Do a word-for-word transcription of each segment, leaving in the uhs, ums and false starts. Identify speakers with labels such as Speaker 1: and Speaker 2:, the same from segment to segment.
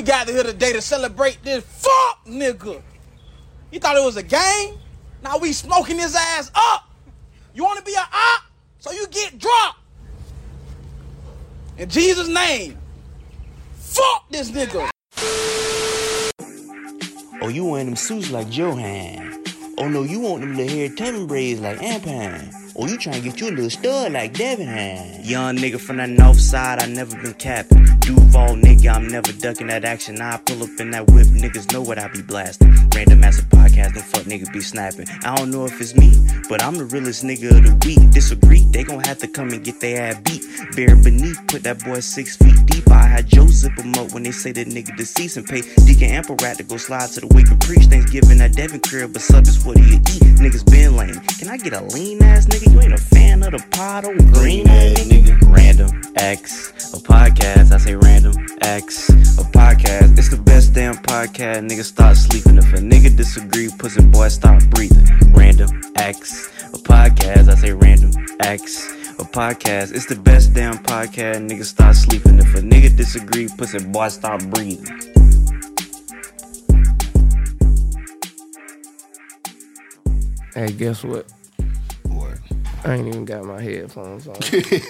Speaker 1: we gathered here today to celebrate this fuck nigga. You thought it was a game? Now we smoking his ass up. You want to be a op? So you get dropped. In Jesus' name, fuck this nigga.
Speaker 2: Oh, you wearing them suits like Johan. Oh no, you want them little hair tubbing braids like Ampan. Oh, you trying to get you a little stud like Devin had. Young nigga from the north side, I never been capping. Duval nigga, I'm never ducking that action. I pull up in that whip, niggas know what I be blasting. Random ass podcast, them fuck niggas be snapping. I don't know if it's me, but I'm the realest nigga of the week. Disagree, they gon' have to come and get their ass beat. Bare beneath, put that boy six feet deep. I had Joe zip him up when they say that nigga deceased and pay Deacon Ample Rat to go slide to the wake and preach. Thanksgiving at Devin crib, but sub is what do you eat? Niggas been lame. Can I get a lean ass nigga? You ain't a fan of the pot or green ass nigga? Random X, a podcast. I say Random X, a podcast. It's the best damn podcast. Niggas start sleeping. If a nigga disagree, pussy boy stop breathing. Random X, a podcast. I say Random X, a podcast. It's the best damn podcast. Niggas start sleeping. If a nigga disagree, pussy boy stop breathing.
Speaker 3: Hey, guess what?
Speaker 4: What?
Speaker 3: I ain't even got my headphones on.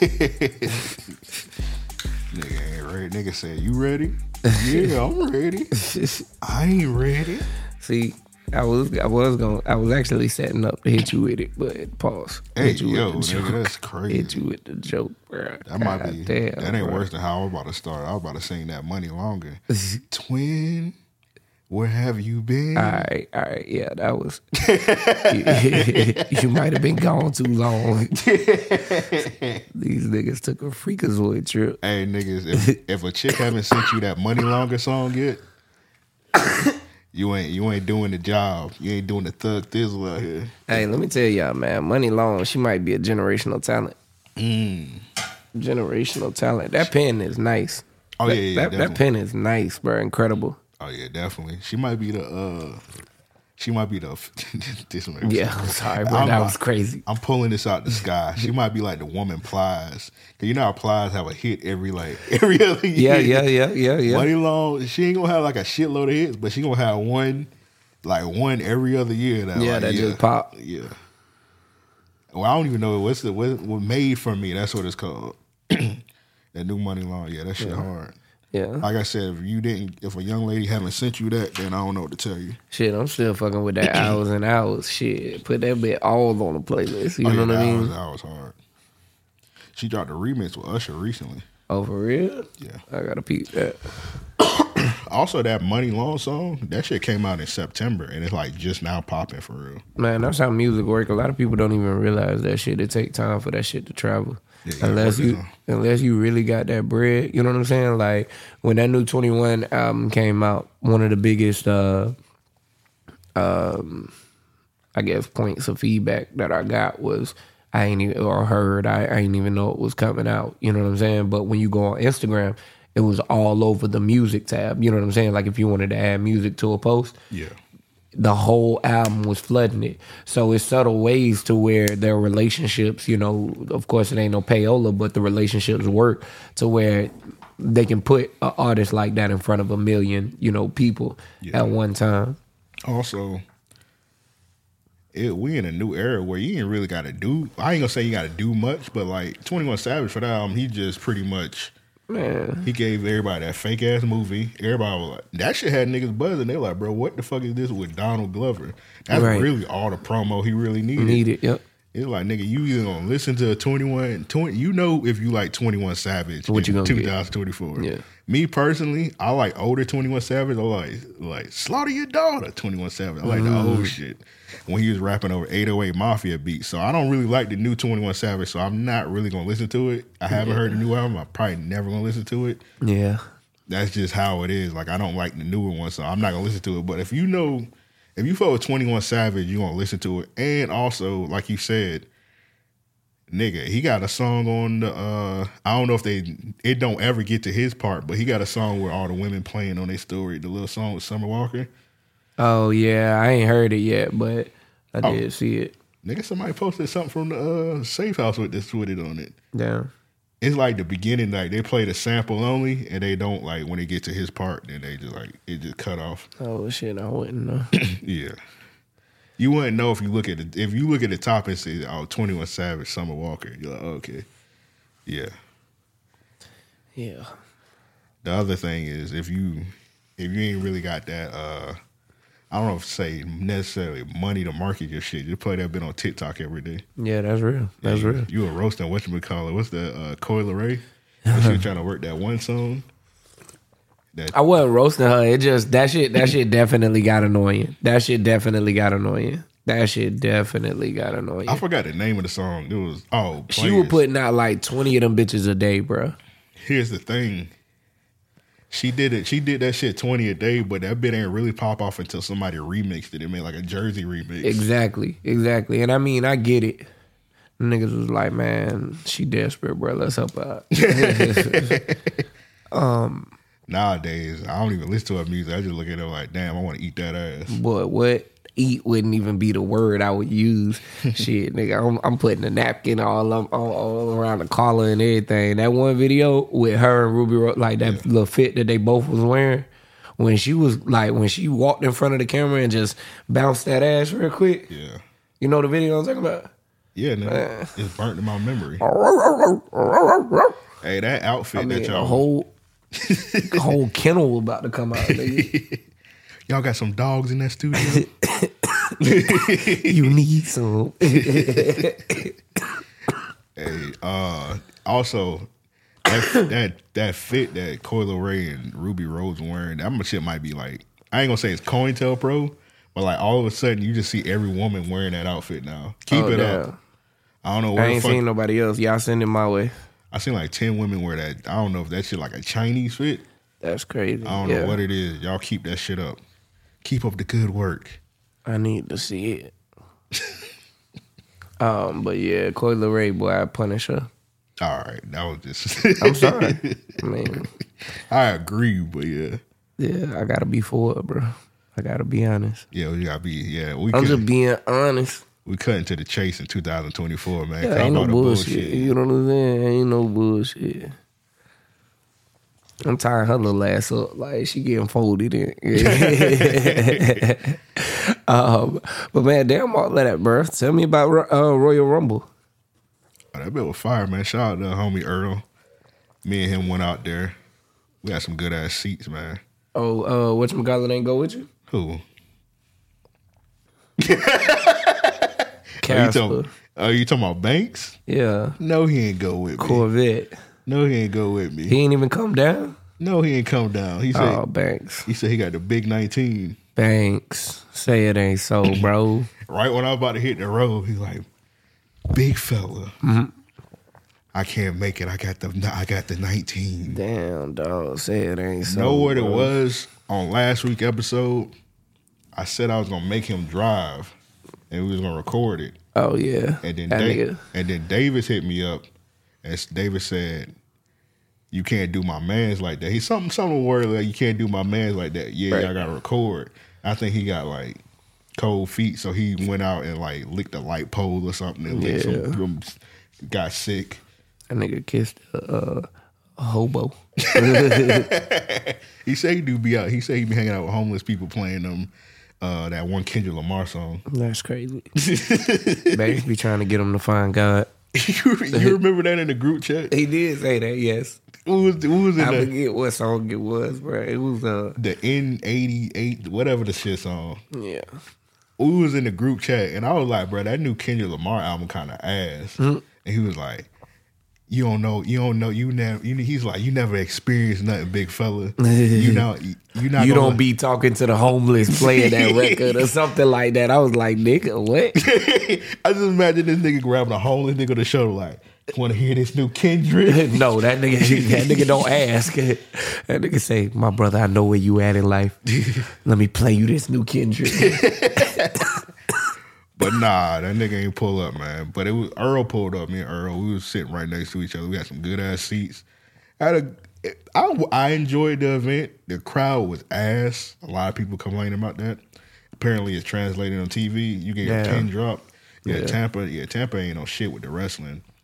Speaker 4: Nigga ain't ready. Nigga said, you ready? Yeah, I'm ready. I ain't ready.
Speaker 3: See, I was I was going I was actually setting up to hit you with it, but pause.
Speaker 4: Hey,
Speaker 3: hit you
Speaker 4: yo,
Speaker 3: with the
Speaker 4: nigga,
Speaker 3: joke.
Speaker 4: that's crazy.
Speaker 3: Hit you with the joke, bro.
Speaker 4: That might be.
Speaker 3: Damn,
Speaker 4: that ain't
Speaker 3: bro.
Speaker 4: worse than how I was about to start. I was about to sing that Money Longer. Twin, where have you been?
Speaker 3: All right, all right, yeah, that was. you, you might have been gone too long. These niggas took a freakazoid trip.
Speaker 4: Hey, niggas, if, if a chick haven't sent you that Money Longer song yet, you ain't you ain't doing the job. You ain't doing the thug thizzle out here.
Speaker 3: Hey, let me tell y'all, man, Money Long, she might be a generational talent.
Speaker 4: Mm.
Speaker 3: Generational talent. That pen is nice.
Speaker 4: Oh
Speaker 3: that,
Speaker 4: yeah, yeah,
Speaker 3: that,
Speaker 4: definitely.
Speaker 3: that pen is nice, bro. Incredible.
Speaker 4: Oh yeah, definitely. She might be the. uh She might be the. this one.
Speaker 3: Yeah, I'm sorry, bro.
Speaker 4: I'm
Speaker 3: that
Speaker 4: not-
Speaker 3: was crazy.
Speaker 4: I'm pulling this out the sky. She might be like the woman Plies. Cause you know how Plies have a hit every like every other year.
Speaker 3: Yeah, yeah, yeah, yeah, yeah.
Speaker 4: Money Long, she ain't gonna have like a shitload of hits, but she gonna have one, like one every other year. That
Speaker 3: Yeah,
Speaker 4: like,
Speaker 3: that
Speaker 4: yeah,
Speaker 3: just pop.
Speaker 4: Yeah. Well, I don't even know what's the what, what made for me. That's what it's called. That new Money Long. Yeah, that shit
Speaker 3: Yeah.
Speaker 4: hard.
Speaker 3: Yeah.
Speaker 4: Like I said, if you didn't, if a young lady haven't sent you that, then I don't know what to tell you.
Speaker 3: Shit, I'm still fucking with that hours and hours. Shit, put that bit all on the playlist. You
Speaker 4: Oh,
Speaker 3: know
Speaker 4: yeah,
Speaker 3: what I
Speaker 4: that
Speaker 3: mean?
Speaker 4: was, that was hard. She dropped a remix with Usher recently.
Speaker 3: Oh, for real?
Speaker 4: Yeah.
Speaker 3: I gotta peep that.
Speaker 4: Also, that Money Long song, that shit came out in September, and it's like just now popping for real.
Speaker 3: Man, that's how music work. A lot of people don't even realize that shit. It take time for that shit to travel.
Speaker 4: Yeah, yeah,
Speaker 3: unless
Speaker 4: work it
Speaker 3: you
Speaker 4: on.
Speaker 3: unless you really got that bread. You know what I'm saying? Like when that new twenty-one album came out, one of the biggest uh um I guess points of feedback that I got was I ain't even or heard I, I ain't even know it was coming out. You know what I'm saying? But when you go on Instagram, it was all over the music tab. You know what I'm saying? Like if you wanted to add music to a post,
Speaker 4: Yeah.
Speaker 3: the whole album was flooding it. So it's subtle ways to where their relationships, you know, of course it ain't no payola, but the relationships work to where they can put an artist like that in front of a million, you know, people
Speaker 4: Yeah.
Speaker 3: at one time.
Speaker 4: Also, it, we in a new era where you ain't really got to do. I ain't gonna say you got to do much, but like twenty-one Savage for that album, he just pretty much.
Speaker 3: Man,
Speaker 4: He gave everybody that fake ass movie. Everybody was like, that shit had niggas buzzing. They like, bro, what the fuck is this with Donald Glover? That's
Speaker 3: Right.
Speaker 4: really all the promo he really needed.
Speaker 3: need it, yep.
Speaker 4: It's like, nigga, you either gonna listen to a twenty-one, twenty, you know if you like twenty-one Savage
Speaker 3: What
Speaker 4: in
Speaker 3: you gonna get?
Speaker 4: twenty twenty-four.
Speaker 3: Yeah.
Speaker 4: Me personally, I like older twenty-one Savage. I like like Slaughter Your Daughter twenty-one Savage. I like the
Speaker 3: Mm.
Speaker 4: old shit when he was rapping over eight oh eight Mafia beats. So I don't really like the new twenty-one Savage, so I'm not really gonna listen to it. I haven't heard the new album. I'm probably never gonna listen to it.
Speaker 3: Yeah.
Speaker 4: That's just how it is. Like I don't like the newer one, so I'm not gonna listen to it. But if you know, if you fuck with twenty-one Savage, you gonna listen to it. And also, like you said, nigga, he got a song on the. uh I don't know if they. It don't ever get to his part, but he got a song where all the women playing on their story. The little song with Summer Walker.
Speaker 3: Oh yeah, I ain't heard it yet, but I
Speaker 4: Oh.
Speaker 3: did see it.
Speaker 4: Nigga, somebody posted something from the uh, Safe House with this with it on it.
Speaker 3: Damn.
Speaker 4: it's like the beginning, like they play the sample only, and they don't like when they get to his part, then they just like it just cut off.
Speaker 3: Oh shit, I wouldn't know.
Speaker 4: Yeah, you wouldn't know if you look at the if you look at the top and say, "Oh, twenty-one Savage, Summer Walker." You're like, oh, okay, yeah.
Speaker 3: Yeah.
Speaker 4: The other thing is if you if you ain't really got that, uh, I don't know if say necessarily money to market your shit, just play that bit on TikTok every day.
Speaker 3: Yeah, that's real. That's
Speaker 4: yeah,
Speaker 3: real.
Speaker 4: You, you were roasting whatchamacallit. What's the uh, Coi Leray? She was trying to work that one song. That,
Speaker 3: I wasn't roasting her. It just that shit. That shit definitely got annoying. That shit definitely got annoying. That shit definitely got annoying.
Speaker 4: I forgot the name of the song. It was oh,
Speaker 3: she was putting out like twenty of them bitches a day, bro.
Speaker 4: Here's the thing. She did it. She did that shit twenty a day, but that bit ain't really pop off until somebody remixed it. It made like a Jersey remix.
Speaker 3: Exactly, exactly. And I mean, I get it. Niggas was like, man, she desperate, bro. Let's help her out. um,
Speaker 4: Nowadays, I don't even listen to her music. I just look at her like, damn, I want to eat that ass.
Speaker 3: Boy, what? Eat wouldn't even be the word I would use. Shit, nigga, I'm, I'm putting a napkin all, all, all around the collar and everything. That one video with her and Ruby, Ro- like that yeah. little fit that they both was wearing, when she was like, when she walked in front of the camera and just bounced that ass real quick.
Speaker 4: Yeah.
Speaker 3: You know the video I'm talking about?
Speaker 4: Yeah, no, uh, it's burnt in my memory. Hey, that outfit
Speaker 3: I mean,
Speaker 4: that y'all...
Speaker 3: A whole, a whole kennel about to come out, nigga.
Speaker 4: Y'all got some dogs in that studio?
Speaker 3: You need some.
Speaker 4: Hey, uh, also, that, that that fit that Coi Leray and Ruby Rose wearing, that shit might be like, I ain't gonna say it's COINTELPRO, but like all of a sudden you just see every woman wearing that outfit now. Keep oh, it damn. up. I don't know where
Speaker 3: I ain't
Speaker 4: fuck,
Speaker 3: seen nobody else. Y'all send it my way.
Speaker 4: I seen like ten women wear that. I don't know if that shit like a Chinese fit.
Speaker 3: That's crazy.
Speaker 4: I don't
Speaker 3: yeah.
Speaker 4: know what it is. Y'all keep that shit up. Keep up the good work.
Speaker 3: I need to see it. um, but yeah, Coi Leray, boy, I punish her.
Speaker 4: All right, that was just.
Speaker 3: I'm sorry. I mean,
Speaker 4: I agree, but yeah.
Speaker 3: Yeah, I gotta be for it, bro. I gotta be honest.
Speaker 4: Yeah, we gotta be. Yeah, we.
Speaker 3: I'm
Speaker 4: could,
Speaker 3: just being honest.
Speaker 4: We cut into the chase in two thousand twenty-four, man.
Speaker 3: Yeah, ain't no bullshit. bullshit. You know what I'm saying? Ain't no bullshit. I'm tying her little ass up like she getting folded in. um, but man, damn all of that, bro. Tell me about uh, Royal Rumble.
Speaker 4: Oh, that bit was fire, man. Shout out to homie Earl. Me and him went out there. We got some good ass seats, man.
Speaker 3: Oh, uh, whatchamacallit ain't go with you?
Speaker 4: Who?
Speaker 3: Casper.
Speaker 4: Are you, talking, are you talking about Banks?
Speaker 3: Yeah.
Speaker 4: No, he ain't go with me.
Speaker 3: Corvette.
Speaker 4: No, he ain't go with me.
Speaker 3: He ain't even come down?
Speaker 4: No, he ain't come down. He said,
Speaker 3: oh, Banks.
Speaker 4: He said he got the big nineteen.
Speaker 3: Banks. Say it ain't so, bro.
Speaker 4: Right when I was about to hit the road, he's like, big fella.
Speaker 3: Mm-hmm.
Speaker 4: I can't make it. I got the I got the nineteen.
Speaker 3: Damn, dog. Say it ain't so.
Speaker 4: Know what
Speaker 3: bro.
Speaker 4: it was on last week's episode? I said I was gonna make him drive, and we was gonna record it.
Speaker 3: Oh yeah.
Speaker 4: And then
Speaker 3: that
Speaker 4: Dave,
Speaker 3: nigga.
Speaker 4: and then Davis hit me up, and Davis said, "You can't do my man's like that." He's something something word like you can't do my man's like that. Yeah,
Speaker 3: right.
Speaker 4: I gotta record. I think he got like cold feet, so he went out and like licked a light pole or something, and licked
Speaker 3: Yeah.
Speaker 4: some, got sick.
Speaker 3: That nigga kissed a, a hobo.
Speaker 4: He said he do be out. He said he be hanging out with homeless people playing them uh, that one Kendrick Lamar song.
Speaker 3: That's crazy. Banks be trying to get him to find God.
Speaker 4: you, you remember that in the group chat?
Speaker 3: He did say that, yes.
Speaker 4: Who was, who was in
Speaker 3: I
Speaker 4: the,
Speaker 3: forget what song it was, bro. It was uh
Speaker 4: the N eighty-eight, whatever the shit song.
Speaker 3: Yeah.
Speaker 4: We was in the group chat, and I was like, bro, that new Kendrick Lamar album kind of ass. Mm-hmm. And he was like, you don't know, you don't know, you never. You, he's like, you never experienced nothing, big fella. You know, you not.
Speaker 3: You
Speaker 4: gonna,
Speaker 3: don't be talking to the homeless playing that record or something like that. I was like, nigga, what?
Speaker 4: I just imagine this nigga grabbing a homeless nigga to show, like, want to hear this new Kendrick?
Speaker 3: No, that nigga, that nigga don't ask. That nigga say, my brother, I know where you at in life. Let me play you this new Kendrick.
Speaker 4: But nah, that nigga ain't pull up, man. But it was Earl pulled up. Me and Earl, we was sitting right next to each other. We had some good ass seats. I had a, I, I enjoyed the event. The crowd was ass. A lot of people complaining about that. Apparently, it's translated on T V. You get your
Speaker 3: yeah.
Speaker 4: pin drop. Yeah,
Speaker 3: yeah,
Speaker 4: Tampa. Yeah, Tampa ain't no shit with the wrestling.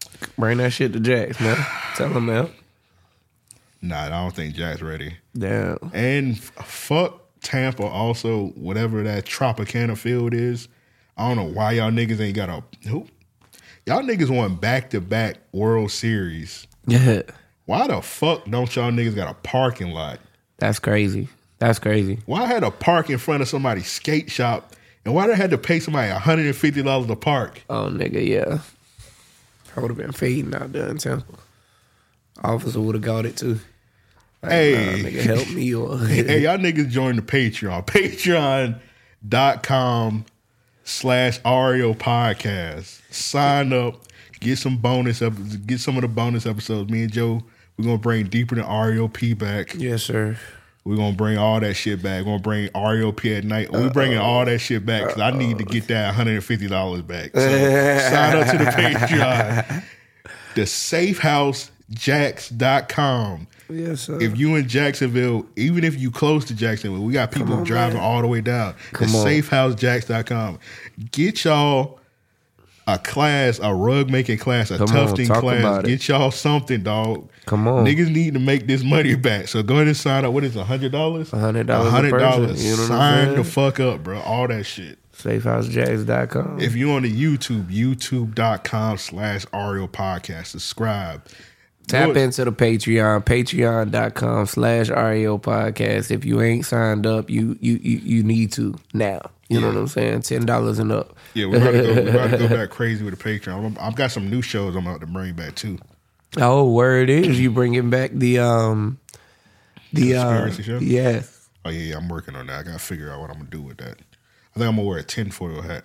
Speaker 3: Bring that shit to Jax, man. Tell him, man.
Speaker 4: Nah, I don't think Jack's ready.
Speaker 3: Damn.
Speaker 4: And f- fuck Tampa also, whatever that Tropicana field is. I don't know why y'all niggas ain't got a... Who? Y'all niggas won back-to-back World Series.
Speaker 3: Yeah.
Speaker 4: Why the fuck don't y'all niggas got a parking lot?
Speaker 3: That's crazy. That's crazy.
Speaker 4: Why I had to park in front of somebody's skate shop, and why I had to pay somebody one hundred fifty dollars to park?
Speaker 3: Oh, nigga, yeah. I would have been fading out there in Tampa. Officer would have got it too. Like,
Speaker 4: hey,
Speaker 3: nah, nigga, help me. Or
Speaker 4: hey, y'all niggas join the Patreon. Patreon.com slash Ario Podcast. Sign up. Get some bonus episodes. Get some of the bonus episodes. Me and Joe, we're going to bring Deeper Than R E O P back.
Speaker 3: Yes, sir.
Speaker 4: We're going to bring all that shit back. We're going to bring R E O P at night. We're bringing all that shit back because I need to get that one hundred fifty dollars back. So sign up to the Patreon. The safehouse jacks dot com.
Speaker 3: Yes, sir.
Speaker 4: If you in Jacksonville, even if you close to Jacksonville, we got people
Speaker 3: on,
Speaker 4: driving
Speaker 3: man.
Speaker 4: all the way down.
Speaker 3: Come
Speaker 4: the
Speaker 3: on.
Speaker 4: safe house jacks dot com. Get y'all a class, a rug making class, a
Speaker 3: Come on,
Speaker 4: tufting
Speaker 3: talk
Speaker 4: class.
Speaker 3: about it.
Speaker 4: Get y'all something, dog.
Speaker 3: Come on.
Speaker 4: Niggas need to make this money back. So go ahead and sign up. What is it, one hundred dollars?
Speaker 3: one hundred dollars a
Speaker 4: one hundred dollars.
Speaker 3: person, you know what I'm
Speaker 4: Sign
Speaker 3: saying?
Speaker 4: the fuck up, bro. All that shit.
Speaker 3: safe house jacks dot com.
Speaker 4: If you on the YouTube, youtube.com slash Ario Podcast. Subscribe.
Speaker 3: Tap
Speaker 4: Do it.
Speaker 3: into the Patreon, patreon.com slash REO podcast. If you ain't signed up, you you you, you need to now. You know what I'm saying? ten dollars and up.
Speaker 4: Yeah, we're about to go, we're about to go back crazy with the Patreon. I'm- I've got some new shows I'm about to bring back too.
Speaker 3: Oh, word is you bringing back the um the uh,
Speaker 4: Conspiracy show?
Speaker 3: yes.
Speaker 4: Oh yeah, yeah, I'm working on that. I gotta figure out what I'm gonna do with that. I think I'm gonna wear a tinfoil hat.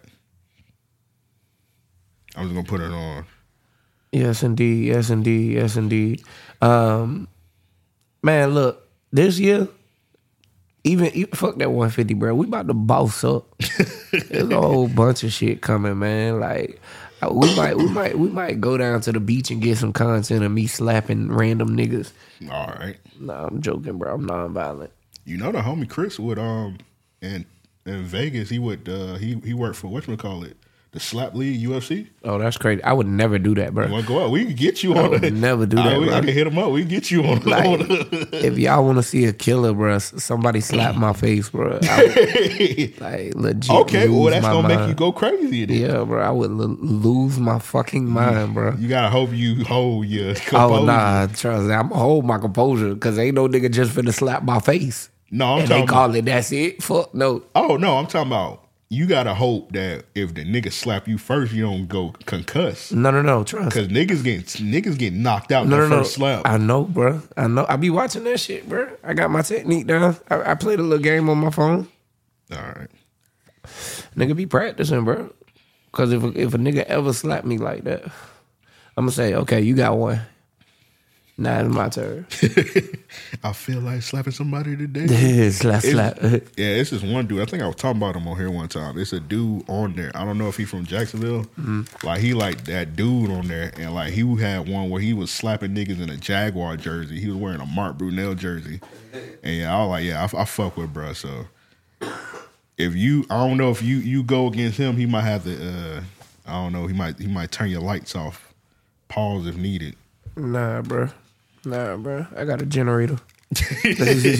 Speaker 4: I'm just gonna put it on.
Speaker 3: Yes, indeed. Yes, indeed. Yes, indeed. Um, man, look, this year, even, even fuck that one fifty, bro. We about to boss up. There's a whole bunch of shit coming, man. Like uh, we might, we might, we might go down to the beach and get some content of me slapping random niggas.
Speaker 4: All right.
Speaker 3: Nah, I'm joking, bro. I'm non-violent.
Speaker 4: You know the homie Chris would um in in Vegas he would uh he he worked for whatchamacallit, the Slap League U F C.
Speaker 3: Oh, that's crazy. I would never do that, bro.
Speaker 4: You wanna go out? We can get you
Speaker 3: I
Speaker 4: on
Speaker 3: would
Speaker 4: it.
Speaker 3: never do
Speaker 4: I,
Speaker 3: that,
Speaker 4: we-
Speaker 3: bro.
Speaker 4: I can hit him up. We can get you on
Speaker 3: Like,
Speaker 4: on
Speaker 3: if y'all want to see a killer, bro, somebody slap my face, bro. I would, like legit.
Speaker 4: Okay, well
Speaker 3: lose
Speaker 4: that's
Speaker 3: my
Speaker 4: gonna
Speaker 3: mind.
Speaker 4: make you go crazy then.
Speaker 3: Yeah, bro, I would l- lose my fucking mind, bro.
Speaker 4: You gotta hope you hold your composure.
Speaker 3: Oh nah, trust me, I'm gonna hold my composure because ain't no nigga just finna slap my face.
Speaker 4: No, I'm
Speaker 3: and they
Speaker 4: talking
Speaker 3: call
Speaker 4: about,
Speaker 3: it that's it. Fuck no.
Speaker 4: oh no, I'm talking about you gotta hope that if the nigga slap you first, you don't go concuss.
Speaker 3: No, no, no. Trust.
Speaker 4: Cause niggas get niggas get knocked out in
Speaker 3: No,
Speaker 4: the
Speaker 3: no, no.
Speaker 4: first slap.
Speaker 3: I know, bro. I know. I be watching that shit, bro. I got my technique down. I, I played a little game on my phone.
Speaker 4: All right.
Speaker 3: Nigga be practicing, bro. Cause if if a nigga ever slap me like that, I'm gonna say, okay, you got one. Now it's my turn.
Speaker 4: I feel like slapping somebody today.
Speaker 3: slap, slap.
Speaker 4: Yeah, it's this one dude. I think I was talking about him on here one time. It's a dude on there. I don't know if he from Jacksonville.
Speaker 3: Mm-hmm.
Speaker 4: Like he like that dude on there, and like he had one where he was slapping niggas in a Jaguar jersey. He was wearing a Mark Brunell jersey, and yeah, I was like, yeah, I, I fuck with bruh. So if you, I don't know if you you go against him, he might have to. Uh, I don't know. He might he might turn your lights off. Pause if needed.
Speaker 3: Nah, bro. Nah, bro. I got a generator.
Speaker 4: Crazy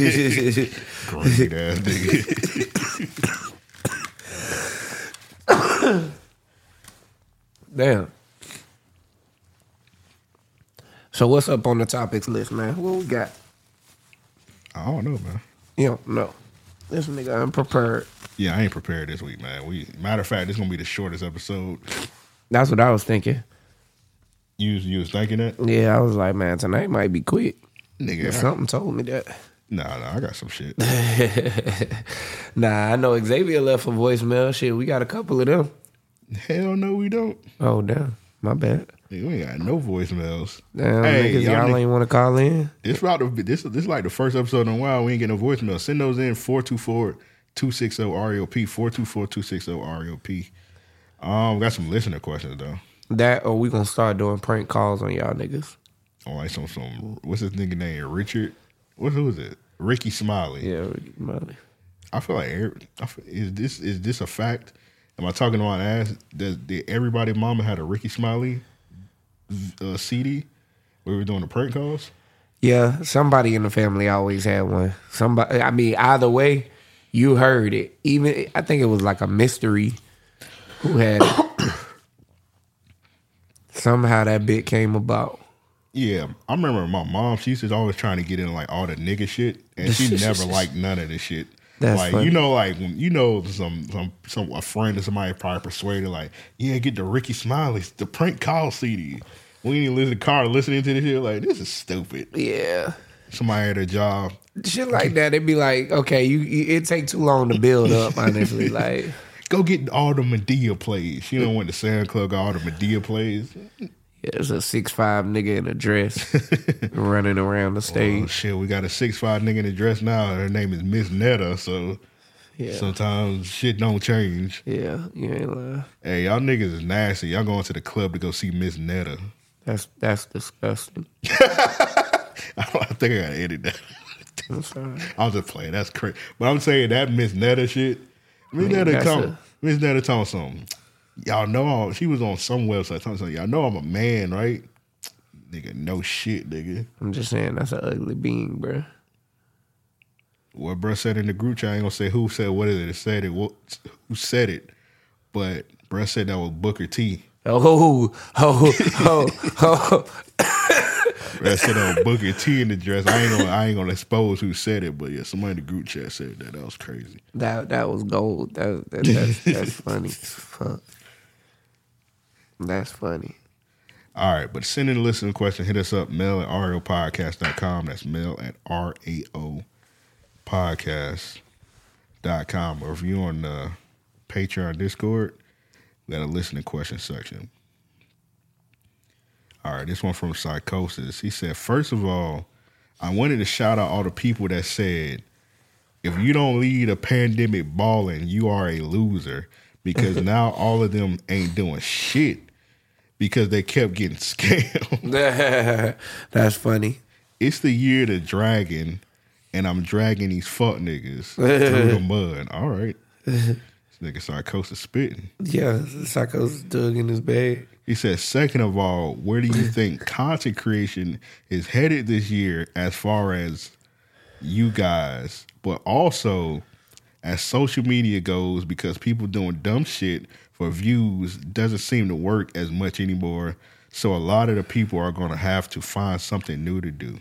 Speaker 4: ass nigga.
Speaker 3: Damn. So what's up on the topics list, man? What we got?
Speaker 4: I don't know, man.
Speaker 3: You don't know. This nigga unprepared.
Speaker 4: Yeah, I ain't prepared this week, man. We matter of fact, this gonna be the shortest episode.
Speaker 3: That's what I was thinking.
Speaker 4: You was, you was thinking that?
Speaker 3: Yeah, I was like, man, tonight might be quick.
Speaker 4: Nigga, I-
Speaker 3: Something told me that.
Speaker 4: Nah, nah, I got some shit.
Speaker 3: Nah, I know Xavier left a voicemail. Shit, we got a couple of them.
Speaker 4: Hell no, we don't.
Speaker 3: Oh, damn. My bad.
Speaker 4: Nigga, we ain't got no voicemails.
Speaker 3: Damn,
Speaker 4: Hey,
Speaker 3: niggas,
Speaker 4: y'all
Speaker 3: y'all
Speaker 4: nigg-
Speaker 3: ain't want to call in?
Speaker 4: This about to be, this this is like the first episode in a while. We ain't getting no voicemail. Send those in four two four, two six zero R E O P four two four, two six zero R E O P. Um, got some listener questions though.
Speaker 3: That or we gonna start doing prank calls on y'all niggas.
Speaker 4: Oh, like some some what's his nigga name? Richard. What who is it? Ricky Smiley.
Speaker 3: Yeah, Ricky Smiley.
Speaker 4: I feel like every- I feel- is this is this a fact? Am I talking about ass? Does did everybody mama had a Ricky Smiley uh, C D? We were doing the prank calls.
Speaker 3: Yeah, somebody in the family always had one. Somebody, I mean, either way, you heard it. Even I think it was like a mystery who had it. Somehow that bit came about.
Speaker 4: Yeah, I remember my mom. She was always trying to get in like all the nigga shit, and she never liked none of this shit.
Speaker 3: That's
Speaker 4: like
Speaker 3: funny.
Speaker 4: you know, like when you know some some some a friend or somebody probably persuaded, like, yeah, get the Ricky Smiley's the prank call C D. We ain't listen to car listening to this shit. Like, this is stupid.
Speaker 3: Yeah.
Speaker 4: Somebody at a job.
Speaker 3: Shit like that, it'd be like, okay, you, you it take too long to build up, honestly. Like,
Speaker 4: go get all the Medea plays. You know when the Santa Club got all the Medea plays?
Speaker 3: yeah, there's a six five nigga in a dress running around the
Speaker 4: Oh
Speaker 3: stage.
Speaker 4: shit, we got a six five nigga in a dress now. Her name is Miss Netta, so
Speaker 3: Yeah.
Speaker 4: sometimes shit don't change.
Speaker 3: Yeah, you ain't lying.
Speaker 4: Hey, y'all niggas is nasty. Y'all going to the club to go see Miss Netta.
Speaker 3: That's that's disgusting.
Speaker 4: I think I gotta edit that.
Speaker 3: I'm sorry.
Speaker 4: I'll just play. That's crazy. But I'm saying that Miss Netta shit. Miss
Speaker 3: Man,
Speaker 4: Netta
Speaker 3: that's
Speaker 4: come.
Speaker 3: a-
Speaker 4: Miss Netta told something. Y'all know I'm- she was on some website telling something. Y'all know I'm a man, right? Nigga, no shit, nigga.
Speaker 3: I'm just saying that's an ugly being, bro.
Speaker 4: What bruh said in the group chat, I ain't gonna say who said what is it. It said it. What, who said it? But bruh said that was Booker T.
Speaker 3: Oh, oh, oh, oh.
Speaker 4: Bruh said that was Booker T in the dress. I ain't gonna. I ain't gonna expose who said it, but yeah, somebody in the group chat said that. That was crazy.
Speaker 3: That that was gold. That, that that's, that's funny. Fuck. That's funny.
Speaker 4: All right, but send in a listener question. Hit us up, mail at R A O podcast dot com. That's mail at R A O podcast dot com. Or if you're on the Patreon Discord, we got a listener question section. All right, this one from Psychosis. He said, first of all, I wanted to shout out all the people that said, if you don't lead a pandemic balling, you are a loser. Because now all of them ain't doing shit because they kept getting scammed.
Speaker 3: That's funny.
Speaker 4: It's the year of the dragon, and I'm dragging these fuck niggas through the mud. All right. This nigga Psychosis spitting.
Speaker 3: Yeah, Psycho's dug in his bag.
Speaker 4: He says, second of all, where do you think content creation is headed this year as far as you guys, but also as social media goes, because people doing dumb shit for views doesn't seem to work as much anymore. So a lot of the people are going to have to find something new to do.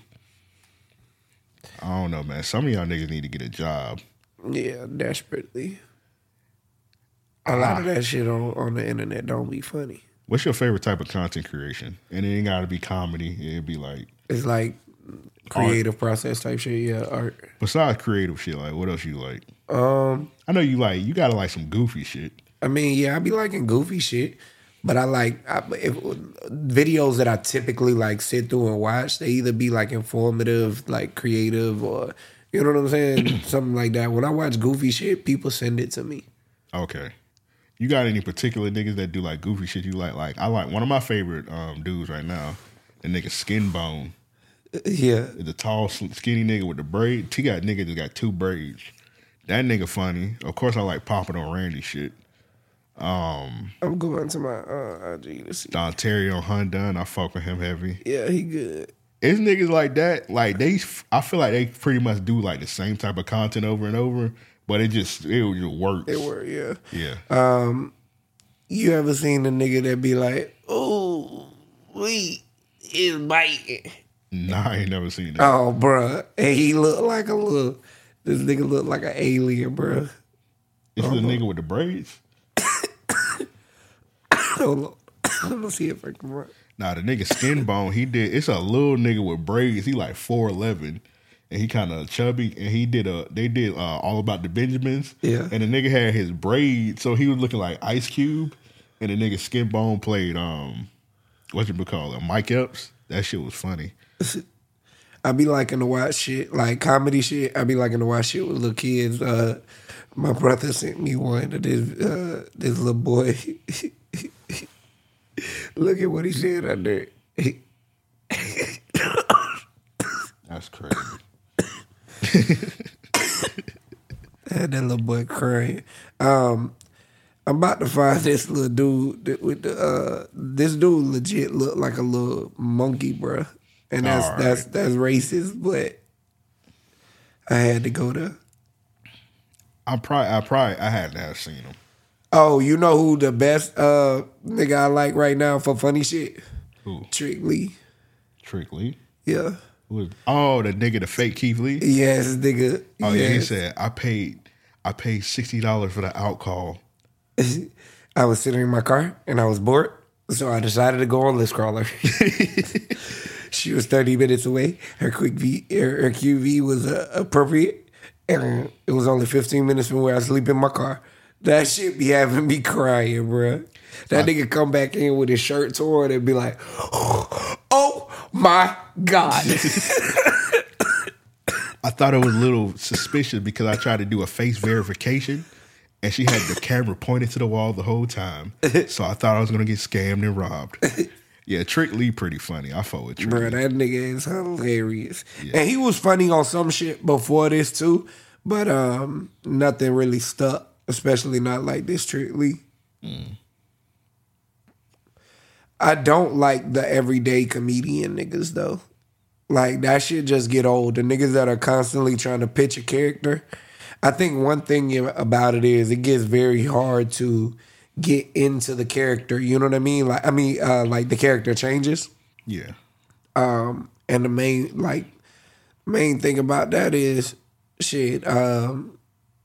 Speaker 4: I don't know, man. Some of y'all niggas need to get a job.
Speaker 3: Yeah, desperately. A lot of that shit on, on the internet don't be funny.
Speaker 4: What's your favorite type of content creation? And it ain't got to be comedy. It'd be like,
Speaker 3: It's like creative process type shit. Yeah, art.
Speaker 4: besides creative shit, like what else you like?
Speaker 3: Um,
Speaker 4: I know you like, you got to like some goofy shit.
Speaker 3: I mean, yeah, I be liking goofy shit, but I like I, if, videos that I typically like sit through and watch. They either be like informative, like creative, or you know what I'm saying, something like that. When I watch goofy shit, people send it to me.
Speaker 4: Okay. You got any particular niggas that do like goofy shit you like? Like I like one of my favorite um, dudes right now, the nigga Skin Bone.
Speaker 3: Yeah,
Speaker 4: The tall, skinny nigga with the braid. He got nigga that got two braids. That nigga funny. Of course, I like popping on Randy shit. Um,
Speaker 3: I'm going to my uh, I G to see.
Speaker 4: Dontario Hundun, I fuck with him heavy.
Speaker 3: Yeah, he good.
Speaker 4: It's niggas like that. Like they, I feel like they pretty much do like the same type of content over and over, but it just it just works.
Speaker 3: It work. Yeah.
Speaker 4: Yeah.
Speaker 3: Um, you ever seen a nigga that be like, "Oh, we is biting"?
Speaker 4: Nah, I ain't never seen that.
Speaker 3: Oh, bruh. And he look like a little, this nigga look like an alien, bruh.
Speaker 4: It's the nigga with the braids.
Speaker 3: Hold on. Let me see if I can run.
Speaker 4: Nah, the nigga Skin Bone, he did. It's a little nigga with braids. He like four eleven, and he kind of chubby. And he did a. They did uh, All About the Benjamins.
Speaker 3: Yeah.
Speaker 4: And the nigga had his braids, so he was looking like Ice Cube. And the nigga Skin Bone played um, what you call it, Mike Epps. That shit was funny.
Speaker 3: I be liking to watch shit, like comedy shit. I be liking to watch shit with little kids. Uh, my brother sent me one of this, uh, this little boy. Look at what he said out there.
Speaker 4: That's crazy.
Speaker 3: Had that little boy crying. Um, I'm about to find this little dude that with the uh this dude legit look like a little monkey, bruh. And that's
Speaker 4: All right.
Speaker 3: that's that's racist, but I had to go there.
Speaker 4: I probably, I probably, I had to have seen him.
Speaker 3: Oh, you know who the best uh nigga I like right now for funny shit?
Speaker 4: Who?
Speaker 3: Trick Lee.
Speaker 4: Trick Lee.
Speaker 3: Yeah.
Speaker 4: Who was, oh, the nigga, the fake Keith Lee.
Speaker 3: Yes, nigga.
Speaker 4: Oh yeah, he
Speaker 3: yes.
Speaker 4: said I paid, I paid sixty dollars for the out call.
Speaker 3: I was sitting in my car and I was bored, so I decided to go on Listcrawler. She was thirty minutes away. Her quick V, her, her Q V was uh, appropriate, and it was only fifteen minutes from where I sleep in my car. That shit be having me crying, bruh. That nigga come back in with his shirt torn and be like, "Oh my God."
Speaker 4: I thought it was a little suspicious because I tried to do a face verification and she had the camera pointed to the wall the whole time. So I thought I was going to get scammed and robbed. Yeah, Trick Lee pretty funny. I fuck with Trick
Speaker 3: Bro,
Speaker 4: Lee.
Speaker 3: that nigga is hilarious.
Speaker 4: Yeah.
Speaker 3: And he was funny on some shit before this too, but um, nothing really stuck, especially not like this Trick Lee.
Speaker 4: Mm.
Speaker 3: I don't like the everyday comedian niggas though. Like that shit just get old. The niggas that are constantly trying to pitch a character. I think one thing about it is it gets very hard to get into the character. You know what I mean? Like I mean, uh, like the character changes.
Speaker 4: Yeah.
Speaker 3: Um, and the main like main thing about that is shit. Um,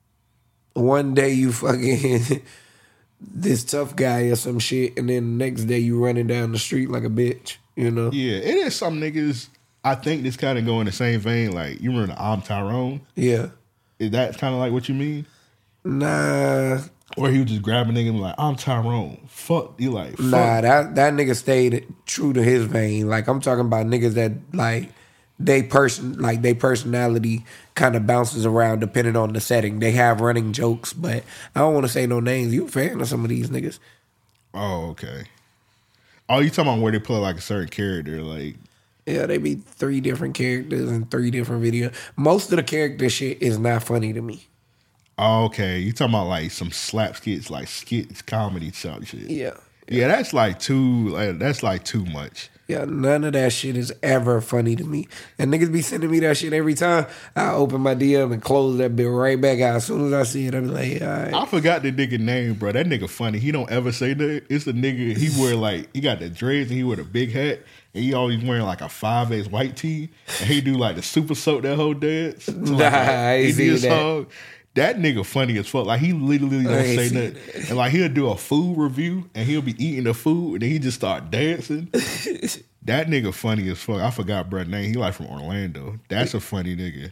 Speaker 3: one day you fucking this tough guy or some shit, and then the next day you running down the street like a bitch. You know?
Speaker 4: Yeah, it is some niggas. I think this kind of go in the same vein. Like you remember the I'm Tyrone?
Speaker 3: Yeah.
Speaker 4: Is that kind of like what you mean?
Speaker 3: Nah.
Speaker 4: Or he was just grabbing nigga and be like, I'm Tyrone. Fuck. You like, fuck.
Speaker 3: Nah, that that nigga stayed true to his vein. Like I'm talking about niggas that like they person like they personality kind of bounces around depending on the setting. They have running jokes, but I don't want to say no names. You a fan of some of these niggas?
Speaker 4: Oh, okay. Oh, you talking about where they play like a certain character, like
Speaker 3: Yeah, they be three different characters in three different videos. Most of the character shit is not funny to me.
Speaker 4: oh, okay. You talking about like some slap skits, like skits, comedy type shit.
Speaker 3: Yeah.
Speaker 4: Yeah, that's like too like that's like too much.
Speaker 3: Yeah, none of that shit is ever funny to me. And niggas be sending me that shit every time. I open my D M and close that bit right back out. As soon as I see it, I be like, all right.
Speaker 4: I forgot the nigga name, bro. That nigga funny. He don't ever say that. It's the nigga, he wear like, he got the dreads and he wear the big hat. And he always wearing like a five X white tee. And he do like the super soak that whole dance. So
Speaker 3: Nah,
Speaker 4: like,
Speaker 3: I ain't
Speaker 4: Indian
Speaker 3: seen that.
Speaker 4: song. That nigga funny as fuck. Like he literally don't
Speaker 3: I ain't
Speaker 4: say
Speaker 3: seen
Speaker 4: nothing. And like he'll do a food review and he'll be eating the food and then he just start dancing. That nigga funny as fuck. I forgot bruh's name. He like from Orlando. That's a funny nigga.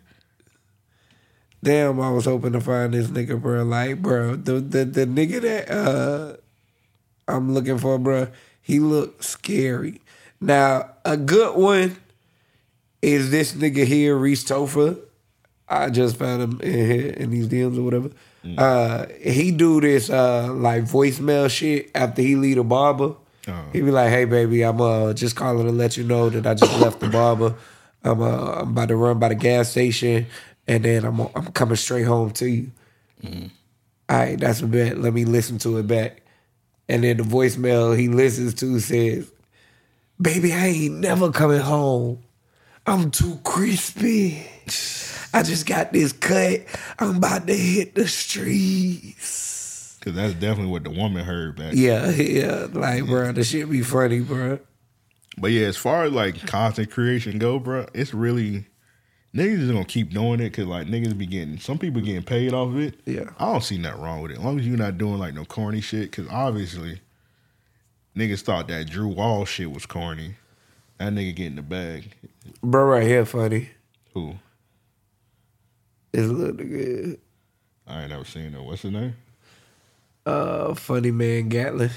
Speaker 3: Damn, I was hoping to find this nigga, bro. Like, bro, the the, the nigga that uh, I'm looking for, bro, he look scary. Now, a good one is this nigga here, Reese Topher. I just found him in, here in these D Ms or whatever. Mm. Uh, he do this uh, like voicemail shit after he leave the barber. Oh. He be like, "Hey, baby, I'm uh, just calling to let you know that I just left the barber. I'm uh, I'm about to run by the gas station, and then I'm I'm coming straight home to you." Mm. All right, that's a bet. Let me listen to it back. And then the voicemail he listens to says, "Baby, I ain't never coming home. I'm too crispy. I just got this cut. I'm about to hit the streets."
Speaker 4: Cause that's definitely what the woman heard back.
Speaker 3: Yeah, yeah. Like, yeah. Bro, the shit be funny, bro.
Speaker 4: But yeah, as far as like content creation go, bro, it's really niggas is gonna keep doing it because like niggas be getting some people getting paid off of it.
Speaker 3: Yeah,
Speaker 4: I don't see nothing wrong with it as long as you're not doing like no corny shit. Because obviously, niggas thought that Drew Wall shit was corny. That nigga getting the bag,
Speaker 3: bro. Right here, funny.
Speaker 4: Who?
Speaker 3: It's looking good.
Speaker 4: I ain't never seen that. What's his name?
Speaker 3: Uh, Funny Man Gatlin.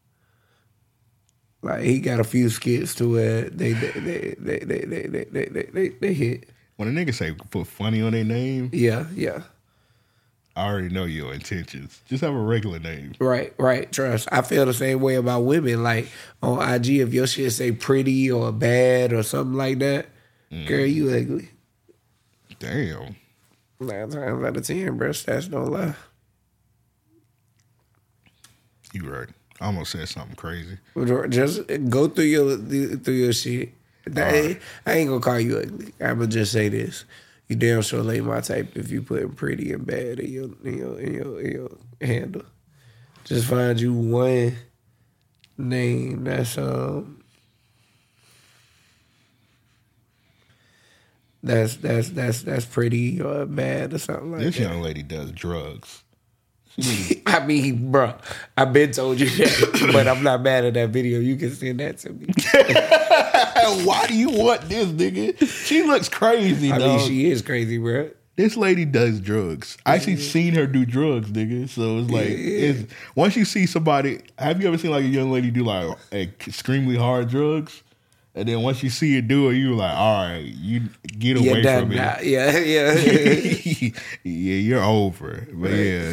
Speaker 3: Like he got a few skits to it. They they they they they they they they, they, they, they hit.
Speaker 4: When a nigga say put funny on their name,
Speaker 3: yeah, yeah.
Speaker 4: I already know your intentions. Just have a regular name.
Speaker 3: Right, right. Trust. I feel the same way about women. Like on I G, if your shit say pretty or bad or something like that, mm. girl, you ugly.
Speaker 4: Damn.
Speaker 3: Nine times out of ten, bro, stats don't lie.
Speaker 4: You right. I almost said something crazy.
Speaker 3: Just go through your through your shit. Right. I ain't gonna call you ugly. I'm gonna just say this: you damn sure ain't my type if you put pretty and bad in your in your in your, in your handle. Just find you one name that's um that's that's that's that's pretty or bad or something like
Speaker 4: this
Speaker 3: that.
Speaker 4: This young lady does drugs.
Speaker 3: I mean, bro, I've been told you that, but I'm not mad at that video. You can send that to me.
Speaker 4: Why do you want this, nigga? She looks crazy,
Speaker 3: I
Speaker 4: dog.
Speaker 3: mean, she is crazy, bro.
Speaker 4: This lady does drugs. I actually yeah. seen her do drugs, nigga. So it's like, yeah. it's, once you see somebody, have you ever seen like a young lady do like extremely hard drugs? And then once you see her do it, you're like, all right, you get away
Speaker 3: yeah,
Speaker 4: from it.
Speaker 3: Not, yeah, yeah.
Speaker 4: yeah, you're over. But right. yeah.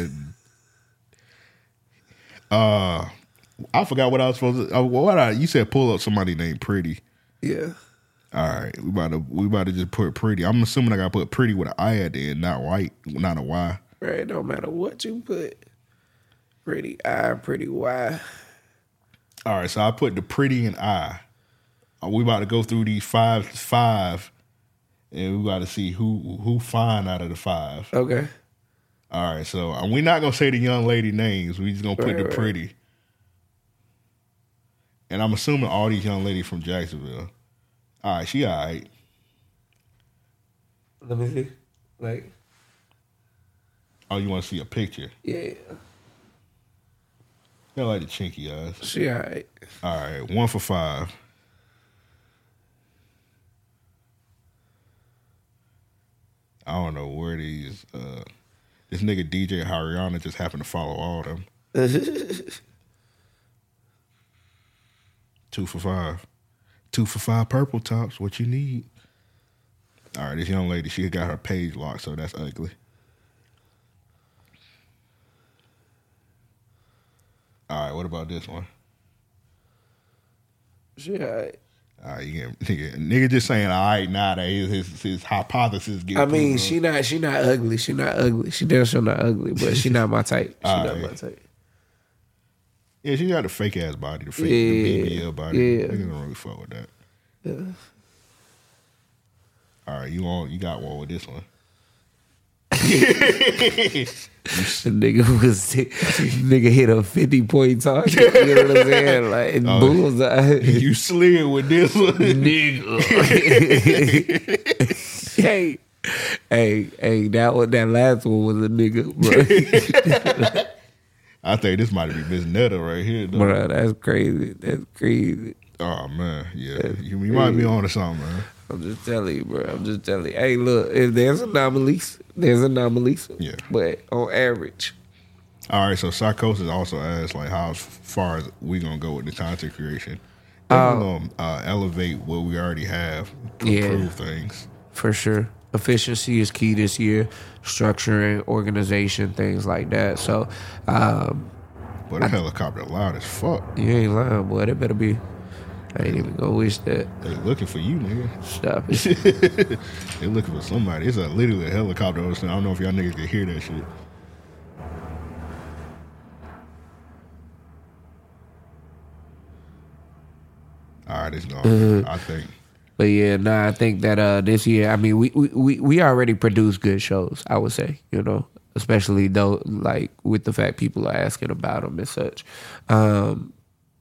Speaker 4: Uh, I forgot what I was supposed to. Uh, what I, you said? Pull up somebody named Pretty.
Speaker 3: Yeah.
Speaker 4: All right, we about to we about to just put Pretty. I'm assuming I got to put Pretty with an I at the end, not white, not a Y.
Speaker 3: Right. Don't matter what you put. Pretty I, Pretty Y.
Speaker 4: All right, so I put the Pretty and I. Uh, we about to go through these five five, and we about to see who who fine out of the five.
Speaker 3: Okay.
Speaker 4: All right, so uh, we're not gonna say the young lady names. We just gonna put
Speaker 3: right,
Speaker 4: the
Speaker 3: right.
Speaker 4: Pretty. And I'm assuming all these young ladies from Jacksonville. All right, she all right.
Speaker 3: Let me see. Like,
Speaker 4: oh, you want to see a picture?
Speaker 3: Yeah.
Speaker 4: I like the chinky eyes.
Speaker 3: She all right.
Speaker 4: All right, one for five. I don't know where these. Uh, this nigga D J Haryana just happened to follow all of them. Two for five. Two for five purple tops. What you need? All right, this young lady, she got her page locked, so that's ugly. All right, what about this one?
Speaker 3: She all right.
Speaker 4: All right, you get, nigga, nigga just saying all right now that his, his, his hypothesis gets
Speaker 3: I mean, she not she not ugly. She not ugly. She damn sure not ugly, but she not my type. She
Speaker 4: all
Speaker 3: not
Speaker 4: right.
Speaker 3: my type.
Speaker 4: Yeah, she got a fake ass body, the fake
Speaker 3: Yeah,
Speaker 4: the B B L body.
Speaker 3: yeah.
Speaker 4: Niggas don't really fuck with that.
Speaker 3: Yeah.
Speaker 4: All right, you on? You got one with this one.
Speaker 3: The nigga was nigga hit a fifty point target. You know what I'm saying? Like
Speaker 4: oh,
Speaker 3: bullseye.
Speaker 4: You slid with this one,
Speaker 3: nigga. hey, hey, hey! That one, that last one was a nigga, bro.
Speaker 4: I think this might be Miss Netta right here, though.
Speaker 3: Bro, that's crazy. That's crazy.
Speaker 4: Oh man, yeah, you, you might be on to something, man.
Speaker 3: I'm just telling you, bro. I'm just telling you. Hey, look, if there's anomalies, there's anomalies.
Speaker 4: Yeah.
Speaker 3: But on average.
Speaker 4: All right, so Psychosis also asked, like, how far as we going to go with the content creation?
Speaker 3: Um,
Speaker 4: We're going to uh, elevate what we already have,
Speaker 3: yeah,
Speaker 4: improve things.
Speaker 3: For sure. Efficiency is key this year. Structuring, organization, things like that. So, um...
Speaker 4: But the helicopter loud as fuck.
Speaker 3: You ain't lying, boy. That better be... I ain't even gonna wish that.
Speaker 4: They looking for you, nigga.
Speaker 3: Stop it.
Speaker 4: They looking for somebody. It's a literally a helicopter. I don't know if y'all niggas can hear that shit. All right, it's gone. Uh, I think.
Speaker 3: But yeah, nah, I think that uh, this year, I mean, we, we we already produce good shows. I would say, you know, especially though, like with the fact people are asking about them and such. Um,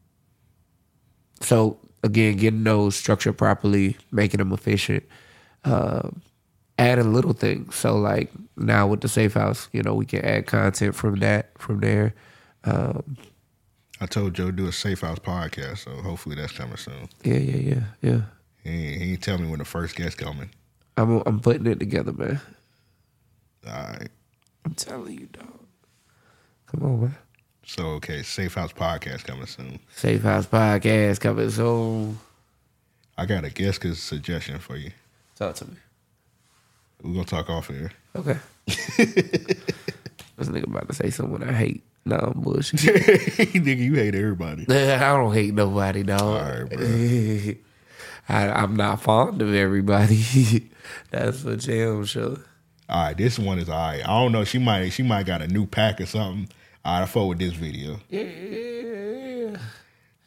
Speaker 3: So again, getting those structured properly, making them efficient, uh, adding little things. So like now with the Safe House, you know, we can add content from that, from there. Um,
Speaker 4: I told Joe to do a Safe House podcast, so hopefully that's coming soon.
Speaker 3: Yeah, yeah, yeah, yeah.
Speaker 4: He ain't, he ain't tell me when the first guest coming.
Speaker 3: I'm I'm putting it together, man.
Speaker 4: All right.
Speaker 3: I'm telling you, dog. Come on, man.
Speaker 4: So, okay, Safe House podcast coming soon.
Speaker 3: Safe House podcast coming soon.
Speaker 4: I got a guest suggestion for you.
Speaker 3: Talk to me.
Speaker 4: We're going to talk off here.
Speaker 3: Okay. This nigga about to say someone I hate. No, I'm bullshit.
Speaker 4: Nigga, you hate everybody.
Speaker 3: I don't hate nobody, dog.
Speaker 4: All right, bro.
Speaker 3: I, I'm not fond of everybody. That's for damn sure.
Speaker 4: All right, this one is all right. I don't know. She might she might got a new pack or something. All right, I fuck with this video.
Speaker 3: Yeah.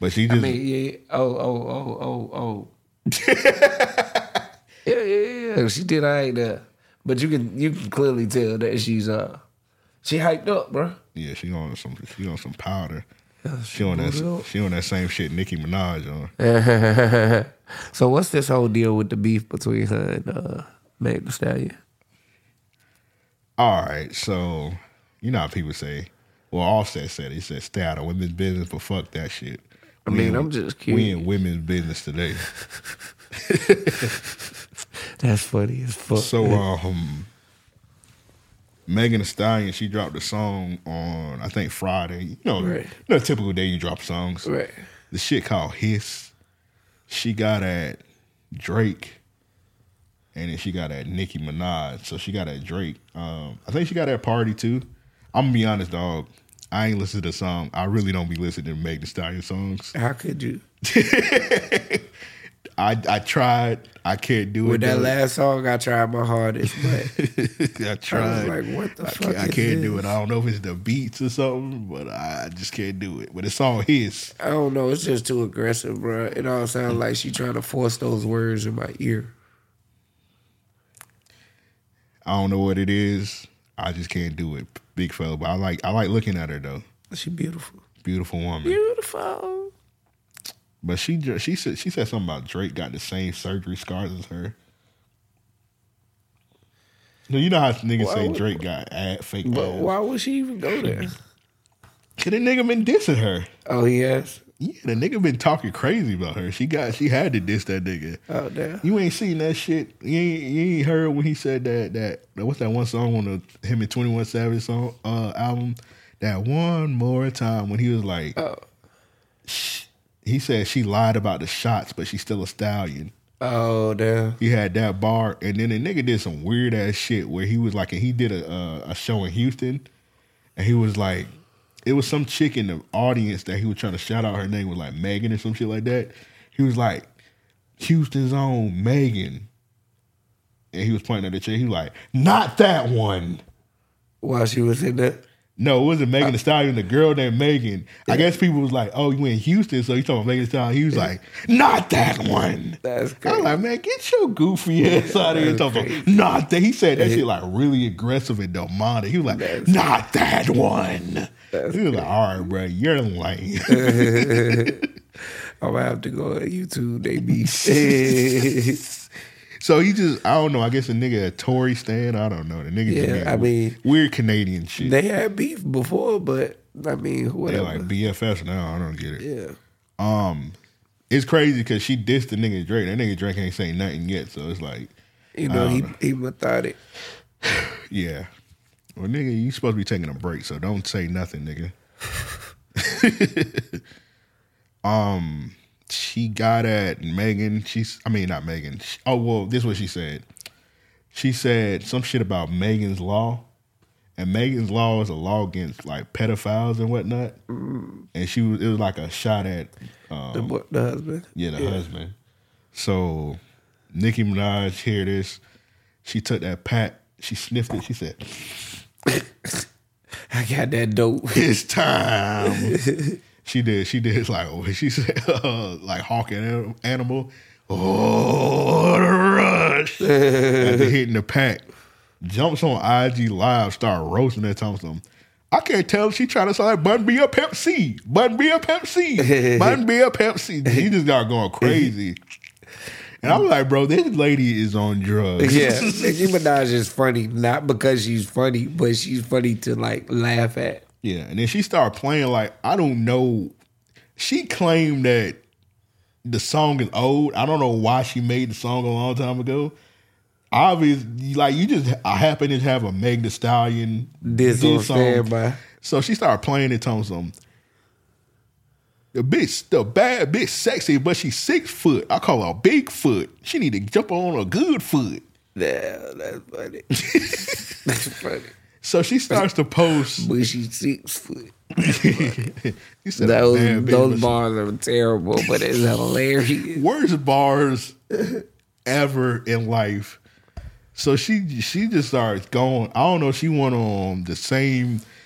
Speaker 4: But she
Speaker 3: I
Speaker 4: just
Speaker 3: mean, yeah. Oh, oh, oh, oh, oh. yeah, yeah, yeah. She did all right there. But you can you can clearly tell that she's uh she hyped up, bro.
Speaker 4: yeah, she on some she on some powder.
Speaker 3: Yeah,
Speaker 4: She on
Speaker 3: booted
Speaker 4: that
Speaker 3: up.
Speaker 4: she on that same shit Nicki Minaj on.
Speaker 3: So what's this whole deal with the beef between her and uh, Meg Thee Stallion?
Speaker 4: All right, so you know how people say, well, Offset said he said stay out of women's business, but fuck that shit.
Speaker 3: I
Speaker 4: We
Speaker 3: mean,
Speaker 4: in-
Speaker 3: I'm just
Speaker 4: We
Speaker 3: curious.
Speaker 4: in women's business today.
Speaker 3: That's funny as fuck.
Speaker 4: So um Megan Thee Stallion, she dropped a song on I think Friday. You know,
Speaker 3: Right.
Speaker 4: you know, a typical day you drop songs.
Speaker 3: Right.
Speaker 4: The shit called Hiss. She got at Drake, and then she got at Nicki Minaj. So she got at Drake. Um, I think she got at Party too. I'm gonna be honest, dog. I ain't listen to the song. I really don't be listening to Megan Thee Stallion songs.
Speaker 3: How could you?
Speaker 4: I I tried. I can't do
Speaker 3: With
Speaker 4: it.
Speaker 3: that
Speaker 4: though.
Speaker 3: last song, I tried my hardest, but
Speaker 4: I tried.
Speaker 3: like, what the
Speaker 4: I
Speaker 3: fuck
Speaker 4: Can't, I
Speaker 3: is
Speaker 4: can't do
Speaker 3: this?
Speaker 4: it. I don't know if it's the beats or something, but I just can't do it. But it's all his.
Speaker 3: I don't know. It's just too aggressive, bro. It all sounds like she trying to force those words in my ear.
Speaker 4: I don't know what it is. I just can't do it, big fella. But I like I like looking at her though.
Speaker 3: She beautiful.
Speaker 4: Beautiful woman.
Speaker 3: Beautiful.
Speaker 4: But she ju- she said she said something about Drake got the same surgery scars as her. No, you know how niggas
Speaker 3: Why
Speaker 4: say
Speaker 3: would-
Speaker 4: Drake got ad, fake
Speaker 3: But
Speaker 4: ass.
Speaker 3: why would she even go there?
Speaker 4: Cause the nigga been dissing her.
Speaker 3: Oh, he has?
Speaker 4: Yeah, the nigga been talking crazy about her. She got she had to diss that nigga.
Speaker 3: Oh, damn.
Speaker 4: You ain't seen that shit. You ain't, you ain't heard when he said that that what's that one song on the him and twenty-one Savage song uh, album? That one more time when he was like,
Speaker 3: Oh.
Speaker 4: sh- he said she lied about the shots, but she's still a stallion.
Speaker 3: Oh, damn.
Speaker 4: He had that bar, and then the nigga did some weird ass shit where he was like, he did a uh, a show in Houston, and he was like, it was some chick in the audience that he was trying to shout out. Her name was like Megan or some shit like that. He was like, Houston's own Megan, and he was pointing at the chick. He was like, not that one.
Speaker 3: While she was in there?
Speaker 4: No, it wasn't Megan Thee Stallion. The girl named Megan. I guess people was like, "Oh, you in Houston?" So you talking about Megan Thee Stallion? He was like, "Not that one."
Speaker 3: That's
Speaker 4: I
Speaker 3: crazy.
Speaker 4: was like, "Man, get your goofy ass out of here!" Talking about, "Not that." He said that shit like really aggressive and demonic. He was like,
Speaker 3: That's
Speaker 4: "Not that one."
Speaker 3: That's
Speaker 4: He was like, "All right, bro, you're lame."
Speaker 3: I'm gonna have to go on YouTube. They be
Speaker 4: So he just, I don't know. I guess a nigga a Tory stand. I don't know. The nigga, just
Speaker 3: Yeah,
Speaker 4: be
Speaker 3: I mean-
Speaker 4: weird Canadian shit.
Speaker 3: they had beef before, but I mean,
Speaker 4: They're
Speaker 3: whatever.
Speaker 4: like B F Fs now. I don't get it.
Speaker 3: yeah.
Speaker 4: Um, it's crazy because she dissed the nigga Drake. That nigga Drake ain't saying nothing yet, so it's like,
Speaker 3: You know,
Speaker 4: I
Speaker 3: he
Speaker 4: don't know.
Speaker 3: he methodic.
Speaker 4: yeah. Well, nigga, you supposed to be taking a break, so don't say nothing, nigga. um, she got at Megan. She's, I mean, not Megan. She- oh well, this is what she said. She said some shit about Megan's Law, and Megan's Law is a law against like pedophiles and whatnot. And she was, it was like a shot at. Um,
Speaker 3: The, boy- the husband.
Speaker 4: Yeah, the husband. So Nicki Minaj hear this. She took that pat. She sniffed it. She said,
Speaker 3: I got that dope.
Speaker 4: "It's time." She did. She did like she said, uh, like hawk and animal. Oh, the rush! After hitting the pack, jumps on I G Live, start roasting that Thompson. I can't tell if she trying to sound like Bun B or Pepsi. Bun B or Pepsi. Bun B or Pepsi. He just got going crazy. And I was like, bro, this lady is on drugs.
Speaker 3: Yeah, Nicki Minaj is funny, not because she's funny, but she's funny to like laugh at.
Speaker 4: Yeah, and then she started playing like, I don't know. She claimed that the song is old. I don't know why she made the song a long time ago. Obviously, like you just I happen to have a Meg Thee Stallion
Speaker 3: This on standby.
Speaker 4: So she started playing it on some the bitch, the bad bitch sexy, but she's six foot. I call her Bigfoot. She need to jump on a good foot.
Speaker 3: Yeah, that's funny. That's funny.
Speaker 4: So she starts to post.
Speaker 3: But she's six foot.
Speaker 4: You said
Speaker 3: Those
Speaker 4: bad bitch,
Speaker 3: those
Speaker 4: but she-
Speaker 3: bars are terrible, but it's hilarious.
Speaker 4: worst bars ever in life. So she she just starts going. I don't know. She went on the same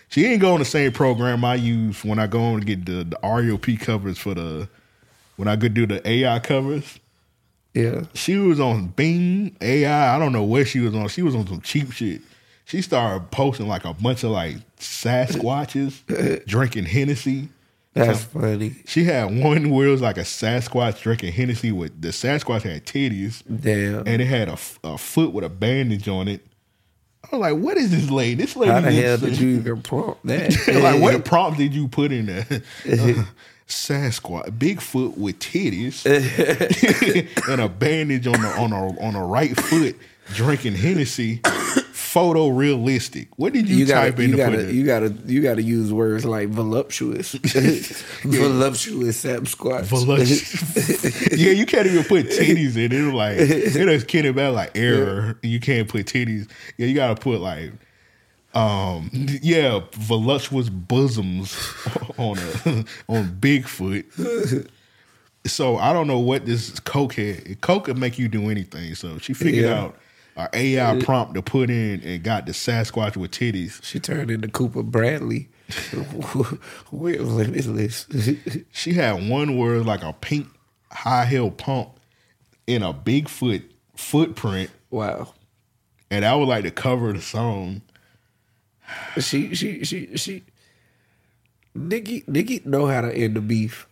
Speaker 4: She ain't go on the same program I use when I go on to get the, the R E O P covers for the when I could do the A I covers.
Speaker 3: Yeah.
Speaker 4: She was on Bing A I. I don't know what she was on. She was on some cheap shit. She started posting like a bunch of like Sasquatches drinking Hennessy.
Speaker 3: That's funny.
Speaker 4: She had one where it was like a Sasquatch drinking Hennessy with the Sasquatch had titties.
Speaker 3: Damn.
Speaker 4: And it had a, a foot with a bandage on it. I was like, what is this lady? This lady.
Speaker 3: How the
Speaker 4: is,
Speaker 3: hell did you even prompt that?
Speaker 4: Like, what prompt did you put in there? Uh, Sasquatch, Bigfoot with titties and a bandage on the on a on a right foot, drinking Hennessy. Photorealistic. What did you,
Speaker 3: You gotta,
Speaker 4: type in
Speaker 3: you
Speaker 4: to
Speaker 3: gotta,
Speaker 4: put in?
Speaker 3: you gotta, you gotta use words like voluptuous, voluptuous Sasquatch.
Speaker 4: Voluptuous. Yeah, you can't even put titties in it. It's like it is kidding about like error. You can't put titties. Yeah, you gotta put like um yeah, voluptuous bosoms on a on Bigfoot. So I don't know what this Coke had. Coke could make you do anything. So she figured
Speaker 3: Yeah.
Speaker 4: out an A I prompt to put in and got the Sasquatch with titties.
Speaker 3: She turned into Cooper Bradley. We're limitless.
Speaker 4: She had one word like a pink high heel pump in a Bigfoot footprint,
Speaker 3: Wow.
Speaker 4: and that was like the cover of the song.
Speaker 3: She, she, she, she. Nikki, Nikki know how to end the beef.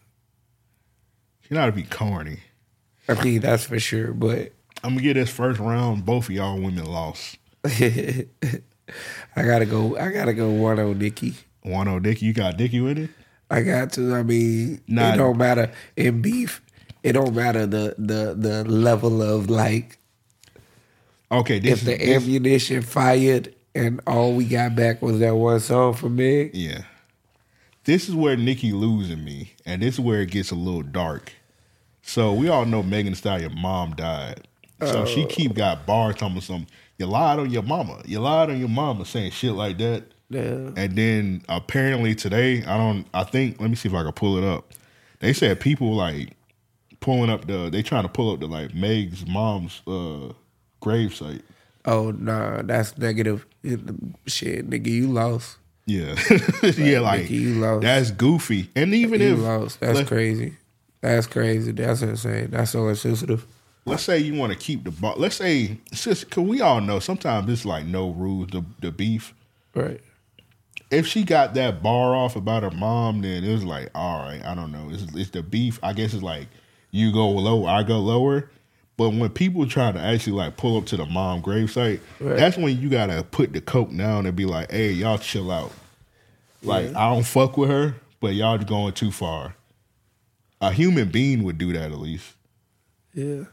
Speaker 4: She know how to be corny.
Speaker 3: I mean, that's for sure. But
Speaker 4: I'm gonna get this first round. Both of y'all women lost.
Speaker 3: I gotta go. I gotta go one on Nikki.
Speaker 4: One on Dickie. You got Dickie with it?
Speaker 3: I got to. I mean,
Speaker 4: Nah.
Speaker 3: it don't matter in beef. It don't matter the the the level of like
Speaker 4: Okay, this
Speaker 3: if
Speaker 4: is
Speaker 3: the
Speaker 4: this,
Speaker 3: ammunition fired and all we got back was that one song from Meg.
Speaker 4: yeah. This is where Nikki losing me, and this is where it gets a little dark. So we all know Megan Thee Stallion mom died. So she keep got bars talking about something. You lied on your mama. You lied on your mama, saying shit like that.
Speaker 3: Yeah.
Speaker 4: And then apparently today, I don't. I think. Let me see if I can pull it up. They said people like pulling up the. They trying to pull up the like Meg's mom's uh, gravesite.
Speaker 3: Oh nah, that's negative. Shit, nigga, you lost.
Speaker 4: Yeah, yeah, like
Speaker 3: Nikki, you lost.
Speaker 4: that's goofy. And even
Speaker 3: You
Speaker 4: if
Speaker 3: lost. That's
Speaker 4: let,
Speaker 3: crazy. That's crazy. That's insane. That's so insensitive.
Speaker 4: let's say you want to keep the ball. Let's say, because we all know sometimes it's like no rules. The the beef.
Speaker 3: Right.
Speaker 4: If she got that bar off about her mom, then it was like, all right, I don't know. It's, it's the beef. I guess it's like you go low, I go lower. But when people try to actually like pull up to the mom gravesite,
Speaker 3: Right.
Speaker 4: that's when you gotta put the coke down and be like, hey, y'all chill out. Like I don't fuck with her, but y'all going too far. A human being would do that at least.
Speaker 3: Yeah.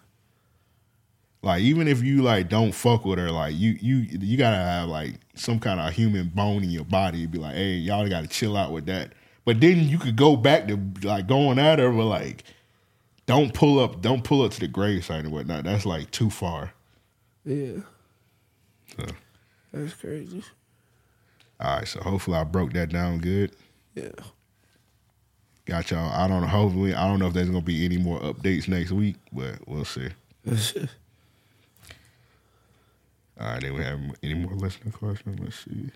Speaker 4: Like even if you like don't fuck with her, like you you you gotta have like some kind of human bone in your body. Be like, hey, y'all gotta chill out with that. But then you could go back to like going at her, but like don't pull up, don't pull up to the gravesite and whatnot. That's like too far.
Speaker 3: Yeah.
Speaker 4: So,
Speaker 3: That's crazy.
Speaker 4: all right, so hopefully I broke that down good.
Speaker 3: Yeah.
Speaker 4: Got y'all. I don't know. Hopefully, I don't know if there's gonna be any more updates next week, but we'll see. All right, then we have any more listener questions? Let's see.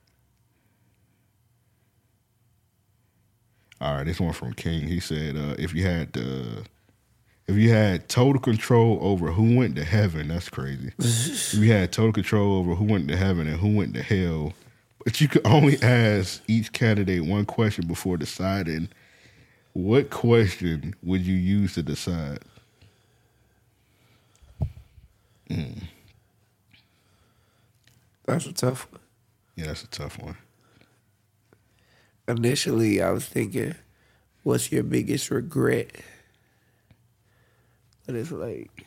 Speaker 4: All right, this one from King. He said, uh, "If you had uh, if you had total control over who went to heaven, that's crazy. If you had total control over who went to heaven and who went to hell, but you could only ask each candidate one question before deciding, what question would you use to decide?" Mm.
Speaker 3: That's a tough one.
Speaker 4: Yeah, that's a tough one.
Speaker 3: Initially, I was thinking, what's your biggest regret? But it's like,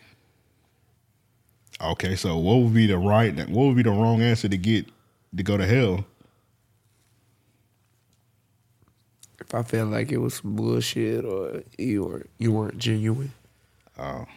Speaker 4: Okay, so what would be the right? What would be the wrong answer to get to go to hell?
Speaker 3: if I felt like it was some bullshit or you weren't, you weren't genuine.
Speaker 4: Oh,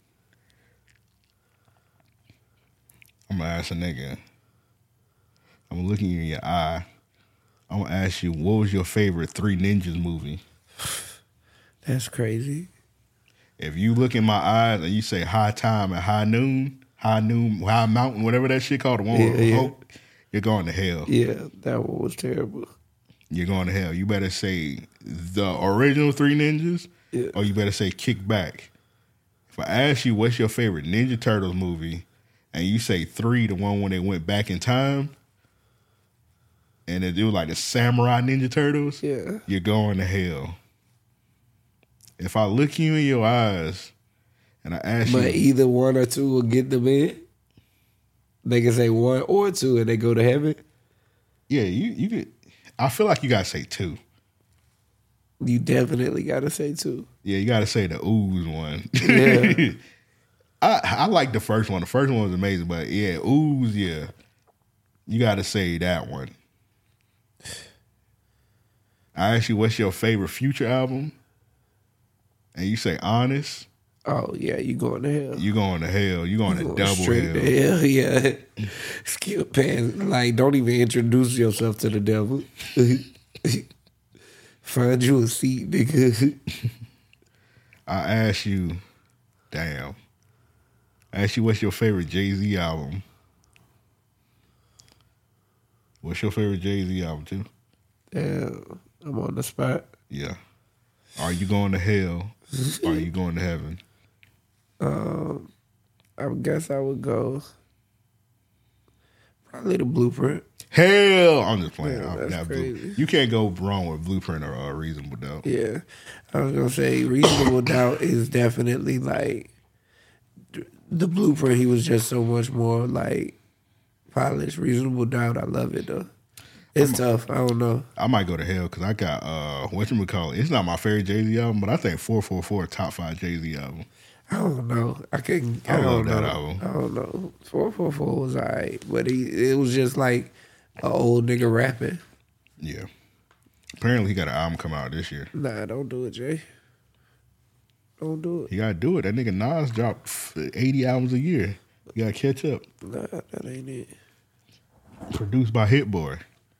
Speaker 4: I'm gonna ask a nigga. I'm looking you in your eye. I'm gonna ask you, what was your favorite Three Ninjas movie?
Speaker 3: That's crazy.
Speaker 4: If you look in my eyes and you say High Time and High Noon, High Noon, High Mountain, whatever that shit called, the one with
Speaker 3: Yeah, yeah.
Speaker 4: Hulk, You're going to hell.
Speaker 3: Yeah, that one was terrible.
Speaker 4: You're going to hell. You better say the original Three Ninjas,
Speaker 3: Yeah.
Speaker 4: or you better say Kick Back. If I ask you what's your favorite Ninja Turtles movie, and you say three, the one when they went back in time, and they do like the Samurai Ninja Turtles,
Speaker 3: Yeah.
Speaker 4: you're going to hell. If I look you in your eyes and I ask
Speaker 3: But
Speaker 4: you,
Speaker 3: either one or two will get them in. They can say one or two and they go to heaven.
Speaker 4: yeah, you you could. I feel like you gotta say two.
Speaker 3: You definitely gotta say two.
Speaker 4: Yeah, you gotta say the ooze one.
Speaker 3: Yeah.
Speaker 4: I I like the first one. The first one was amazing, but yeah, ooze, yeah, you gotta say that one. I ask you, what's your favorite Future album? And you say Honest.
Speaker 3: Oh yeah, you going to hell.
Speaker 4: You going to hell. You going
Speaker 3: You
Speaker 4: to
Speaker 3: going
Speaker 4: double
Speaker 3: straight
Speaker 4: hell.
Speaker 3: to hell. Yeah. Skip past. Like, don't even introduce yourself to the devil. Find you a seat, nigga.
Speaker 4: I ask you, damn. I ask you, what's your favorite Jay-Z album? What's your favorite Jay-Z album, too?
Speaker 3: Damn, I'm on the spot.
Speaker 4: Yeah. Are you going to hell or are you going to heaven?
Speaker 3: Um, I guess I would go probably the Blueprint.
Speaker 4: Hell, I'm just playing.
Speaker 3: Yeah,
Speaker 4: I'm
Speaker 3: that's
Speaker 4: not Blue-
Speaker 3: crazy.
Speaker 4: You can't go wrong with Blueprint or uh, Reasonable Doubt.
Speaker 3: Yeah, I was gonna say Reasonable Doubt is definitely like the Blueprint. He was just so much more like polished. Reasonable Doubt, I love it though. It's tough. I don't know.
Speaker 4: I might go to hell because I got uh, whatchamacallit. It's not my favorite Jay Z album, but I think four four four top five Jay Z album.
Speaker 3: I don't know. I can. I,
Speaker 4: I
Speaker 3: don't
Speaker 4: love that
Speaker 3: know.
Speaker 4: album.
Speaker 3: I don't know. Four four four was alright, but he it was just like an old nigga rapping.
Speaker 4: Yeah. Apparently, he got an album coming out this year.
Speaker 3: Nah, don't do it, Jay. Don't do it.
Speaker 4: You gotta do it. That nigga Nas dropped eighty albums a year. You gotta catch up.
Speaker 3: Nah, that ain't it.
Speaker 4: Produced by Hit Boy.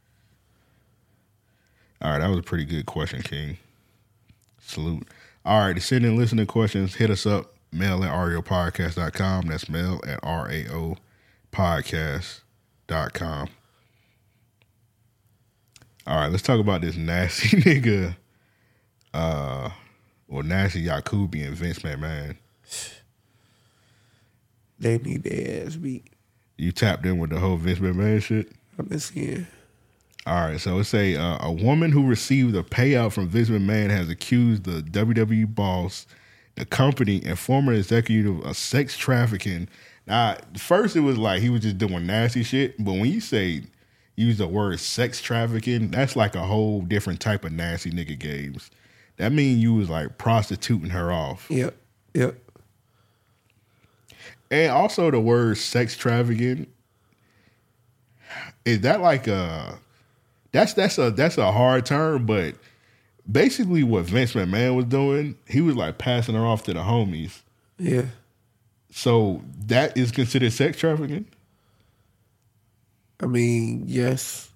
Speaker 4: All right, that was a pretty good question, King. Salute. All right, to send in listening questions, hit us up, mail at R A O podcast dot com. That's mail at R A O podcast dot com. All right, let's talk about this nasty nigga, uh, or nasty Yakubian Vince McMahon.
Speaker 3: They need their ass beat.
Speaker 4: You tapped in with the whole Vince McMahon shit?
Speaker 3: I've been scared.
Speaker 4: All right, so it's a uh, a woman who received a payout from Vince McMahon has accused the W W E boss, the company, and former executive of sex trafficking. Now, first it was like he was just doing nasty shit, but when you say use the word sex trafficking, that's like a whole different type of nasty nigga games. That means you was like prostituting her off.
Speaker 3: Yep. Yep.
Speaker 4: And also the word sex trafficking, is that like a that's that's a that's a hard term, but basically what Vince McMahon was doing, he was like passing her off to the homies.
Speaker 3: Yeah.
Speaker 4: So that is considered sex trafficking?
Speaker 3: I mean, yes.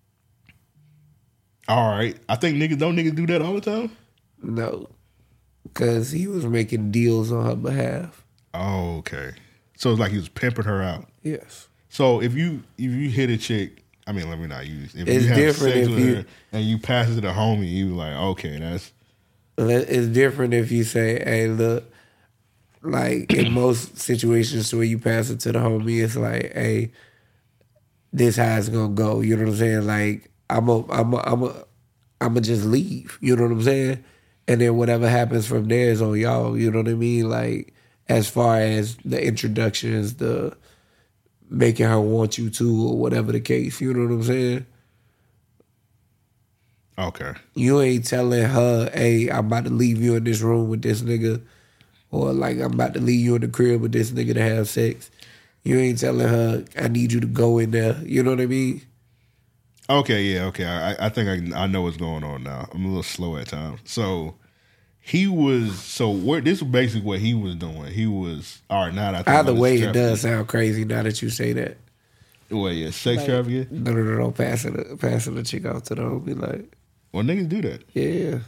Speaker 4: All right. I think niggas don't niggas do that all the time?
Speaker 3: No. Because he was making deals on her behalf.
Speaker 4: Oh, okay. So it's like he was pimping her out.
Speaker 3: Yes.
Speaker 4: So if you if you hit a chick, I mean, let me not use. If
Speaker 3: It's
Speaker 4: you have
Speaker 3: different
Speaker 4: sex
Speaker 3: if
Speaker 4: with
Speaker 3: you-
Speaker 4: her and you pass it to the homie, you like, okay, that's
Speaker 3: It's different if you say, hey, look, like in most situations where you pass it to the homie, it's like, hey, this how it's gonna go. You know what I'm saying? Like, I'm a, I'm a, I'm a, I'm a just leave. You know what I'm saying? And then whatever happens from there is on y'all. You know what I mean? Like, as far as the introductions, the making her want you to, or whatever the case. You know what I'm saying?
Speaker 4: okay.
Speaker 3: You ain't telling her, hey, I'm about to leave you in this room with this nigga, or like I'm about to leave you in the crib with this nigga to have sex. You ain't telling her, I need you to go in there. You know what I mean?
Speaker 4: Okay, yeah, okay. I, I think I, I know what's going on now. I'm a little slow at times. So he was so what? This was basically what he was doing. He was all right. Now that I think
Speaker 3: Either
Speaker 4: about
Speaker 3: way,
Speaker 4: this
Speaker 3: it does sound crazy now that you say that.
Speaker 4: Well, yeah, sex trafficking.
Speaker 3: No, no, no, no. Passing the, passing the chick out to the homie, like,
Speaker 4: Well, niggas do that.
Speaker 3: yeah.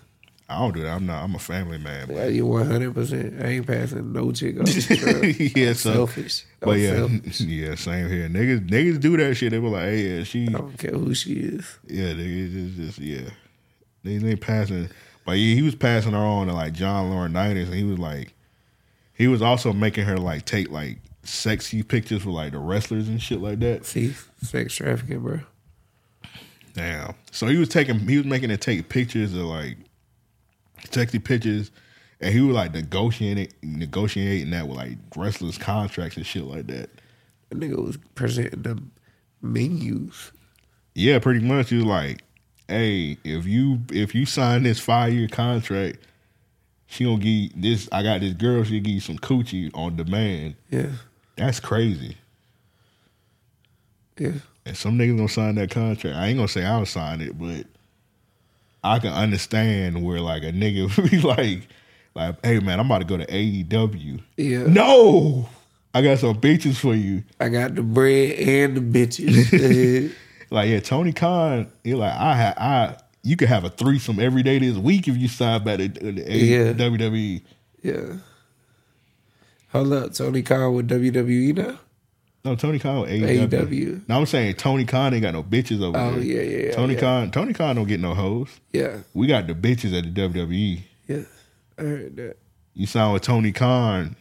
Speaker 4: I don't do that. I'm not. I'm a family man.
Speaker 3: Yeah, you one hundred percent. I ain't passing no chick off.
Speaker 4: yeah,
Speaker 3: I'm
Speaker 4: so,
Speaker 3: selfish. I'm
Speaker 4: but yeah,
Speaker 3: selfish.
Speaker 4: yeah, same here. Niggas, niggas do that shit. They were like, hey, yeah, she.
Speaker 3: I don't care who she is.
Speaker 4: Yeah, niggas just, just yeah. They ain't passing. But yeah, he was passing her on to like John Laurinaitis, and he was like, he was also making her like take like sexy pictures for like the wrestlers and shit like that.
Speaker 3: See, sex trafficking, bro.
Speaker 4: Damn. So he was taking, he was making her take pictures of like sexy pictures, and he was like negotiating, negotiating that with like wrestlers' contracts and shit like that.
Speaker 3: The nigga was presenting them menus.
Speaker 4: Yeah, pretty much. He was like, hey, if you if you sign this five year contract, she gonna give you this. I got this girl. She give you some coochie on demand.
Speaker 3: Yeah,
Speaker 4: that's crazy.
Speaker 3: Yeah,
Speaker 4: and some niggas gonna sign that contract. I ain't gonna say I'll sign it, but I can understand where like a nigga would be like, like, hey man, I'm about to go to A E W.
Speaker 3: Yeah,
Speaker 4: no, I got some bitches for you.
Speaker 3: I got the bread and the bitches.
Speaker 4: Like, yeah, Tony Khan, he like, I ha- I you could have a threesome every day this week if you sign back to the
Speaker 3: Yeah.
Speaker 4: W W E.
Speaker 3: Yeah. Hold up, Tony Khan with W W E now?
Speaker 4: No, Tony Khan with A E W.
Speaker 3: A E W.
Speaker 4: No, I'm saying Tony Khan ain't got no bitches over
Speaker 3: Oh,
Speaker 4: there.
Speaker 3: yeah, yeah, yeah.
Speaker 4: Tony
Speaker 3: yeah.
Speaker 4: Khan, Tony Khan don't get no hoes.
Speaker 3: Yeah.
Speaker 4: We got the bitches at the W W E.
Speaker 3: Yeah. I heard that.
Speaker 4: You sign with Tony Khan,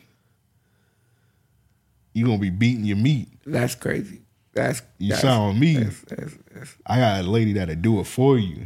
Speaker 4: you gonna be beating your meat.
Speaker 3: That's crazy. That's
Speaker 4: You
Speaker 3: that's,
Speaker 4: sign with me.
Speaker 3: That's, that's, that's,
Speaker 4: I got a lady that'll do it for you.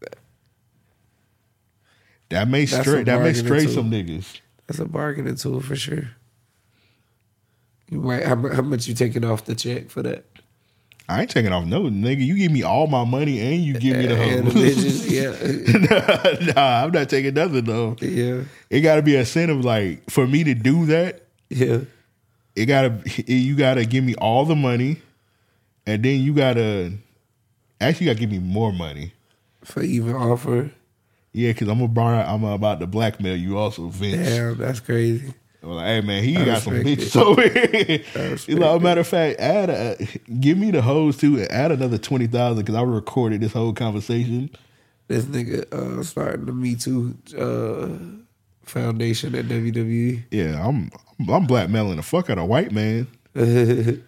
Speaker 4: That may
Speaker 3: That's
Speaker 4: straight.
Speaker 3: a
Speaker 4: That may
Speaker 3: bargaining
Speaker 4: stray
Speaker 3: tool.
Speaker 4: some niggas.
Speaker 3: that's a bargaining tool for sure. You might how, mu- how much you taking off the check for that?
Speaker 4: I ain't taking off no nigga. You give me all my money and you give me the
Speaker 3: And the
Speaker 4: hoes.
Speaker 3: bitches, yeah.
Speaker 4: nah, I'm not taking nothing though.
Speaker 3: Yeah.
Speaker 4: It got to be a incentive, like for me to do that.
Speaker 3: Yeah.
Speaker 4: It gotta, you gotta give me all the money, and then you gotta actually you gotta give me more money.
Speaker 3: For even offer.
Speaker 4: Yeah, because I'm gonna bar, I'm about to blackmail you also, Vince.
Speaker 3: Damn, that's crazy.
Speaker 4: I'm like, hey man, he
Speaker 3: I
Speaker 4: got some
Speaker 3: respect
Speaker 4: bitches
Speaker 3: it.
Speaker 4: over here.
Speaker 3: I
Speaker 4: You
Speaker 3: respect
Speaker 4: know,
Speaker 3: it.
Speaker 4: matter of fact, add a, give me the hoes too, and add another twenty thousand because I recorded this whole conversation.
Speaker 3: This nigga uh, starting the Me Too uh, foundation at W W
Speaker 4: Yeah, I'm I'm blackmailing the fuck out of white man.
Speaker 3: E.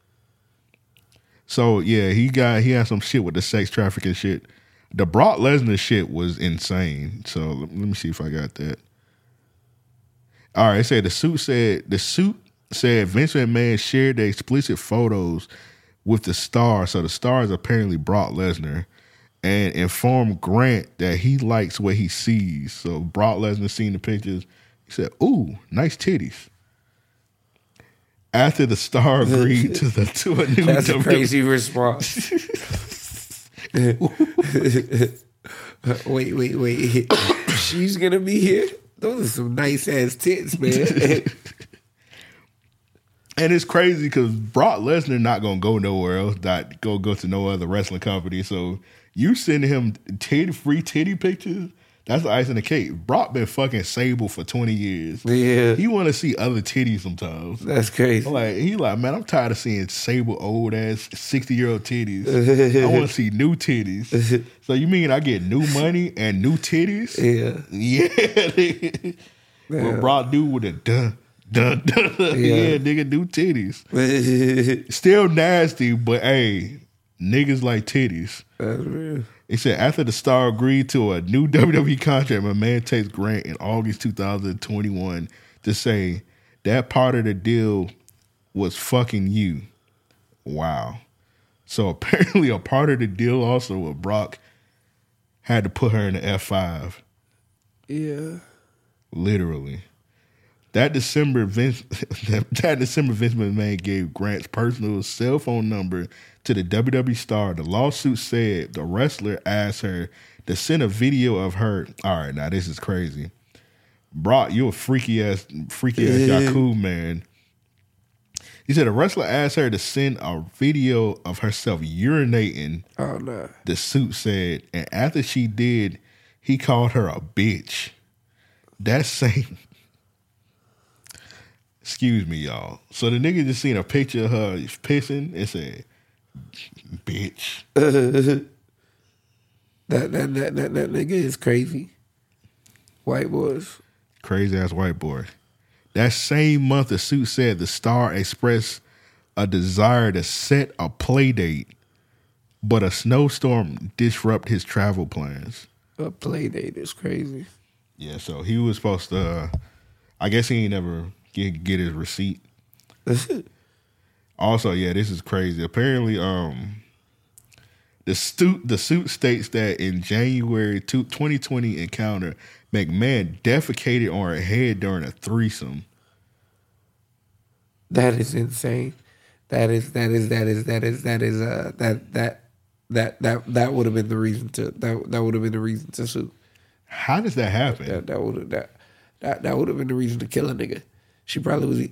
Speaker 4: So yeah, he got he had some shit with the sex trafficking shit. The Brock Lesnar shit was insane. So let me see if I got that. All right, it said the suit said the suit said Vince McMahon shared the explicit photos with the star. So the star is apparently Brock Lesnar, and informed Grant that he likes what he sees. So Brock Lesnar seen the pictures. He said, "Ooh, nice titties." After the star agreed to the to a new
Speaker 3: That's a
Speaker 4: W W E
Speaker 3: crazy response. wait, wait, wait. She's gonna be here? Those are some nice ass tits, man.
Speaker 4: And it's crazy because Brock Lesnar not gonna go nowhere else, not go go to no other wrestling company. So you send him titty free titty pictures. That's the ice in the cake. Brock been fucking Sable for twenty years.
Speaker 3: Yeah.
Speaker 4: He want to see other titties sometimes.
Speaker 3: That's crazy.
Speaker 4: Like he like, man, I'm tired of seeing Sable old ass sixty year old titties. I want to see new titties. So you mean I get new money and new titties?
Speaker 3: Yeah.
Speaker 4: Yeah. What Brock do with a dun dun dun? Yeah,
Speaker 3: Yeah.
Speaker 4: nigga, new titties. Still nasty, but hey, niggas like titties.
Speaker 3: That's real.
Speaker 4: He said after the star agreed to a new W W E contract, my man takes Grant in August two thousand twenty-one to say that part of the deal was fucking you. Wow. So apparently a part of the deal also with Brock had to put her in the F five.
Speaker 3: Yeah.
Speaker 4: Literally. That December, Vince, that December, Vince McMahon gave Grant's personal cell phone number to the W W E star. The lawsuit said the wrestler asked her to send a video of her. All right, now this is crazy. Brock, you a freaky ass, freaky ass Yaku man. He said the wrestler asked her to send a video of herself urinating.
Speaker 3: Oh no.
Speaker 4: The suit said, and after she did, he called her a bitch. That's saying. Excuse me, y'all. So the nigga just seen a picture of her pissing and said, bitch.
Speaker 3: that, that that that that nigga is crazy. White boys.
Speaker 4: Crazy ass white boy. That same month, the suit said the star expressed a desire to set a play date, but a snowstorm disrupted his travel plans.
Speaker 3: A play date is crazy.
Speaker 4: Yeah, so he was supposed to. Uh, I guess he ain't never get get his receipt. Also, yeah, this is crazy. Apparently, um, the suit the suit states that in January twenty twenty encounter, McMahon defecated on her head during a threesome.
Speaker 3: That is insane. That is that is that is that is that is uh that that that that that would have been the reason to that that would have been the reason to sue.
Speaker 4: How does that happen?
Speaker 3: That that would have that that that would have been the reason to kill a nigga. She probably was.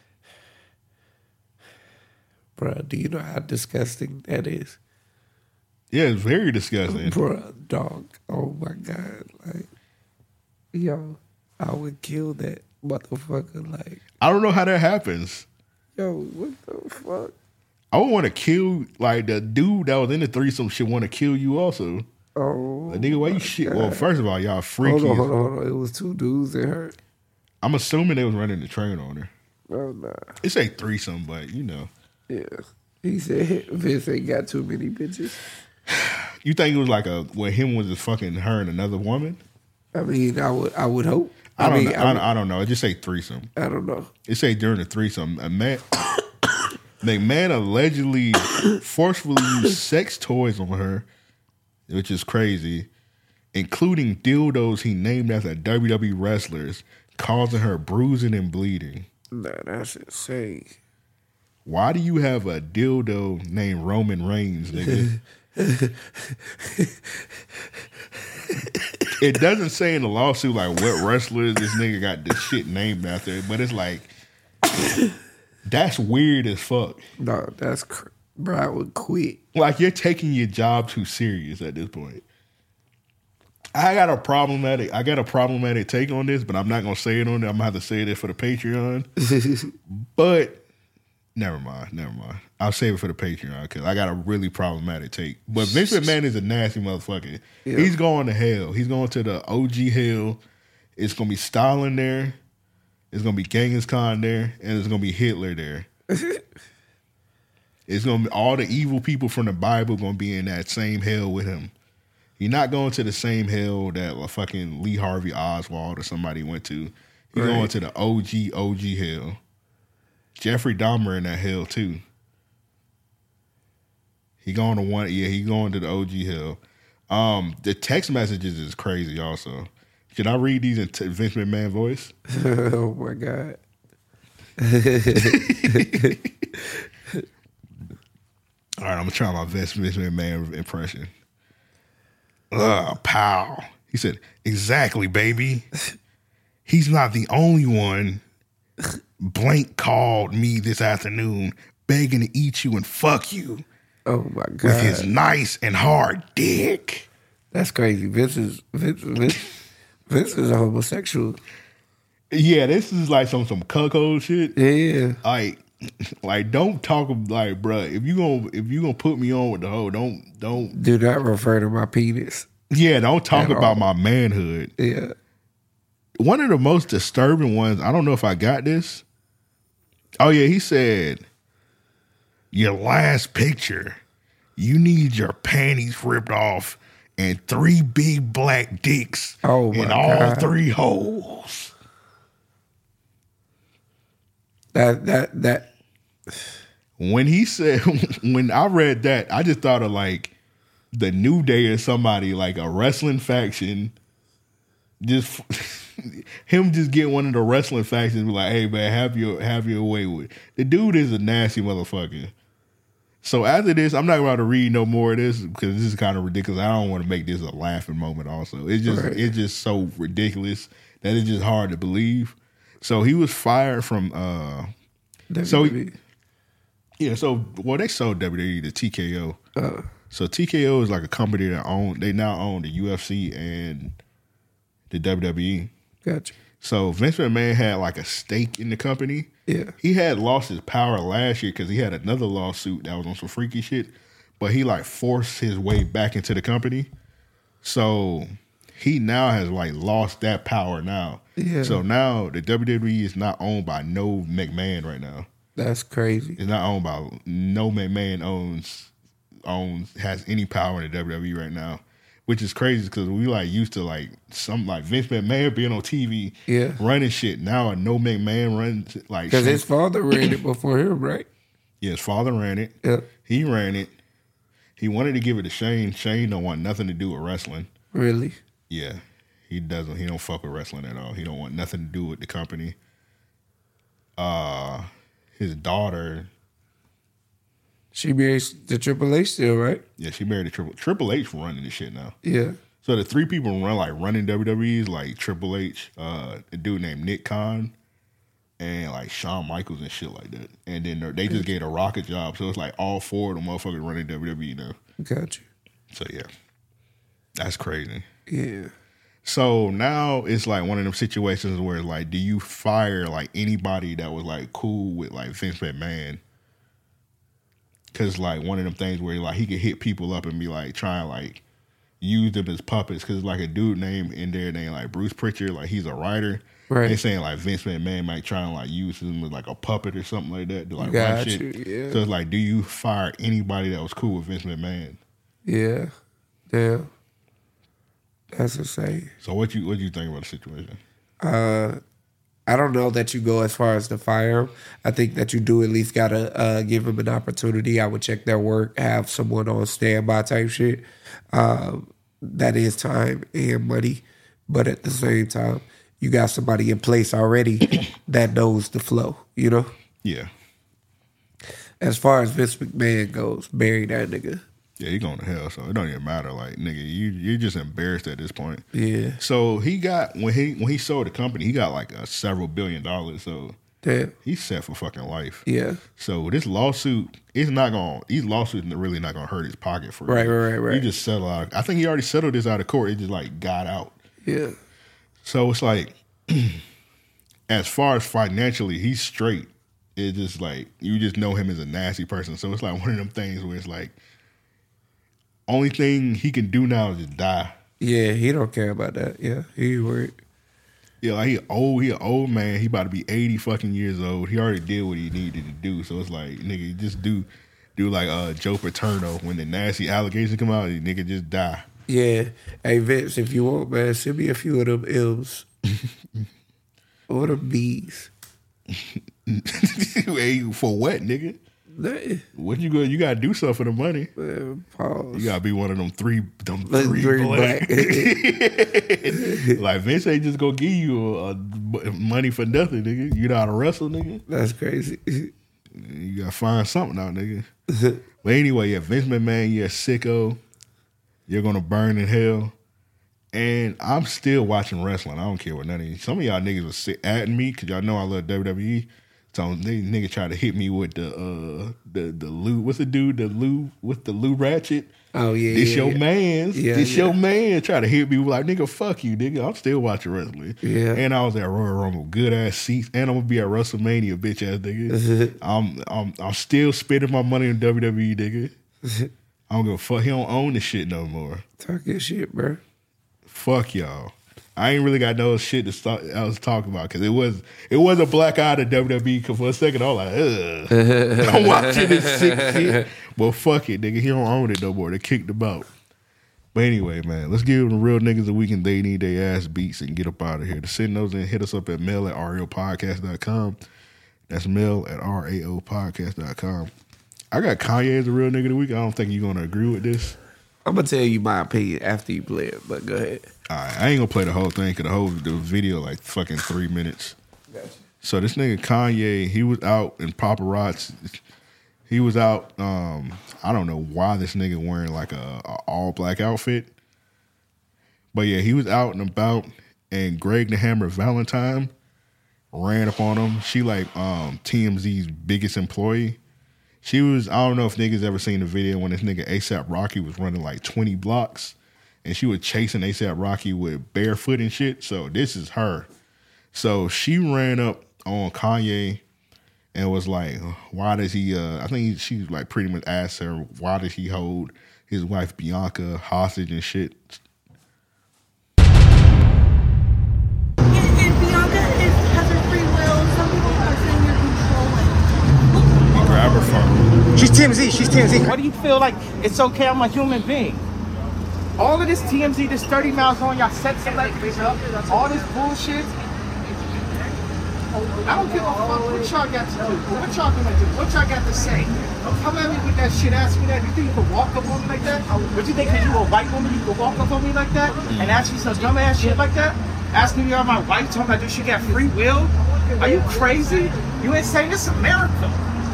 Speaker 3: Bruh, do you know how disgusting that is?
Speaker 4: Yeah, it's very disgusting.
Speaker 3: Bruh, dog. Oh my God. Like, yo, I would kill that motherfucker. Like,
Speaker 4: I don't know how that happens.
Speaker 3: yo, what the fuck?
Speaker 4: I would want to kill, like, the dude that was in the threesome should want to kill you also.
Speaker 3: Oh,
Speaker 4: Like, nigga, why you shit? Well, first of all, y'all freaky.
Speaker 3: hold on, hold on, hold on. It was two dudes in her.
Speaker 4: I'm assuming they was running the train on her.
Speaker 3: Oh, nah.
Speaker 4: It's a threesome, but, you know.
Speaker 3: Yeah. He said Vince ain't got too many bitches.
Speaker 4: You think it was like a, where him was just fucking her and another woman?
Speaker 3: I mean, I would I would hope.
Speaker 4: I, don't
Speaker 3: mean,
Speaker 4: know.
Speaker 3: I,
Speaker 4: I,
Speaker 3: would-
Speaker 4: I don't know. It just say threesome.
Speaker 3: I don't know.
Speaker 4: It say during the threesome, a man, McMahon allegedly forcefully used sex toys on her, which is crazy, including dildos he named after W W E wrestlers, causing her bruising and bleeding.
Speaker 3: Nah, that's insane.
Speaker 4: Why do you have a dildo named Roman Reigns, nigga? It doesn't say in the lawsuit like what wrestlers this nigga got this shit named after, but it's like that's weird as fuck.
Speaker 3: No, that's cr- bro. I would quit.
Speaker 4: Like you're taking your job too serious at this point. I got a problematic. I got a problematic take on this, but I'm not gonna say it on there. I'm gonna have to say it for the Patreon. But never mind, never mind. I'll save it for the Patreon because I got a really problematic take. But Vince McMahon is a nasty motherfucker.
Speaker 3: Yeah. He's
Speaker 4: He's going to hell. He's going to the O G hell. It's gonna be Stalin there. It's gonna be Genghis Khan there, and it's gonna be Hitler there. It's gonna be all the evil people from the Bible gonna be in that same hell with him. You're not going to the same hell that a fucking Lee Harvey Oswald or somebody went to. You're
Speaker 3: Right.
Speaker 4: going to the O G O G hell. Jeffrey Dahmer in that hell too. He going to one, yeah, he going to the O G hell. Um, the text messages is crazy also. Should I read these in t- Vince McMahon voice?
Speaker 3: Oh my God.
Speaker 4: All right, I'm gonna try my Vince, Vince McMahon impression. Ugh, pal. He said, exactly, baby. He's not the only one. Blank called me this afternoon begging to eat you and fuck you
Speaker 3: Oh my
Speaker 4: with
Speaker 3: God.
Speaker 4: his nice and hard dick.
Speaker 3: That's crazy. Vince is Vince, Vince, Vince is a homosexual.
Speaker 4: Yeah, this is like some some cuckold shit.
Speaker 3: Yeah.
Speaker 4: Like, like don't talk of like, bruh, if you gonna if you gonna put me on with the hoe, don't don't
Speaker 3: Do not refer to my penis.
Speaker 4: yeah, don't talk
Speaker 3: At
Speaker 4: about
Speaker 3: all.
Speaker 4: my manhood.
Speaker 3: Yeah.
Speaker 4: One of the most disturbing ones, I don't know if I got this. Oh yeah, he said, your last picture, you need your panties ripped off and three big black dicks
Speaker 3: Oh, my
Speaker 4: in all
Speaker 3: God.
Speaker 4: three holes.
Speaker 3: That that that
Speaker 4: When he said, when I read that, I just thought of like the New Day or somebody, like a wrestling faction, just him just get one of the wrestling factions and be like, hey man, have your have your way with it. The dude is a nasty motherfucker. So after this, I'm not about to read no more of this because this is kind of ridiculous. I don't want to make this a laughing moment also. It's just
Speaker 3: Right.
Speaker 4: it's just so ridiculous that it's just hard to believe. So he was fired from uh So-
Speaker 3: W W E.
Speaker 4: yeah, so well they sold W W E to T K O.
Speaker 3: Uh,
Speaker 4: So T K O is like a company that own they now own the U F C and the W W E.
Speaker 3: gotcha.
Speaker 4: So Vince McMahon had like a stake in the company.
Speaker 3: Yeah.
Speaker 4: He had lost his power last year because he had another lawsuit that was on some freaky shit, but he like forced his way back into the company. So he now has like lost that power now.
Speaker 3: Yeah.
Speaker 4: So now the W W E is not owned by no McMahon right now.
Speaker 3: That's crazy.
Speaker 4: It's not owned by no McMahon owns owns has any power in the W W E right now, which is crazy because we like used to like some like Vince McMahon being on T V,
Speaker 3: yeah,
Speaker 4: running shit. Now no McMahon runs like
Speaker 3: because his father ran it before him, right?
Speaker 4: Yeah, his father ran it.
Speaker 3: Yeah,
Speaker 4: he ran it. He wanted to give it to Shane. Shane don't want nothing to do with wrestling.
Speaker 3: Really?
Speaker 4: Yeah, he doesn't. He don't fuck with wrestling at all. He don't want nothing to do with the company. Uh, his daughter.
Speaker 3: She married to Triple H still, right?
Speaker 4: Yeah, she married to Triple Triple H running this shit now.
Speaker 3: Yeah.
Speaker 4: So the three people run like running W W E is like Triple H, uh, a dude named Nick Khan, and like Shawn Michaels and shit like that. And then they just gave a Rocket job, so it's like all four of them motherfuckers running W W E now.
Speaker 3: Got you.
Speaker 4: So yeah, that's crazy.
Speaker 3: Yeah.
Speaker 4: So now it's like one of them situations where it's like, do you fire like anybody that was like cool with like Vince McMahon? Cause like one of them things where like he could hit people up and be like trying to like use them as puppets. Cause like a dude named in there named like Bruce Pritchard, like he's a writer.
Speaker 3: Right.
Speaker 4: They saying like Vince McMahon might try and like use him as like a puppet or something like that to like
Speaker 3: Got
Speaker 4: run shit.
Speaker 3: you, yeah.
Speaker 4: So it's like, do you fire anybody that was cool with Vince McMahon?
Speaker 3: Yeah. Damn. That's insane.
Speaker 4: So what you what you think about the situation?
Speaker 3: Uh, I don't know that you go as far as to fire him. I think that you do at least gotta uh, give him an opportunity. I would check their work, have someone on standby type shit. Uh, that is time and money, but at the same time, you got somebody in place already that knows the flow. You know.
Speaker 4: Yeah.
Speaker 3: As far as Vince McMahon goes, bury that nigga.
Speaker 4: Yeah, he going to hell, so it don't even matter. Like, nigga, you you're just embarrassed at this point.
Speaker 3: Yeah.
Speaker 4: So he got when he when he sold the company, he got like a several billion dollars. So
Speaker 3: damn,
Speaker 4: he's set for fucking life.
Speaker 3: Yeah.
Speaker 4: So this lawsuit, it's not gonna. These lawsuits are really not gonna hurt his pocket for
Speaker 3: right,
Speaker 4: real.
Speaker 3: right, right, right.
Speaker 4: He just settled out. I think he already settled this out of court. It just like got out.
Speaker 3: Yeah.
Speaker 4: So it's like, as far as financially, he's straight. It's just like you just know him as a nasty person. So it's like one of them things where it's like. Only thing he can do now is just die.
Speaker 3: Yeah, he don't care about that. Yeah, he worried.
Speaker 4: Yeah, like he old, he an old man. He about to be eighty fucking years old. He already did what he needed to do. So it's like, nigga, just do, do like uh, Joe Paterno when the nasty allegations come out. Nigga, just die.
Speaker 3: Yeah. Hey Vince, if you want, man, send me a few of them L's or them B's.
Speaker 4: Hey, for what, nigga?
Speaker 3: Nothing.
Speaker 4: What you go? You gotta do something for the money.
Speaker 3: Man, pause.
Speaker 4: You gotta be one of them three, them
Speaker 3: Let's
Speaker 4: three,
Speaker 3: three
Speaker 4: black.
Speaker 3: black.
Speaker 4: Like Vince ain't just gonna give you a, a money for nothing, nigga. You know how to wrestle, nigga.
Speaker 3: That's crazy.
Speaker 4: You gotta find something out, nigga. But anyway, yeah, Vince McMahon, you're a sicko. You're gonna burn in hell. And I'm still watching wrestling. I don't care what none of you. Some of y'all niggas was sit at me because y'all know I love W W E. So they nigga tried to hit me with the uh the the Lou. What's the dude? The Lou with the Lou Ratchet.
Speaker 3: Oh yeah,
Speaker 4: this
Speaker 3: yeah,
Speaker 4: your
Speaker 3: yeah.
Speaker 4: man's.
Speaker 3: Yeah,
Speaker 4: this
Speaker 3: yeah.
Speaker 4: your man. Try to hit me with like nigga, fuck you, nigga. I'm still watching wrestling.
Speaker 3: Yeah.
Speaker 4: And I was at Royal Rumble, good ass seats, and I'm gonna be at WrestleMania, bitch ass nigga. I'm I'm I'm still spending my money on W W E, nigga. I don't give a fuck. He don't own this shit no more.
Speaker 3: Talk your shit, bro.
Speaker 4: Fuck y'all. I ain't really got no shit to start, I was talking about because it was it was a black eye to W W E. Because for a second I was like, ugh, I'm watching this sick shit. But fuck it, nigga, he don't own it no more. They kicked him out. But anyway, man, let's give the real niggas a weekend they need their ass beats and get up out of here. To send those in, hit us up at mail at R A O podcast dot com. That's mail at R A O podcast dot com. I got Kanye as a real nigga of the week. I don't think you're gonna agree with this.
Speaker 3: I'm gonna tell you my opinion after you play it, but go ahead.
Speaker 4: All right, I ain't gonna play the whole thing because the whole the video like fucking three minutes.
Speaker 3: Gotcha.
Speaker 4: So this nigga Kanye, he was out in paparazzi. He was out. Um, I don't know why this nigga wearing like a, a all black outfit, but yeah, he was out and about. And Greg the Hammer Valentine ran up on him. She like um, T M Z's biggest employee. She was. I don't know if niggas ever seen the video when this nigga ASAP Rocky was running like twenty blocks. And she was chasing ASAP Rocky with barefoot and shit. So this is her. So she ran up on Kanye and was like, why does he, uh, I think he, she like pretty much asked her, why does he hold his wife Bianca hostage and shit? fuck.
Speaker 5: She's T M Z. She's T M Z. Why do you feel like it's okay? I'm a human being. All of this T M Z, this thirty miles on, y'all set celebrities up. All this bullshit. I don't give a fuck what y'all got to do. What y'all gonna do? What y'all got to say? Don't come at me with that shit. Ask me that. You think you can walk up on me like that? But you think because you a white woman, you can walk up on me like that and ask me some dumb ass shit like that? Ask me if you're my wife, talking about do she got free will? Are you crazy? You insane? This is America.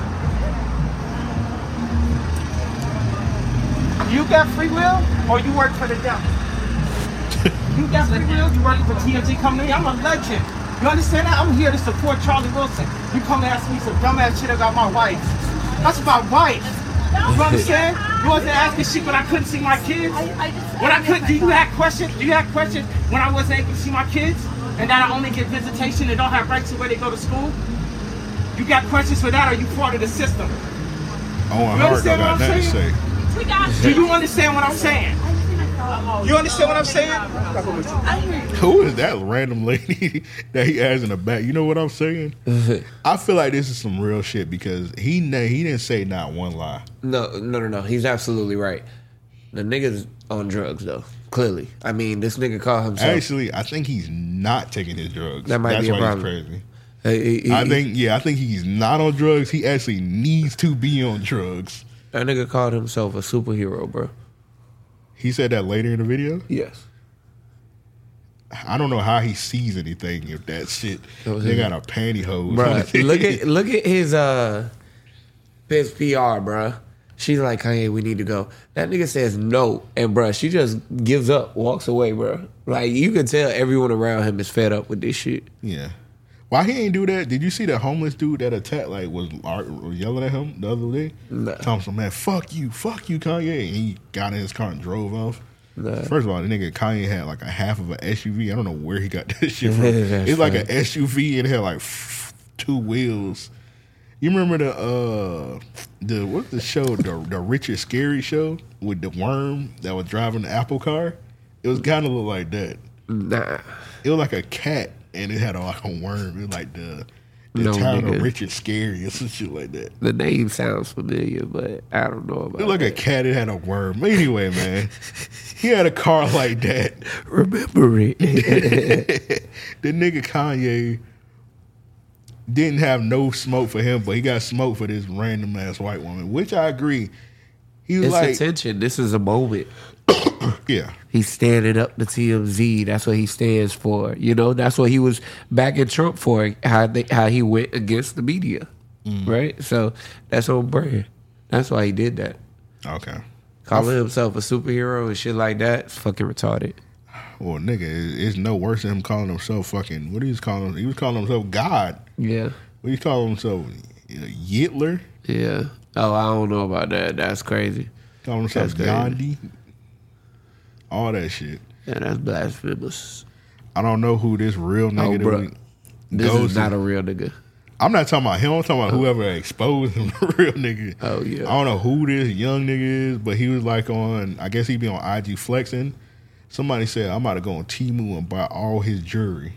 Speaker 5: You got free will, or you work for the devil? You got free will. You working for T M Z company? I'm a legend. You understand that? I'm here to support Charlie Wilson. You come to ask me some dumbass shit about my wife. That's my wife. You understand? You wasn't asking shit when I couldn't see my kids. When I couldn't, do you have questions? Do you have questions when I wasn't able to see my kids? And that I only get visitation and don't have rights to where they go to school? You got questions for that, or you part of the system?
Speaker 4: Owen
Speaker 5: You
Speaker 4: Hart don't
Speaker 5: understand what
Speaker 4: got
Speaker 5: I'm
Speaker 4: nothing to
Speaker 5: saying?
Speaker 4: say.
Speaker 5: Do you understand what I'm saying? You understand what I'm saying?
Speaker 4: Who is that random lady that he has in the back? You know what I'm saying? I feel like this is some real shit because he he didn't say not one lie.
Speaker 3: No, no, no, no. He's absolutely right. The nigga's on drugs though. Clearly, I mean, this nigga called himself.
Speaker 4: Actually, I think he's not taking his drugs.
Speaker 3: That might
Speaker 4: That's
Speaker 3: be a
Speaker 4: why
Speaker 3: problem.
Speaker 4: he's crazy.
Speaker 3: He, he,
Speaker 4: I
Speaker 3: he,
Speaker 4: think yeah, I think he's not on drugs. He actually needs to be on drugs.
Speaker 3: that nigga called himself a superhero, bro.
Speaker 4: He said that later in the video.
Speaker 3: Yes.
Speaker 4: I don't know how he sees anything if that shit.
Speaker 3: That was
Speaker 4: They
Speaker 3: his-
Speaker 4: got a pantyhose.
Speaker 3: Bruh, look at look at his uh his P R, bruh. She's like, Kanye, we need to go. That nigga says no, and bruh, she just gives up, walks away, bruh. Like you can tell everyone around him is fed up with this shit.
Speaker 4: Yeah. Why he ain't do that? Did you see that homeless dude that attacked, like, was, was yelling at him the other day?
Speaker 3: Nah.
Speaker 4: Thompson, man, fuck you, fuck you, Kanye. And he got in his car and drove off.
Speaker 3: Nah.
Speaker 4: First of all, the nigga Kanye had like a half of an S U V. I don't know where he got that shit from.
Speaker 3: That's
Speaker 4: It's like
Speaker 3: funny.
Speaker 4: an S U V and it had like f- two wheels. You remember the uh the what's the show the the Richard Scary show with the worm that was driving the Apple car? It was kind of look like that.
Speaker 3: Nah.
Speaker 4: It was like a cat and it had a, like a worm. It was like the the
Speaker 3: No,
Speaker 4: town
Speaker 3: nigga.
Speaker 4: of Richard Scary or some shit like that.
Speaker 3: The name sounds familiar, but I don't know about
Speaker 4: It looked like a
Speaker 3: that.
Speaker 4: cat. It had a worm. Anyway, man, he had a car like that.
Speaker 3: Remember it.
Speaker 4: The nigga Kanye didn't have no smoke for him, but he got smoke for this random ass white woman, which I agree. He was
Speaker 3: It's
Speaker 4: like,
Speaker 3: attention. This is a moment.
Speaker 4: yeah,
Speaker 3: He's standing up to T M Z. That's what he stands for. You know, that's what he was backing Trump for. How they, how he went against the media, right? So that's on brand. That's why he did that.
Speaker 4: okay.
Speaker 3: Calling himself a superhero and shit like that is fucking retarded.
Speaker 4: Well, nigga, it- it's no worse than him calling himself fucking. What he was calling? He was calling himself God.
Speaker 3: Yeah,
Speaker 4: What he calling himself? You know, Hitler.
Speaker 3: yeah. Oh, I don't know about that. That's crazy.
Speaker 4: Calling himself
Speaker 3: That's crazy.
Speaker 4: Gandhi. All that shit.
Speaker 3: Yeah, that's blasphemous.
Speaker 4: I don't know who this real nigga
Speaker 3: Oh,
Speaker 4: that
Speaker 3: bro.
Speaker 4: we-
Speaker 3: This
Speaker 4: goes
Speaker 3: is not
Speaker 4: to-
Speaker 3: a real nigga.
Speaker 4: I'm not talking about him. I'm talking about whoever exposed him, the real nigga.
Speaker 3: Oh, yeah.
Speaker 4: I don't know who this young nigga is, but he was like on, I guess he be on I G flexing. Somebody said, I'm about to go on Temu and buy all his jewelry.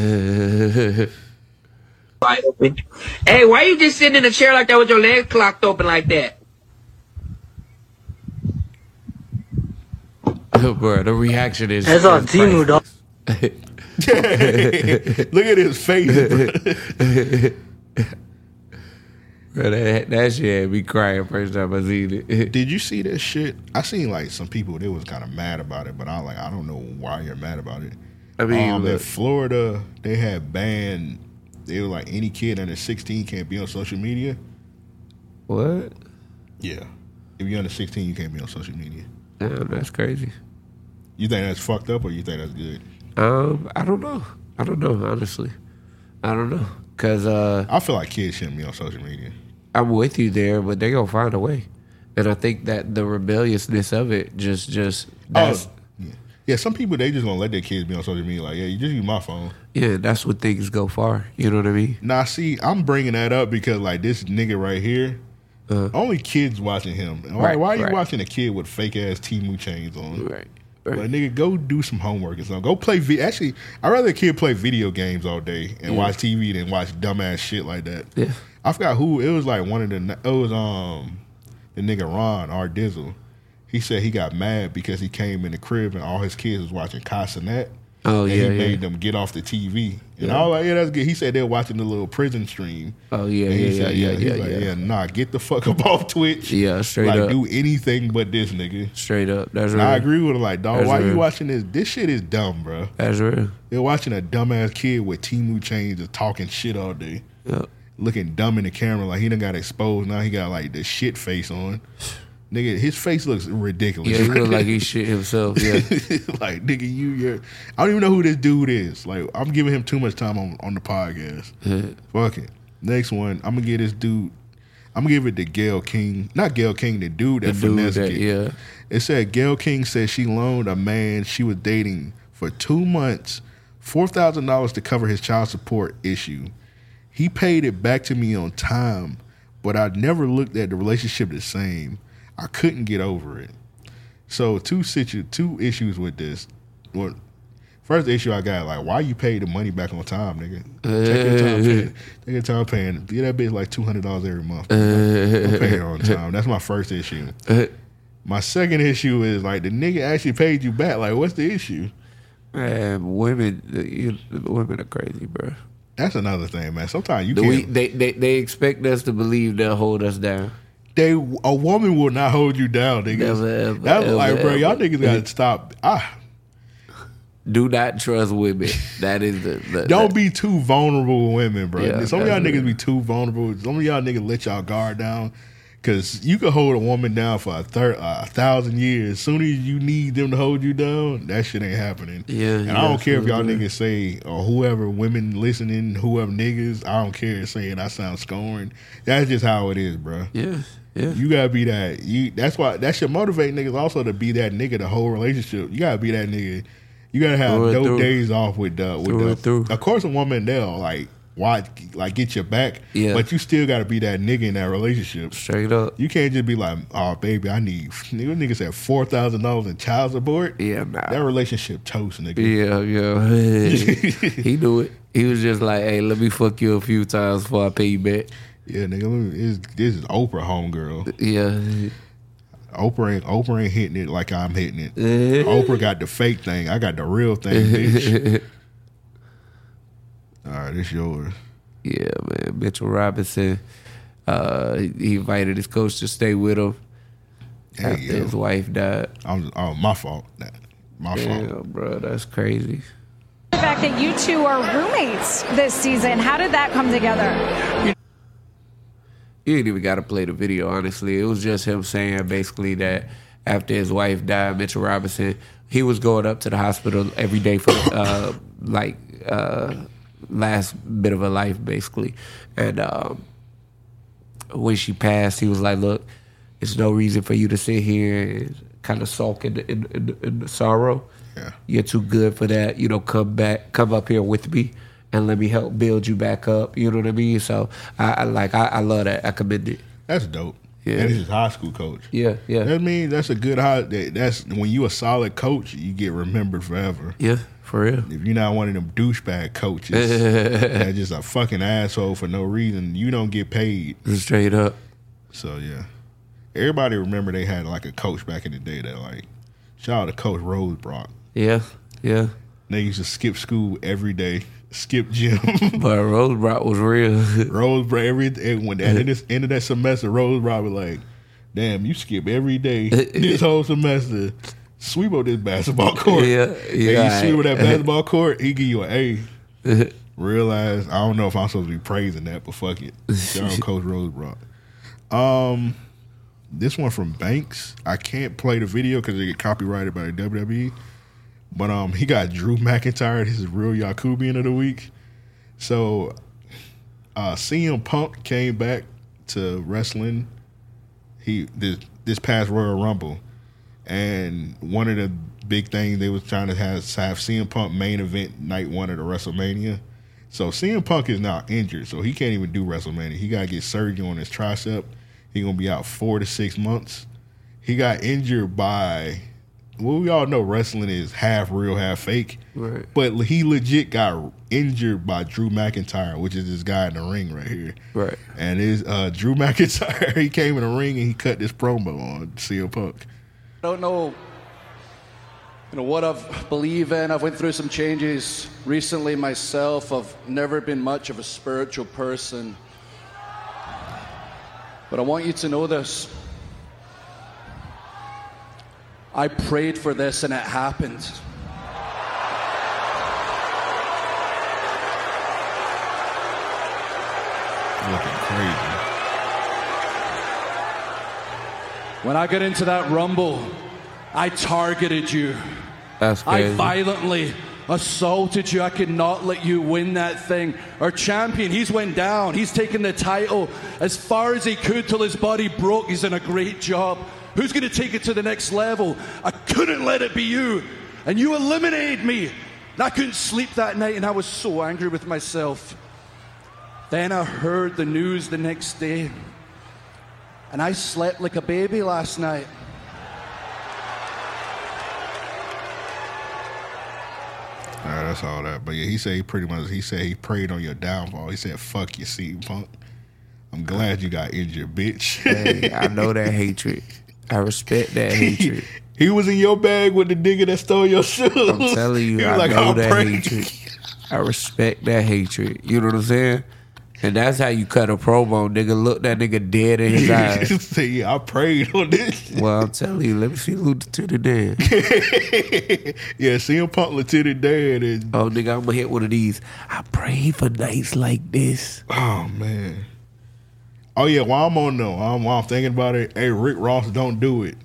Speaker 6: Wide open. Hey, why you just sitting in a chair like that with your legs clocked open like that?
Speaker 3: Bro, the reaction is.
Speaker 6: That's on
Speaker 3: is
Speaker 6: Temu, dog.
Speaker 3: priceless.
Speaker 4: Look at his face. bro.
Speaker 3: Bro, that, that shit had me crying first time I seen it.
Speaker 4: Did you see that shit? I seen like some people that was kind of mad about it, but I was like, I don't know why you're mad about it.
Speaker 3: I mean,
Speaker 4: um, in
Speaker 3: look,
Speaker 4: Florida, they had banned. They were like any kid under sixteen can't be on social media.
Speaker 3: what?
Speaker 4: Yeah, if you're under sixteen, you can't be on social media.
Speaker 3: Damn, that's crazy.
Speaker 4: You think that's fucked up, or you think that's good?
Speaker 3: Um, I don't know. I don't know, honestly. I don't know. Because uh,
Speaker 4: I feel like kids shouldn't be on social media.
Speaker 3: I'm with you there, but they're going to find a way. And I think that the rebelliousness of it just, just, that's,
Speaker 4: oh, yeah. yeah. Some people they just gonna let their kids be on social media. Like, yeah, you just use my phone.
Speaker 3: yeah, that's when things go far. You know what I mean?
Speaker 4: Now, see, I'm bringing that up because like this nigga right here,
Speaker 3: Uh,
Speaker 4: only kids watching him. Why,
Speaker 3: Right,
Speaker 4: why are you
Speaker 3: right.
Speaker 4: watching a kid with fake ass Temu chains on?
Speaker 3: right.
Speaker 4: Like,
Speaker 3: Right.
Speaker 4: nigga, go do some homework or something. Go play. Vi- Actually, I'd rather a kid play video games all day and
Speaker 3: Yeah.
Speaker 4: watch T V than watch dumbass shit like that.
Speaker 3: Yeah.
Speaker 4: I forgot who it was. Like one of the it was um the nigga Ron R Dizzle. He said he got mad because he came in the crib and all his kids was watching Casanet.
Speaker 3: Oh
Speaker 4: and
Speaker 3: yeah,
Speaker 4: he
Speaker 3: yeah.
Speaker 4: made them get off the T V. And
Speaker 3: Yeah.
Speaker 4: I was like, yeah, that's good. He said they're watching the little prison stream.
Speaker 3: Oh yeah,
Speaker 4: And he
Speaker 3: yeah,
Speaker 4: said,
Speaker 3: yeah,
Speaker 4: He's
Speaker 3: yeah,
Speaker 4: like,
Speaker 3: yeah.
Speaker 4: yeah, nah, get the fuck up off Twitch.
Speaker 3: Yeah, straight
Speaker 4: like,
Speaker 3: up.
Speaker 4: do anything but this, nigga.
Speaker 3: Straight up. That's
Speaker 4: And
Speaker 3: real.
Speaker 4: I agree with him. Like, dog,
Speaker 3: That's
Speaker 4: why
Speaker 3: real.
Speaker 4: you watching this? This shit is dumb, bro.
Speaker 3: That's real.
Speaker 4: They're watching a dumbass kid with Temu chains just talking shit all day.
Speaker 3: Yep.
Speaker 4: Looking dumb in the camera like he done got exposed. Now he got like the shit face on. Nigga, his face looks ridiculous.
Speaker 3: Yeah, he look like he shit himself. Yeah.
Speaker 4: Like, nigga, you, you're. I don't even know who this dude is. Like, I'm giving him too much time on, on the podcast. Fuck it. Next one, I'm gonna give this dude. I'm gonna give it to Gail King. Not Gail King, the dude that
Speaker 3: The dude
Speaker 4: finessed
Speaker 3: that-
Speaker 4: it.
Speaker 3: yeah.
Speaker 4: It said Gail King said she loaned a man she was dating for two months four thousand dollars to cover his child support issue. He paid it back to me on time, but I never looked at the relationship the same. I couldn't get over it. So two situ two issues with this. Well, first issue I got, like, why you pay the money back on time, nigga? Take your time paying. Take your time paying. Get that bitch like two hundred dollars every month. Don't pay it on time. That's my first issue. My second issue is, like, the nigga actually paid you back. Like, what's the issue?
Speaker 3: Man, women, you, women are crazy, bro.
Speaker 4: That's another thing, man. Sometimes you
Speaker 3: The
Speaker 4: can't.
Speaker 3: we, they, they they expect us to believe they'll hold us down.
Speaker 4: they a woman will not hold you down, nigga.
Speaker 3: Never, ever,
Speaker 4: That's
Speaker 3: ever,
Speaker 4: like, bro, y'all
Speaker 3: ever.
Speaker 4: niggas gotta stop. Ah,
Speaker 3: Do not trust women. That is the, the
Speaker 4: don't
Speaker 3: the,
Speaker 4: be too vulnerable with women, bro.
Speaker 3: Yeah,
Speaker 4: Some of y'all
Speaker 3: that's
Speaker 4: niggas
Speaker 3: real.
Speaker 4: be too vulnerable. Some of y'all niggas let y'all guard down. Cause you could hold a woman down for a thir- uh, a thousand years. As soon as you need them to hold you down, that shit ain't happening.
Speaker 3: Yeah,
Speaker 4: and
Speaker 3: yeah,
Speaker 4: I don't care if y'all
Speaker 3: absolutely.
Speaker 4: niggas say, or whoever women listening, whoever niggas, I don't care saying I sound scorned. That's just how it is, bro.
Speaker 3: yeah, yeah.
Speaker 4: You gotta be that. You that's why that should motivate niggas also to be that nigga the whole relationship. You gotta be that nigga. You gotta have
Speaker 3: Through it
Speaker 4: no
Speaker 3: through.
Speaker 4: days off with the with
Speaker 3: Through
Speaker 4: the.
Speaker 3: it through.
Speaker 4: Of course, a woman they'll like watch like get your back.
Speaker 3: Yeah.
Speaker 4: But you still gotta be that nigga in that relationship.
Speaker 3: Straight up.
Speaker 4: You can't just be like, oh baby, I need nigga. Niggas have four thousand dollars in child support.
Speaker 3: Yeah, nah.
Speaker 4: That relationship toast, nigga.
Speaker 3: Yeah, yeah. He knew it. He was just like, hey, let me fuck you a few times before I pay you back.
Speaker 4: Yeah, nigga. let me- This, this is Oprah homegirl.
Speaker 3: Yeah.
Speaker 4: Oprah ain't Oprah ain't hitting it like I'm hitting it. Oprah got the fake thing. I got the real thing, bitch. All right, it's yours.
Speaker 3: Yeah, man. Mitchell Robinson, uh, he invited his coach to stay with him
Speaker 4: Hey,
Speaker 3: after
Speaker 4: yo.
Speaker 3: his wife died.
Speaker 4: I'm, oh, my fault. Nah, My
Speaker 3: Yeah,
Speaker 4: fault.
Speaker 3: bro, that's crazy.
Speaker 7: The fact that you two are roommates this season, how did that come together?
Speaker 3: You ain't even got to play the video, honestly. It was just him saying basically that after his wife died, Mitchell Robinson, he was going up to the hospital every day for uh, like uh, last bit of her life, basically. And um, when she passed, he was like, "Look, it's no reason for you to sit here and kind of sulk in the, in, in, in the sorrow.
Speaker 4: Yeah.
Speaker 3: You're too good for that. You know, come back, come up here with me, and let me help build you back up." You know what I mean? So I, I like, I, I love that. I commend it.
Speaker 4: That's dope.
Speaker 3: Yeah.
Speaker 4: And this is high school coach.
Speaker 3: Yeah, yeah,
Speaker 4: That means that's a good high. that- That's when you a solid coach, you get remembered forever.
Speaker 3: yeah, for real.
Speaker 4: If you're not one of them douchebag coaches that's just a fucking asshole for no reason, you don't get paid.
Speaker 3: Straight up.
Speaker 4: So yeah, everybody remember they had like a coach back in the day that like, shout out to Coach Rosebrock.
Speaker 3: Yeah, yeah.
Speaker 4: They used to skip school every day, skip gym.
Speaker 3: But Rosebrock was real.
Speaker 4: Rosebrock every and when at the end of that semester, Rosebrock was like, "Damn, you skip every day this whole semester. Sweep up this basketball court.
Speaker 3: Yeah,
Speaker 4: And
Speaker 3: yeah,
Speaker 4: you sweep up that
Speaker 3: alright.
Speaker 4: basketball court, he give you an A." Realize I don't know if I'm supposed to be praising that, but fuck it. Shout out Coach Rosebrock. Um, this one from Banks. I can't play the video because it get copyrighted by the W W E. But um, he got Drew McIntyre. This is real Yakubian of the week. So, uh, C M Punk came back to wrestling. He this this past Royal Rumble, and one of the big things they was trying to have have C M Punk main event night one of the WrestleMania. So C M Punk is now injured, so he can't even do WrestleMania. He got to get surgery on his tricep. He gonna be out four to six months. He got injured by well, we all know wrestling is half real, half fake.
Speaker 3: Right.
Speaker 4: But he legit got injured by Drew McIntyre, which is this guy in the ring right here.
Speaker 3: Right.
Speaker 4: And is uh, Drew McIntyre, he came in the ring and he cut this promo on C M Punk.
Speaker 8: I don't know, you know what I believe in. I've went through some changes recently myself. I've never been much of a spiritual person. But I want you to know this. I prayed for this and it happened.
Speaker 4: Looking crazy.
Speaker 8: When I got into that Rumble, I targeted you.
Speaker 3: That's crazy.
Speaker 8: I violently assaulted you. I could not let you win that thing. Our champion, he's went down. He's taken the title as far as he could till his body broke. He's done a great job. Who's going to take it to the next level? I couldn't let it be you. And you eliminated me. And I couldn't sleep that night, and I was so angry with myself. Then I heard the news the next day. And I slept like a baby last night.
Speaker 4: Nah, that's all that. But yeah, he said he pretty much, he said he prayed on your downfall. He said, fuck you, C M Punk. I'm glad you got injured, bitch.
Speaker 3: Hey, I know that hatred. I respect that hatred.
Speaker 4: He was in your bag with the nigga that stole your shoes.
Speaker 3: I'm telling you,
Speaker 4: He was
Speaker 3: I
Speaker 4: like,
Speaker 3: know
Speaker 4: "I'll
Speaker 3: that
Speaker 4: pray."
Speaker 3: hatred. I respect that hatred. You know what I'm saying? And that's how you cut a promo, nigga. Look that nigga dead in his eyes.
Speaker 4: Say, yeah, I prayed on this.
Speaker 3: Well, I'm telling you, let me see who to the dead.
Speaker 4: Yeah, C M Punk Lieutenant Dan. And,
Speaker 3: Oh, nigga, I'm gonna hit one of these. I pray for nights like this.
Speaker 4: oh, man. Oh, yeah, while I'm on, though, while I'm, while I'm thinking about it, hey, Rick Ross, don't do it.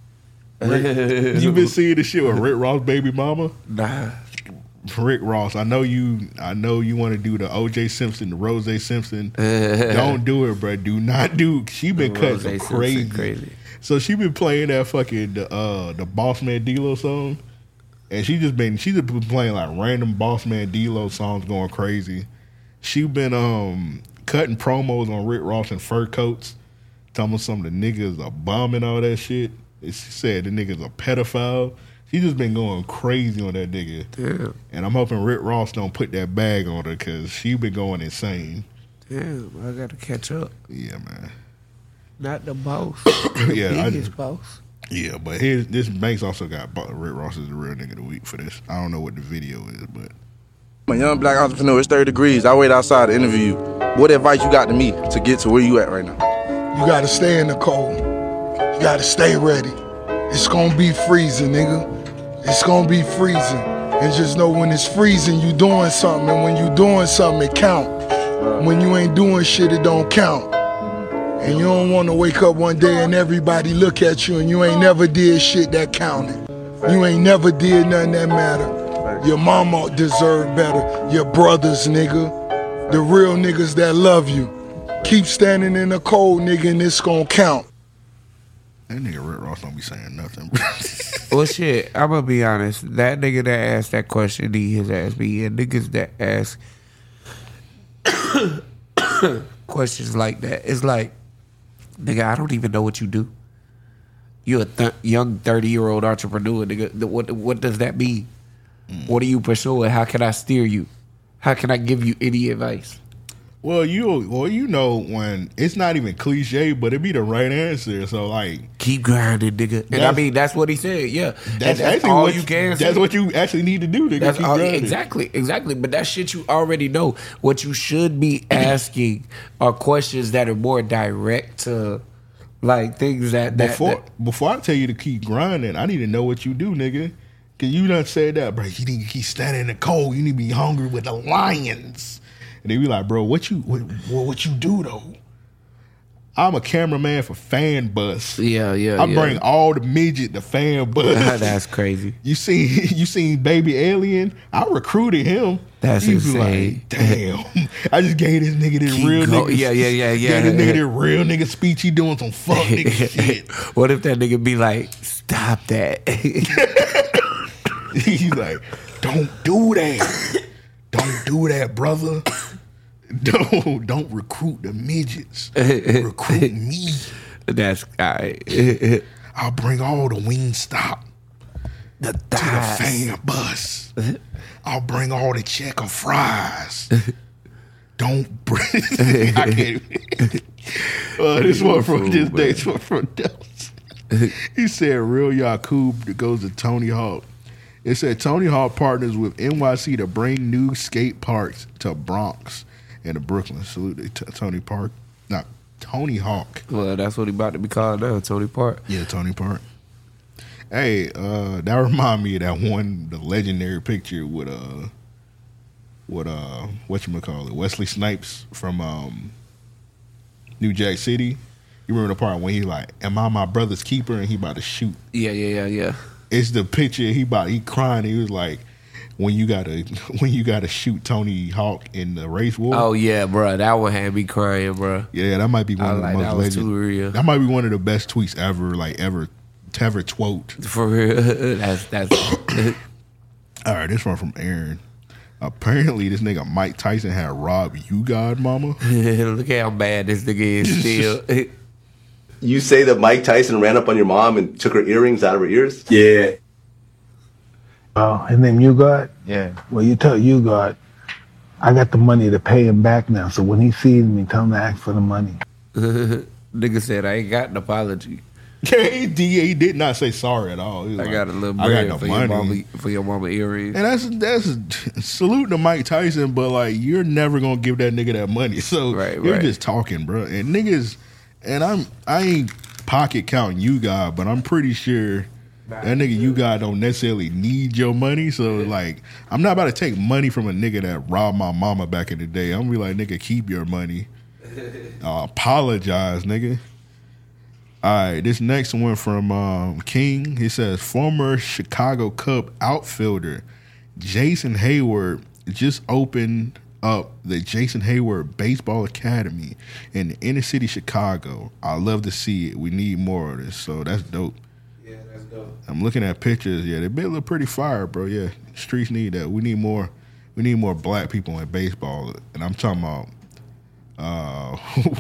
Speaker 4: Rick, you been seeing this shit with Rick Ross' baby mama?
Speaker 3: Nah.
Speaker 4: Rick Ross, I know you. I know you want to do the O J Simpson, the Rose Simpson. Don't do it, bro. Do not do. She been cutting some
Speaker 3: Rose
Speaker 4: crazy.
Speaker 3: Simpson crazy.
Speaker 4: So she been playing that fucking the uh, the Boss Man D-Lo song, and she just been she just been playing like random Boss Man D-Lo songs, going crazy. She been um cutting promos on Rick Ross in fur coats, telling some of the niggas are bum and all that shit. She said the nigga's a pedophile. She just been going crazy on that nigga.
Speaker 3: Damn.
Speaker 4: And I'm hoping Rick Ross don't put that bag on her because she been going insane.
Speaker 3: Damn, I gotta catch up.
Speaker 4: Yeah, man.
Speaker 3: Not the boss. The
Speaker 4: Yeah, I
Speaker 3: biggest
Speaker 4: just-
Speaker 3: boss.
Speaker 4: Yeah, but here's this Banks also got Rick Ross is the real nigga of the week for this. I don't know what the video is, but
Speaker 9: I'm a young black entrepreneur. It's thirty degrees. I wait outside to interview you. What advice you got to me to get to where you at right now?
Speaker 10: You gotta stay in the cold. You gotta stay ready. It's gonna be freezing, nigga. It's gonna be freezing. And just know when it's freezing, you doing something. And when you doing something, it count. When you ain't doing shit, it don't count. And you don't wanna wake up one day and everybody look at you and you ain't never did shit that counted. You ain't never did nothing that mattered. Your mama deserve better. Your brothers, nigga. The real niggas that love you. Keep standing in the cold, nigga, and it's gonna count.
Speaker 4: that nigga Rick Ross don't be saying nothing.
Speaker 3: Well, shit, I'm gonna be honest. That nigga that asked that question need his ass be. And niggas that ask questions like that, it's like, nigga, I don't even know what you do. You're a th- young thirty-year-old entrepreneur, nigga. The- What, what does that mean? Mm. What are you pursuing? How can I steer you? How can I give you any advice?
Speaker 4: Well, you well, you know when it's not even cliche, but it be the right answer. So like,
Speaker 3: keep grinding, nigga. And I mean, that's what he said. Yeah,
Speaker 4: that's,
Speaker 3: that's
Speaker 4: actually
Speaker 3: all
Speaker 4: what
Speaker 3: you can.
Speaker 4: That's
Speaker 3: say.
Speaker 4: what you actually need to do, nigga.
Speaker 3: That's
Speaker 4: keep
Speaker 3: all,
Speaker 4: grinding.
Speaker 3: exactly, exactly. But that shit you already know. What you should be asking are questions that are more direct to, like things that, that
Speaker 4: before
Speaker 3: that,
Speaker 4: before I tell you to keep grinding, I need to know what you do, nigga. Cause you done said that, bro. You need to keep standing in the cold. You need to be hungry with the lions. And they be like, bro, what you what, what you do though? I'm a cameraman for Fan Bus.
Speaker 3: Yeah, yeah.
Speaker 4: I
Speaker 3: yeah.
Speaker 4: bring all the midget to Fan Bus.
Speaker 3: That's crazy.
Speaker 4: You seen you seen Baby Alien? I recruited him.
Speaker 3: That's
Speaker 4: he was
Speaker 3: insane.
Speaker 4: like, damn. I just gave this nigga this
Speaker 3: Keep
Speaker 4: real
Speaker 3: go-
Speaker 4: nigga.
Speaker 3: yeah, yeah, yeah, yeah.
Speaker 4: Gave this nigga this real nigga speech. He doing some fuck nigga shit.
Speaker 3: What if that nigga be like, stop that?
Speaker 4: He's like, don't do that. Don't do that, brother. Don't don't recruit the midgets. Recruit me.
Speaker 3: That's all right.
Speaker 4: I'll bring all the Wingstop.
Speaker 3: The
Speaker 4: to the fan bus. I'll bring all the check of fries. Don't bring. I can't. Uh, this one from this day. This one from Dells. He said, "Real Yakub that goes to Tony Hawk." It said Tony Hawk partners with N Y C to bring new skate parks to Bronx and to Brooklyn. Salute to Tony Park, not Tony Hawk.
Speaker 3: Well, that's what he about to be called now, Tony Park.
Speaker 4: Yeah, Tony Park. Hey, uh, that remind me of that one, the legendary picture with uh, with uh, whatchamacallit, Wesley Snipes from um, New Jack City. You remember the part when he like, "Am I my brother's keeper?" and he about to shoot.
Speaker 3: Yeah, yeah, yeah, yeah.
Speaker 4: It's the picture he about he crying. He was like, when you gotta when you gotta shoot Tony Hawk in the race war.
Speaker 3: Oh yeah, bro, that one had me crying, bro.
Speaker 4: Yeah, that might be one
Speaker 3: I
Speaker 4: of
Speaker 3: like,
Speaker 4: the most
Speaker 3: that was
Speaker 4: legend.
Speaker 3: too real.
Speaker 4: That might be one of the best tweets ever, like ever, ever twote.
Speaker 3: For real, that's that's.
Speaker 4: All right, this one from Aaron. Apparently, this nigga Mike Tyson had robbed you, God Mama.
Speaker 3: Look how bad this nigga is still.
Speaker 11: You say that Mike Tyson ran up on your mom and took her earrings out of her ears? Yeah.
Speaker 12: Oh, his name You God?
Speaker 11: Yeah.
Speaker 12: Well, you tell You God, I got the money to pay him back now. So when he sees me, tell him to ask for the money.
Speaker 3: Nigga said, I ain't got an apology.
Speaker 4: He, he did not say sorry at all. He was
Speaker 3: I
Speaker 4: like,
Speaker 3: got a little
Speaker 4: I
Speaker 3: bread
Speaker 4: got no
Speaker 3: for,
Speaker 4: money.
Speaker 3: your mama, for your mama earrings.
Speaker 4: And that's that's salute to Mike Tyson, but like you're never gonna give that nigga that money. So
Speaker 3: Right,
Speaker 4: you're
Speaker 3: right.
Speaker 4: just talking, bro. And niggas, and I'm I ain't pocket counting You God, but I'm pretty sure that nigga You God don't necessarily need your money. So like I'm not about to take money from a nigga that robbed my mama back in the day. I'm gonna be like, nigga, keep your money. Uh, apologize, nigga. All right, this next one from um, King. He says, former Chicago Cub outfielder Jason Hayward just opened up the Jason Hayward Baseball Academy in the inner city Chicago. I love to see it. We need more of this, so that's dope.
Speaker 3: Yeah, that's dope.
Speaker 4: I'm looking at pictures. Yeah, they been look pretty fire, bro. Yeah, streets need that. We need more. We need more black people in baseball, and I'm talking about. Uh,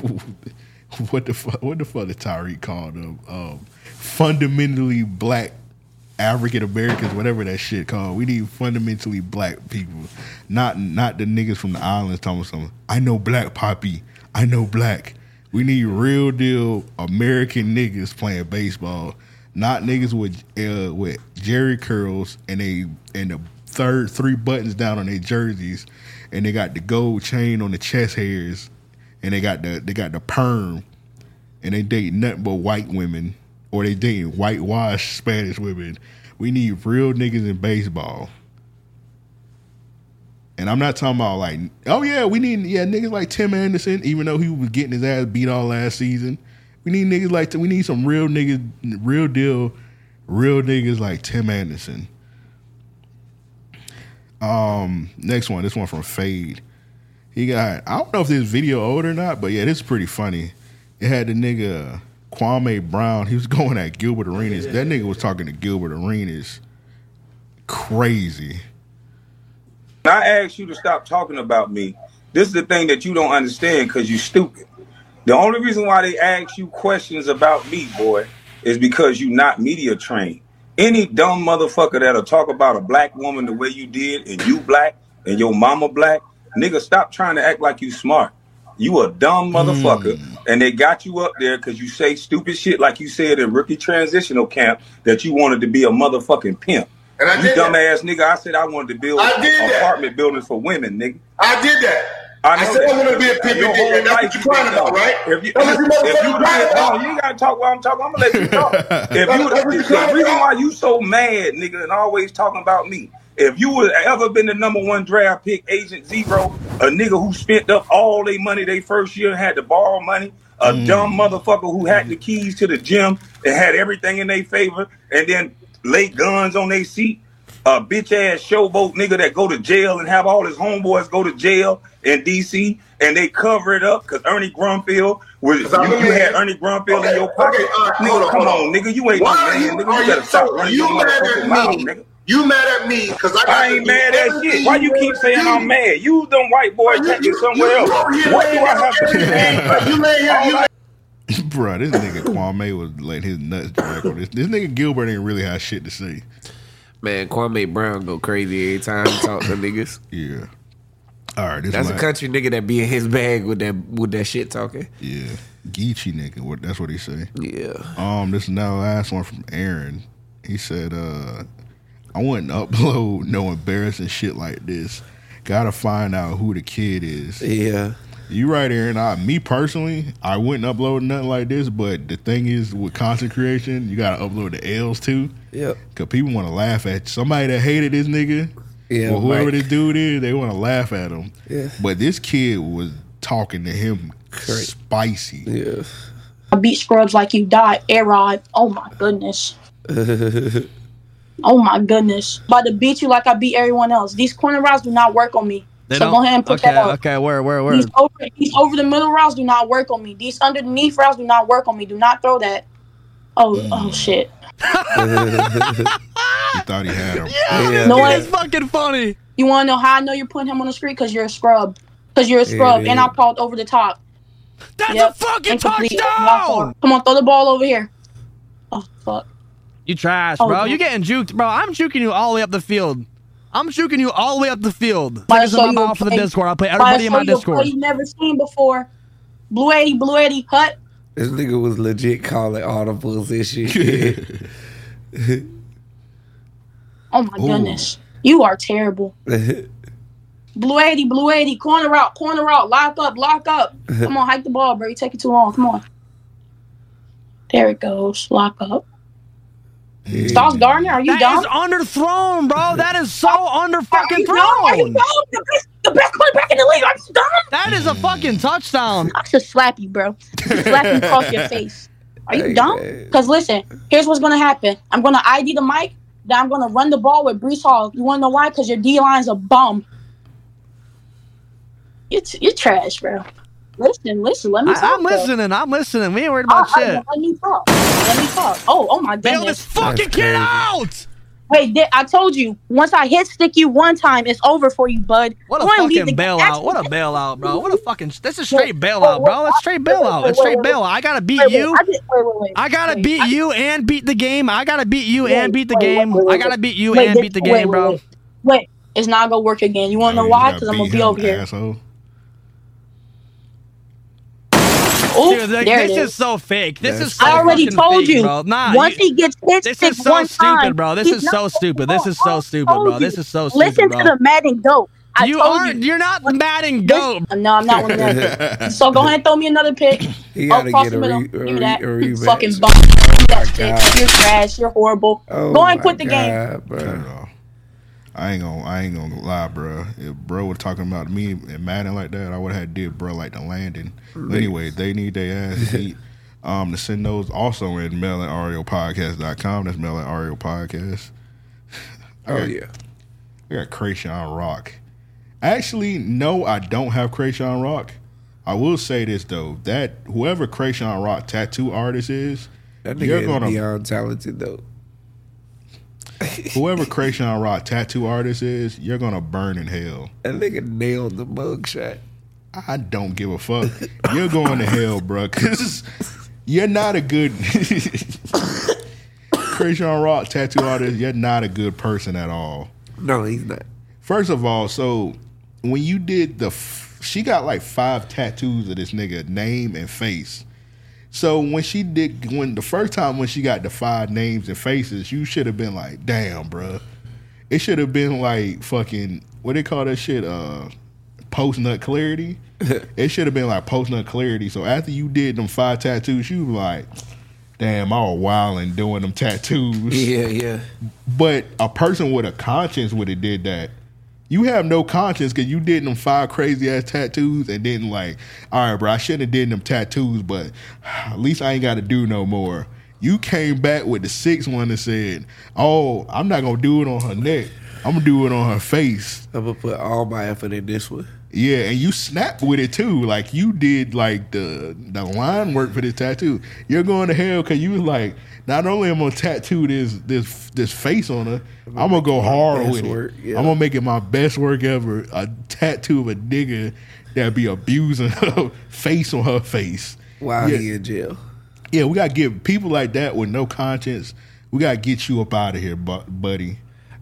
Speaker 4: What the fuck? What the fuck did Tyreek call them? Um, fundamentally black African Americans, whatever that shit called. We need fundamentally black people, not not the niggas from the islands talking something. I know black poppy. I know black. We need real deal American niggas playing baseball, not niggas with uh, with Jerry curls and they and the third three buttons down on their jerseys, and they got the gold chain on the chest hairs. And they got the they got the perm, and they date nothing but white women, or they dating whitewashed Spanish women. We need real niggas in baseball. And I'm not talking about like, oh yeah, we need yeah niggas like Tim Anderson, even though he was getting his ass beat all last season. We need niggas like we need some real niggas, real deal, real niggas like Tim Anderson. Um, next one, this one from Fade. He got, I don't know if this video old or not, but yeah, this is pretty funny. It had the nigga Kwame Brown. He was going at Gilbert Arenas. That nigga was talking to Gilbert Arenas. Crazy.
Speaker 13: I asked you to stop talking about me. This is the thing that you don't understand because you stupid. The only reason why they ask you questions about me, boy, is because you not media trained. Any dumb motherfucker that'll talk about a black woman the way you did and you black and your mama black, nigga, stop trying to act like you smart. You a dumb motherfucker, mm. and they got you up there because you say stupid shit like you said in rookie transitional camp that you wanted to be a motherfucking pimp. And I you did dumbass that. Nigga, I said I wanted to build apartment that. buildings for women, nigga.
Speaker 14: I did that.
Speaker 13: I,
Speaker 14: I said I wanted to be a pimp. And did that. That's what you're crying about, right? If you, if, if, if you, no, you ain't got to talk while I'm talking. I'm going to let you talk. If you, the, the reason why you so mad, nigga, and always talking about me, if you would have ever been the number one draft pick, Agent Zero, a nigga who spent up all their money their first year and had to borrow money, a mm. dumb motherfucker who had the keys to the gym and had everything in their favor and then lay guns on their seat, a bitch-ass showboat nigga that go to jail and have all his homeboys go to jail in D C and they cover it up because Ernie Grunfeld, was, you, you had Ernie Grunfeld okay, in your pocket. Okay, right, nigga, come on, on, nigga, you ain't no man, nigga. You better stop running your motherfucking mouth, nigga. You mad at me because I,
Speaker 13: I ain't mad at shit. Why you keep saying I'm mad? You them white boys take it somewhere else. What do I have to be mad?
Speaker 14: You lay here, you lay.
Speaker 4: Bruh, this nigga Kwame was letting his nuts drag on this. This nigga Gilbert ain't really have shit to say.
Speaker 3: Man, Kwame Brown go crazy every time he talk to niggas.
Speaker 4: Yeah. All right, this
Speaker 3: that's
Speaker 4: might,
Speaker 3: a country nigga that be in his bag with that with that shit talking.
Speaker 4: Yeah, Geechee nigga. What that's what he say.
Speaker 3: Yeah.
Speaker 4: Um, this is now the last one from Aaron. He said, "Uh, I wouldn't upload no embarrassing shit like this. Gotta find out who the kid is."
Speaker 3: Yeah.
Speaker 4: You right, Aaron. I, me personally, I wouldn't upload nothing like this. But the thing is, with content creation, you gotta upload the L's too.
Speaker 3: Yep.
Speaker 4: Cause people want to laugh at somebody that hated this nigga.
Speaker 3: Yeah,
Speaker 4: or whoever
Speaker 3: Mike.
Speaker 4: this dude is, they want to laugh at him.
Speaker 3: Yeah.
Speaker 4: But this kid was talking to him
Speaker 3: Great.
Speaker 4: spicy.
Speaker 3: Yeah.
Speaker 15: I beat scrubs like you died, A-Rod. Oh my goodness. Oh my goodness. About to beat you like I beat everyone else. These corner routes do not work on me.
Speaker 16: They
Speaker 15: so
Speaker 16: don't-
Speaker 15: go ahead and put
Speaker 16: okay,
Speaker 15: that up.
Speaker 16: okay, where, where, where?
Speaker 15: These over, these over the middle routes do not work on me. These underneath routes do not work on me. Do not throw that. Oh,
Speaker 4: Mm.
Speaker 15: oh shit.
Speaker 4: He thought he had him.
Speaker 16: Yeah,
Speaker 15: Yeah.
Speaker 16: this
Speaker 15: No
Speaker 16: kid
Speaker 15: way.
Speaker 16: is fucking funny.
Speaker 15: You want to know how I know you're putting him on the screen? Because you're a scrub. Because you're a scrub.
Speaker 16: Yeah.
Speaker 15: And I called over the top.
Speaker 16: That's
Speaker 15: Yep.
Speaker 16: a fucking
Speaker 15: Incomplete.
Speaker 16: touchdown!
Speaker 15: Come on, throw the ball over here. Oh, fuck.
Speaker 16: You trash,
Speaker 15: Oh,
Speaker 16: bro.
Speaker 15: no.
Speaker 16: You getting juked, bro. I'm juking you all the way up the field. I'm juking you all the way up the field.
Speaker 15: Might
Speaker 16: Take us
Speaker 15: show
Speaker 16: in my
Speaker 15: you
Speaker 16: mouth
Speaker 15: a
Speaker 16: for the
Speaker 15: play-
Speaker 16: Discord. I'll play
Speaker 15: might
Speaker 16: everybody in
Speaker 15: show
Speaker 16: my
Speaker 15: you a
Speaker 16: Discord.
Speaker 15: play you've never seen before. Blue eighty, Blue eighty, hut.
Speaker 3: This nigga was legit calling audibles and shit.
Speaker 15: Oh my
Speaker 3: Ooh.
Speaker 15: goodness. You are terrible. Blue eighty, Blue eighty, corner out, corner out, lock up, lock up. Come on, hike the ball, bro. You take it too long. Come on. There it goes. Lock up. Sauce Gardner, are you
Speaker 16: That
Speaker 15: dumb?
Speaker 16: is underthrown, bro. That is so under fucking
Speaker 15: Are you dumb? Are you
Speaker 16: thrown.
Speaker 15: dumb? The best, the best quarterback in the league. Are you dumb?
Speaker 16: That is a fucking touchdown.
Speaker 15: I should slap you, bro. I should slap you across your face. Are you
Speaker 3: Hey,
Speaker 15: dumb?
Speaker 3: man.
Speaker 15: Because listen, here's what's going to happen. I'm going to I D the mic. Then I'm going to run the ball with Brees Hall. You want to know why? Because your D-line's a bum. You're, t- you're trash, bro. Listen, listen. Let me
Speaker 16: I,
Speaker 15: talk.
Speaker 16: I'm
Speaker 15: though.
Speaker 16: listening. I'm listening. We ain't worried
Speaker 15: I,
Speaker 16: about
Speaker 15: I,
Speaker 16: shit.
Speaker 15: let me talk. Let me talk. Oh, oh my
Speaker 16: Bail
Speaker 15: goodness.
Speaker 16: this fucking kid out.
Speaker 15: Wait, di- I told you. Once I hit stick you one time, it's over for you, bud.
Speaker 16: What a
Speaker 15: Go and leave
Speaker 16: fucking
Speaker 15: the-
Speaker 16: bailout.
Speaker 15: Actually,
Speaker 16: What a bailout, bro. What a fucking. This is straight
Speaker 15: Wait,
Speaker 16: bailout,
Speaker 15: wait,
Speaker 16: bro.
Speaker 15: wait,
Speaker 16: That's straight
Speaker 15: wait, wait,
Speaker 16: bailout.
Speaker 15: wait,
Speaker 16: That's straight
Speaker 15: wait, wait.
Speaker 16: bailout. I gotta beat
Speaker 15: wait, wait,
Speaker 16: you.
Speaker 15: I, just, wait, wait, wait,
Speaker 16: I gotta
Speaker 15: wait,
Speaker 16: beat
Speaker 15: I-
Speaker 16: you and beat the game. I gotta beat you
Speaker 15: Wait,
Speaker 16: and beat the
Speaker 15: wait, wait,
Speaker 16: game.
Speaker 15: wait, wait,
Speaker 16: I gotta
Speaker 15: wait.
Speaker 16: beat you
Speaker 15: Wait,
Speaker 16: and
Speaker 15: this-
Speaker 16: beat the
Speaker 15: wait,
Speaker 16: game,
Speaker 15: wait,
Speaker 16: bro.
Speaker 15: Wait, wait, it's not gonna work again. You wanna know why? Because I'm gonna be over here.
Speaker 4: Asshole.
Speaker 15: Oh,
Speaker 16: Dude, like,
Speaker 15: there it
Speaker 16: this
Speaker 15: is.
Speaker 16: is so fake. This is so
Speaker 15: I already
Speaker 16: fucking
Speaker 15: told
Speaker 16: fake,
Speaker 15: you.
Speaker 16: bro. Nah,
Speaker 15: Once
Speaker 16: you-
Speaker 15: he gets hit,
Speaker 16: this
Speaker 15: stick
Speaker 16: is so
Speaker 15: one
Speaker 16: stupid,
Speaker 15: time,
Speaker 16: bro. This
Speaker 15: he's
Speaker 16: is
Speaker 15: not
Speaker 16: so
Speaker 15: gonna
Speaker 16: stupid.
Speaker 15: go.
Speaker 16: This is so
Speaker 15: I
Speaker 16: stupid,
Speaker 15: told
Speaker 16: bro.
Speaker 15: you.
Speaker 16: This is so
Speaker 15: Listen
Speaker 16: stupid,
Speaker 15: to
Speaker 16: bro.
Speaker 15: the Madden GOAT. I
Speaker 16: You
Speaker 15: told
Speaker 16: aren't.
Speaker 15: you.
Speaker 16: You're not Madden GOAT.
Speaker 15: No, I'm not one of them. So go ahead and throw me another pick.
Speaker 3: He
Speaker 15: Oh,
Speaker 3: gotta
Speaker 15: cross
Speaker 3: get
Speaker 15: the
Speaker 3: a
Speaker 15: middle.
Speaker 3: re- a
Speaker 15: Give
Speaker 3: re-
Speaker 15: me that.
Speaker 3: a
Speaker 15: You
Speaker 3: rematch.
Speaker 15: fucking bum. Give me that shit.
Speaker 3: God.
Speaker 15: You're trash. You're horrible.
Speaker 3: Oh
Speaker 15: Go ahead and
Speaker 3: my
Speaker 15: quit the game.
Speaker 3: God, bro.
Speaker 4: Cut it off. I ain't gonna, I ain't gonna lie, bro. If bro was talking about me and Madden like that, I would have did bro like the landing. But anyway, they need their ass beat. Um, to send those also in mail at ario podcast dot com. That's mail at ario podcast.
Speaker 3: Oh,
Speaker 4: got,
Speaker 3: yeah.
Speaker 4: I got Krayshawn Rock. Actually, no, I don't have Krayshawn Rock. I will say this though, that whoever Krayshawn Rock tattoo artist is,
Speaker 3: That nigga
Speaker 4: you're
Speaker 3: is
Speaker 4: gonna
Speaker 3: beyond talented, though.
Speaker 4: whoever Krayshawn Rock tattoo artist is, you're gonna burn in hell.
Speaker 3: That nigga nailed the mugshot.
Speaker 4: I don't give a fuck. You're going to hell, bro, because you're not a good Krayshawn Rock tattoo artist. You're not a good person at all.
Speaker 3: No, he's not.
Speaker 4: First of all, so when you did the, f- she got like five tattoos of this nigga name and face. So when she did, when the first time when she got the five names and faces, you should have been like, damn, bro. It should have been like fucking, what they call that shit, uh, post nut clarity. It should have been like post nut clarity. So after you did them five tattoos, you was like, damn, I was wilding doing them tattoos.
Speaker 3: Yeah, yeah.
Speaker 4: But a person with a conscience would have did that. You have no conscience because you did them five crazy ass tattoos and then like, all right, bro, I shouldn't have did them tattoos, but at least I ain't got to do no more. You came back with the sixth one and said, oh, I'm not going to do it on her neck. I'm going to do it on her face.
Speaker 3: I'm going to put all my effort in this one.
Speaker 4: Yeah, and you snapped with it too. Like you did like the the line work for this tattoo. You're going to hell because you was like, not only am I gonna tattoo this this this face on her, I'm gonna, I'm gonna go hard with
Speaker 3: work,
Speaker 4: it.
Speaker 3: yeah.
Speaker 4: I'm gonna make it my best work ever. A tattoo of a nigga that be abusing her face on her face
Speaker 3: While
Speaker 4: yeah.
Speaker 3: he in jail.
Speaker 4: Yeah, we gotta get people like that with no conscience. We gotta get you up out of here, bu- buddy.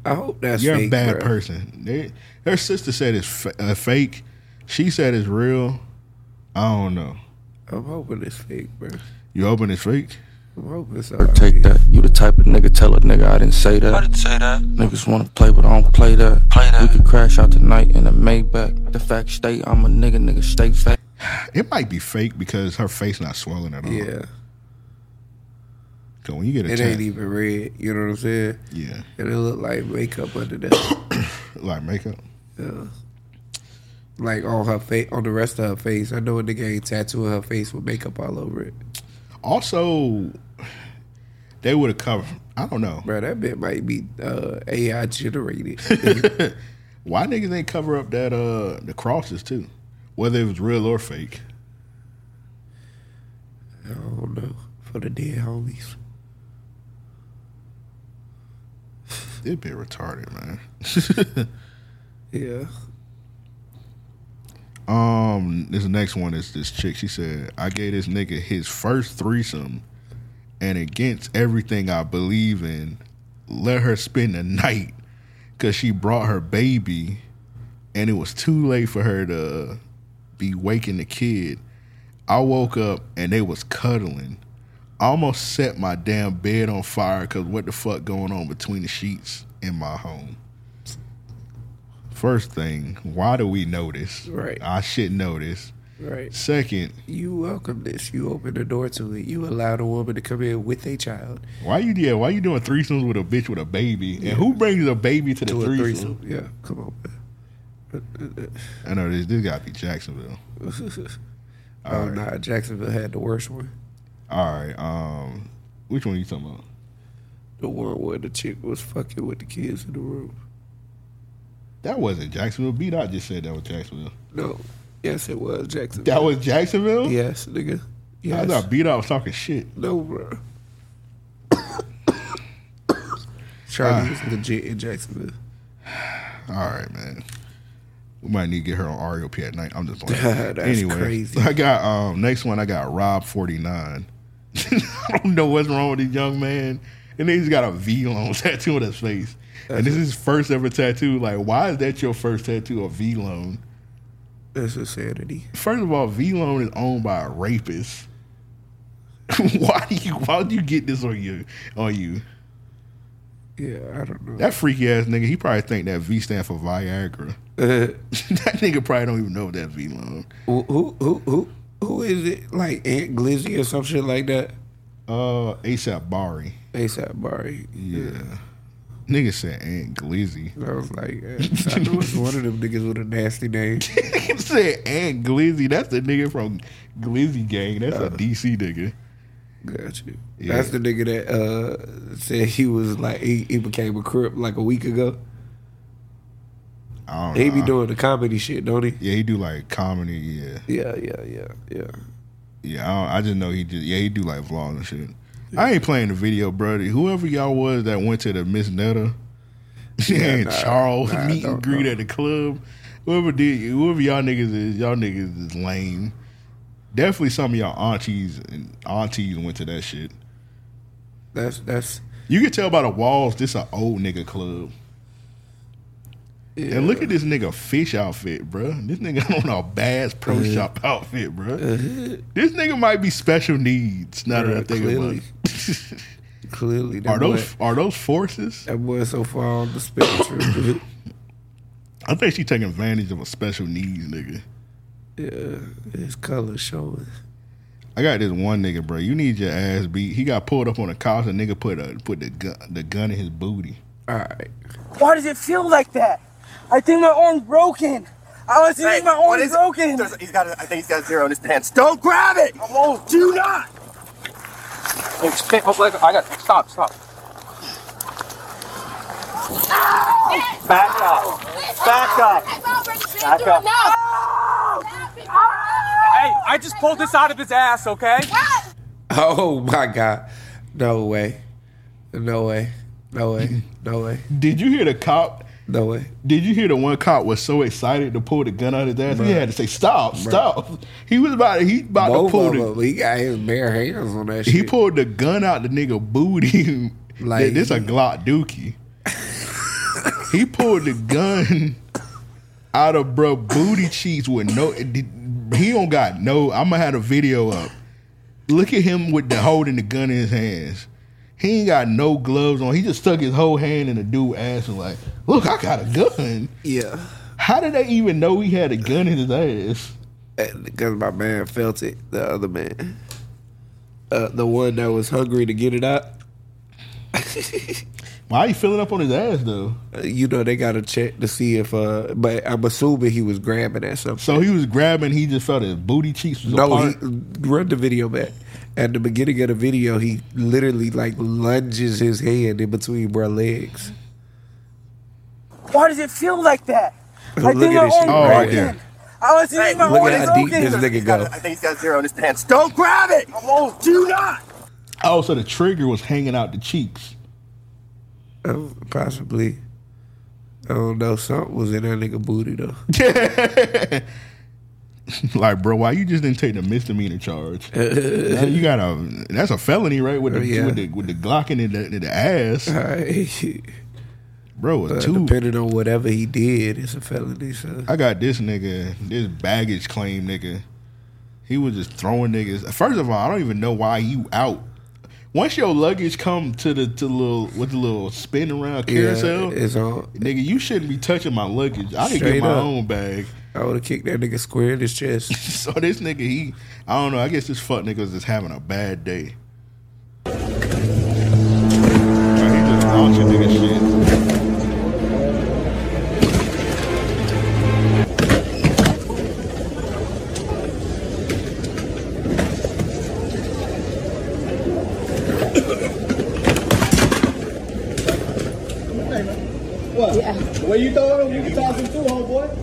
Speaker 3: I hope that's
Speaker 4: You're
Speaker 3: fake,
Speaker 4: a bad
Speaker 3: bro.
Speaker 4: person. They, her sister said it's fa- uh, fake. She said it's real. I don't know.
Speaker 3: I'm hoping it's fake, bro.
Speaker 4: You hoping it's fake?
Speaker 3: I'm hoping it's
Speaker 17: Or take that. You the type of nigga tell a nigga I didn't say that. I didn't say that. Niggas wanna play, but I don't play that. Play that. We could crash out tonight in a Maybach. The fact stay, I'm a nigga, nigga stay fake.
Speaker 4: It might be fake because her face not swelling at all.
Speaker 3: Yeah.
Speaker 4: So when you get a
Speaker 3: It
Speaker 4: tat-
Speaker 3: ain't even red. You know what I'm saying?
Speaker 4: Yeah.
Speaker 3: And it look like makeup under that.
Speaker 4: Like makeup?
Speaker 3: Yeah. Like on her face, on the rest of her face. I know a nigga ain't tattooing her face with makeup all over it.
Speaker 4: Also, they would have covered. I don't know.
Speaker 3: Bro, that bit might be uh, A I generated.
Speaker 4: Why niggas ain't cover up that uh the crosses too? Whether it was real or fake.
Speaker 3: I don't know. For the dead homies.
Speaker 4: It bit retarded, man.
Speaker 3: Yeah.
Speaker 4: Um, this next one is this chick. She said, I gave this nigga his first threesome, and against everything I believe in, let her spend the night because she brought her baby, and it was too late for her to be waking the kid. I woke up and they was cuddling. I almost set my damn bed on fire because what the fuck going on between the sheets in my home? First thing, why do we know this?
Speaker 3: Right.
Speaker 4: I should know this.
Speaker 3: Right.
Speaker 4: Second,
Speaker 3: You welcome this. You open the door to it. You allow the woman to come in with a child.
Speaker 4: why you yeah, why you doing threesomes with a bitch with a baby? And who brings a baby to the
Speaker 3: To a
Speaker 4: threesome?
Speaker 3: threesome. Yeah, come on, man.
Speaker 4: I know this this gotta be Jacksonville.
Speaker 3: Oh,
Speaker 4: All right.
Speaker 3: nah, Jacksonville had the worst one.
Speaker 4: All right. Um which one are you talking about?
Speaker 3: The one where the chick was fucking with the kids in the room.
Speaker 4: That wasn't Jacksonville. B Dot just said that was Jacksonville.
Speaker 3: No. Yes, it was Jacksonville.
Speaker 4: That was Jacksonville?
Speaker 3: Yes, nigga.
Speaker 4: I
Speaker 3: Yes.
Speaker 4: thought B Dot was talking shit.
Speaker 3: No, bro. Charlie
Speaker 4: Ah.
Speaker 3: was legit in Jacksonville.
Speaker 4: All right, man. We might need to get her on R E O P at night. I'm just playing.
Speaker 3: That's
Speaker 4: anyway,
Speaker 3: crazy.
Speaker 4: I got um next one. I got Rob forty-nine. I don't know what's wrong with this young man, and then he's got a V loan tattoo on his face, and this is his first ever tattoo. Like, why is that your first tattoo? A V loan?
Speaker 3: That's insanity.
Speaker 4: First of all, V loan is owned by a rapist. why do you? Why do you get this on you? On you?
Speaker 3: Yeah, I don't know.
Speaker 4: That freaky ass nigga. He probably think that V stand for Viagra. that nigga probably don't even know what that V loan.
Speaker 3: Who who who who, who is it? Like Aunt Glizzy or some shit like that?
Speaker 4: Uh, ASAP Bari.
Speaker 3: ASAP Bari.
Speaker 4: Yeah. Nigga said Aunt Glizzy.
Speaker 3: I was like, I know it's one of them niggas with a nasty name.
Speaker 4: Nigga said Aunt Glizzy. That's the nigga from Glizzy Gang. That's a D C nigga.
Speaker 3: Got you.
Speaker 4: Yeah.
Speaker 3: That's the nigga that uh, said he was like he, he became a crip like a week ago.
Speaker 4: I don't
Speaker 3: He
Speaker 4: know.
Speaker 3: be doing the comedy shit, don't he?
Speaker 4: Yeah, he do like comedy. Yeah.
Speaker 3: Yeah, yeah, yeah, yeah.
Speaker 4: Yeah, I, don't, I just know he just yeah he do like vlogs and shit. I ain't playing the video, brother. Whoever y'all was that went to the Miss Netta
Speaker 3: Yeah,
Speaker 4: and
Speaker 3: nah,
Speaker 4: Charles
Speaker 3: nah,
Speaker 4: meet and
Speaker 3: don't
Speaker 4: greet
Speaker 3: know.
Speaker 4: at the club, whoever did, whoever y'all niggas is, y'all niggas is lame. Definitely some of y'all aunties and aunties went to that shit.
Speaker 3: That's that's
Speaker 4: You can tell by the walls this an old nigga club.
Speaker 3: yeah.
Speaker 4: And look at this nigga fish outfit, bro. This nigga on a Bass Pro
Speaker 3: Uh-huh.
Speaker 4: Shop outfit, bro. This nigga might be special needs. Now that I
Speaker 3: Bruh,
Speaker 4: think
Speaker 3: clearly.
Speaker 4: about it.
Speaker 3: Clearly, that
Speaker 4: Are those
Speaker 3: boy,
Speaker 4: are those forces?
Speaker 3: that boy so far on the spectrum.
Speaker 4: I think she taking advantage of a special needs nigga.
Speaker 3: Yeah, his color showing.
Speaker 4: I got this one nigga, bro. You need your ass beat. He got pulled up on a couch and nigga put a put the gun the gun in his booty.
Speaker 3: All right.
Speaker 5: Why does it feel like that? I think my arm's broken. I honestly think my arm's broken.
Speaker 18: He's got. A, I think he's got a zero in his pants. Don't grab it.
Speaker 5: I won't.
Speaker 18: Do not.
Speaker 5: I got. Stop. Stop.
Speaker 18: Back up. Back up. Back up.
Speaker 5: Hey, I just pulled this out of his ass, okay?
Speaker 3: Oh my god. No way. No way. No way. No way.
Speaker 4: Did you hear the cop?
Speaker 3: No way.
Speaker 4: Did you hear the one cop was so excited to pull the gun out of his ass? He
Speaker 3: Bruh.
Speaker 4: had to say, "Stop,
Speaker 3: Bruh.
Speaker 4: stop." He was about he about
Speaker 3: Both
Speaker 4: to pull
Speaker 3: of
Speaker 4: the
Speaker 3: them. He got his bare hands on that shit.
Speaker 4: he pulled the gun out the nigga booty.
Speaker 3: Like-
Speaker 4: Like this a Glock dookie. He pulled the gun out of bro booty cheeks with no. He don't got no. I'm gonna have a video up. Look at him with the holding the gun in his hands. He ain't got no gloves on. He just stuck his whole hand in the dude's ass and like, look, I got a gun.
Speaker 3: Yeah.
Speaker 4: How did they even know he had a gun in his ass?
Speaker 3: Because my man felt it. The other man, uh, the one that was hungry to get it out.
Speaker 4: Why are you filling up on his ass though?
Speaker 3: Uh, you know they got to check to see if. Uh, but I'm assuming he was grabbing at something.
Speaker 4: So he was grabbing. He just felt his booty cheeks was
Speaker 3: no,
Speaker 4: apart.
Speaker 3: He, run the video back. At the beginning of the video, he literally like lunges his hand in between bro legs.
Speaker 18: Why does it feel like that? I
Speaker 3: Look
Speaker 18: think
Speaker 3: at
Speaker 18: I
Speaker 3: this shit
Speaker 18: only
Speaker 3: right
Speaker 18: broke
Speaker 3: here.
Speaker 18: in. I was in my
Speaker 3: Look
Speaker 18: own
Speaker 3: at how deep
Speaker 18: broken.
Speaker 3: this nigga go.
Speaker 18: I think he's got zero in his pants. Don't grab it! I won't. Do not!
Speaker 4: Oh, so the trigger was hanging out the cheeks.
Speaker 3: Oh, possibly. I don't know. Something was in that nigga booty though.
Speaker 4: Like, bro, why you just didn't take the misdemeanor charge? Now you got a that's a felony, right? With the
Speaker 3: Yeah.
Speaker 4: with the with the Glock in the, in the ass,
Speaker 3: Right.
Speaker 4: bro. A
Speaker 3: Uh,
Speaker 4: two.
Speaker 3: depending on whatever he did, it's a felony. So
Speaker 4: I got this nigga, this baggage claim nigga. He was just throwing niggas. First of all, I don't even know why you out. Once your luggage come to the to the little with the little spin around carousel,
Speaker 3: it's on.
Speaker 4: Nigga, you shouldn't be touching my luggage. I can
Speaker 3: Straight
Speaker 4: get my
Speaker 3: up.
Speaker 4: own bag.
Speaker 3: I would have kicked that nigga square in his chest.
Speaker 4: So this nigga, he, I don't know. I guess this fuck nigga was just having a bad day. Like, he just launching nigga shit.
Speaker 5: What? Yeah. The way you throw him, you can toss him too, homeboy.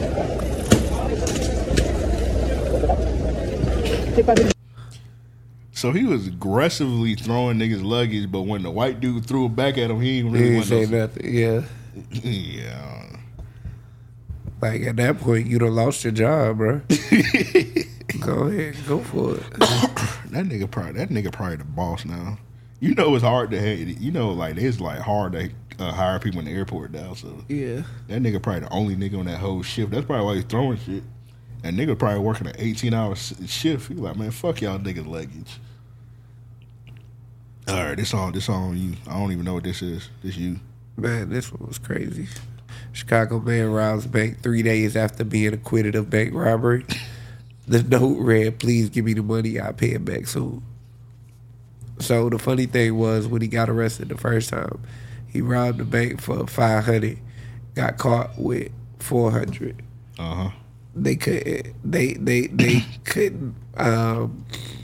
Speaker 4: So he was aggressively throwing niggas luggage, but when the white dude threw it back at him, he didn't really
Speaker 3: He
Speaker 4: want
Speaker 3: ain't say
Speaker 4: no-
Speaker 3: nothing. Yeah.
Speaker 4: Yeah.
Speaker 3: Like at that point, you done lost your job, bro. Go ahead, go for it.
Speaker 4: That nigga probably that nigga probably the boss now. You know it's hard to you know like it's like hard to uh, hire people in the airport now. So
Speaker 3: Yeah.
Speaker 4: that nigga probably the only nigga on that whole shift. That's probably why he's throwing shit. And nigga probably working an eighteen hour s- shift. He like, man, fuck y'all niggas luggage. All right, this on this on you. I don't even know what this is. This you.
Speaker 3: Man, this one was crazy. Chicago man robs bank three days after being acquitted of bank robbery. The note read, "Please give me the money. I'll pay it back soon." So the funny thing was, when he got arrested the first time, he robbed the bank for five hundred, got caught with four hundred.
Speaker 4: Uh huh.
Speaker 3: They couldn't. They they they couldn't. Um,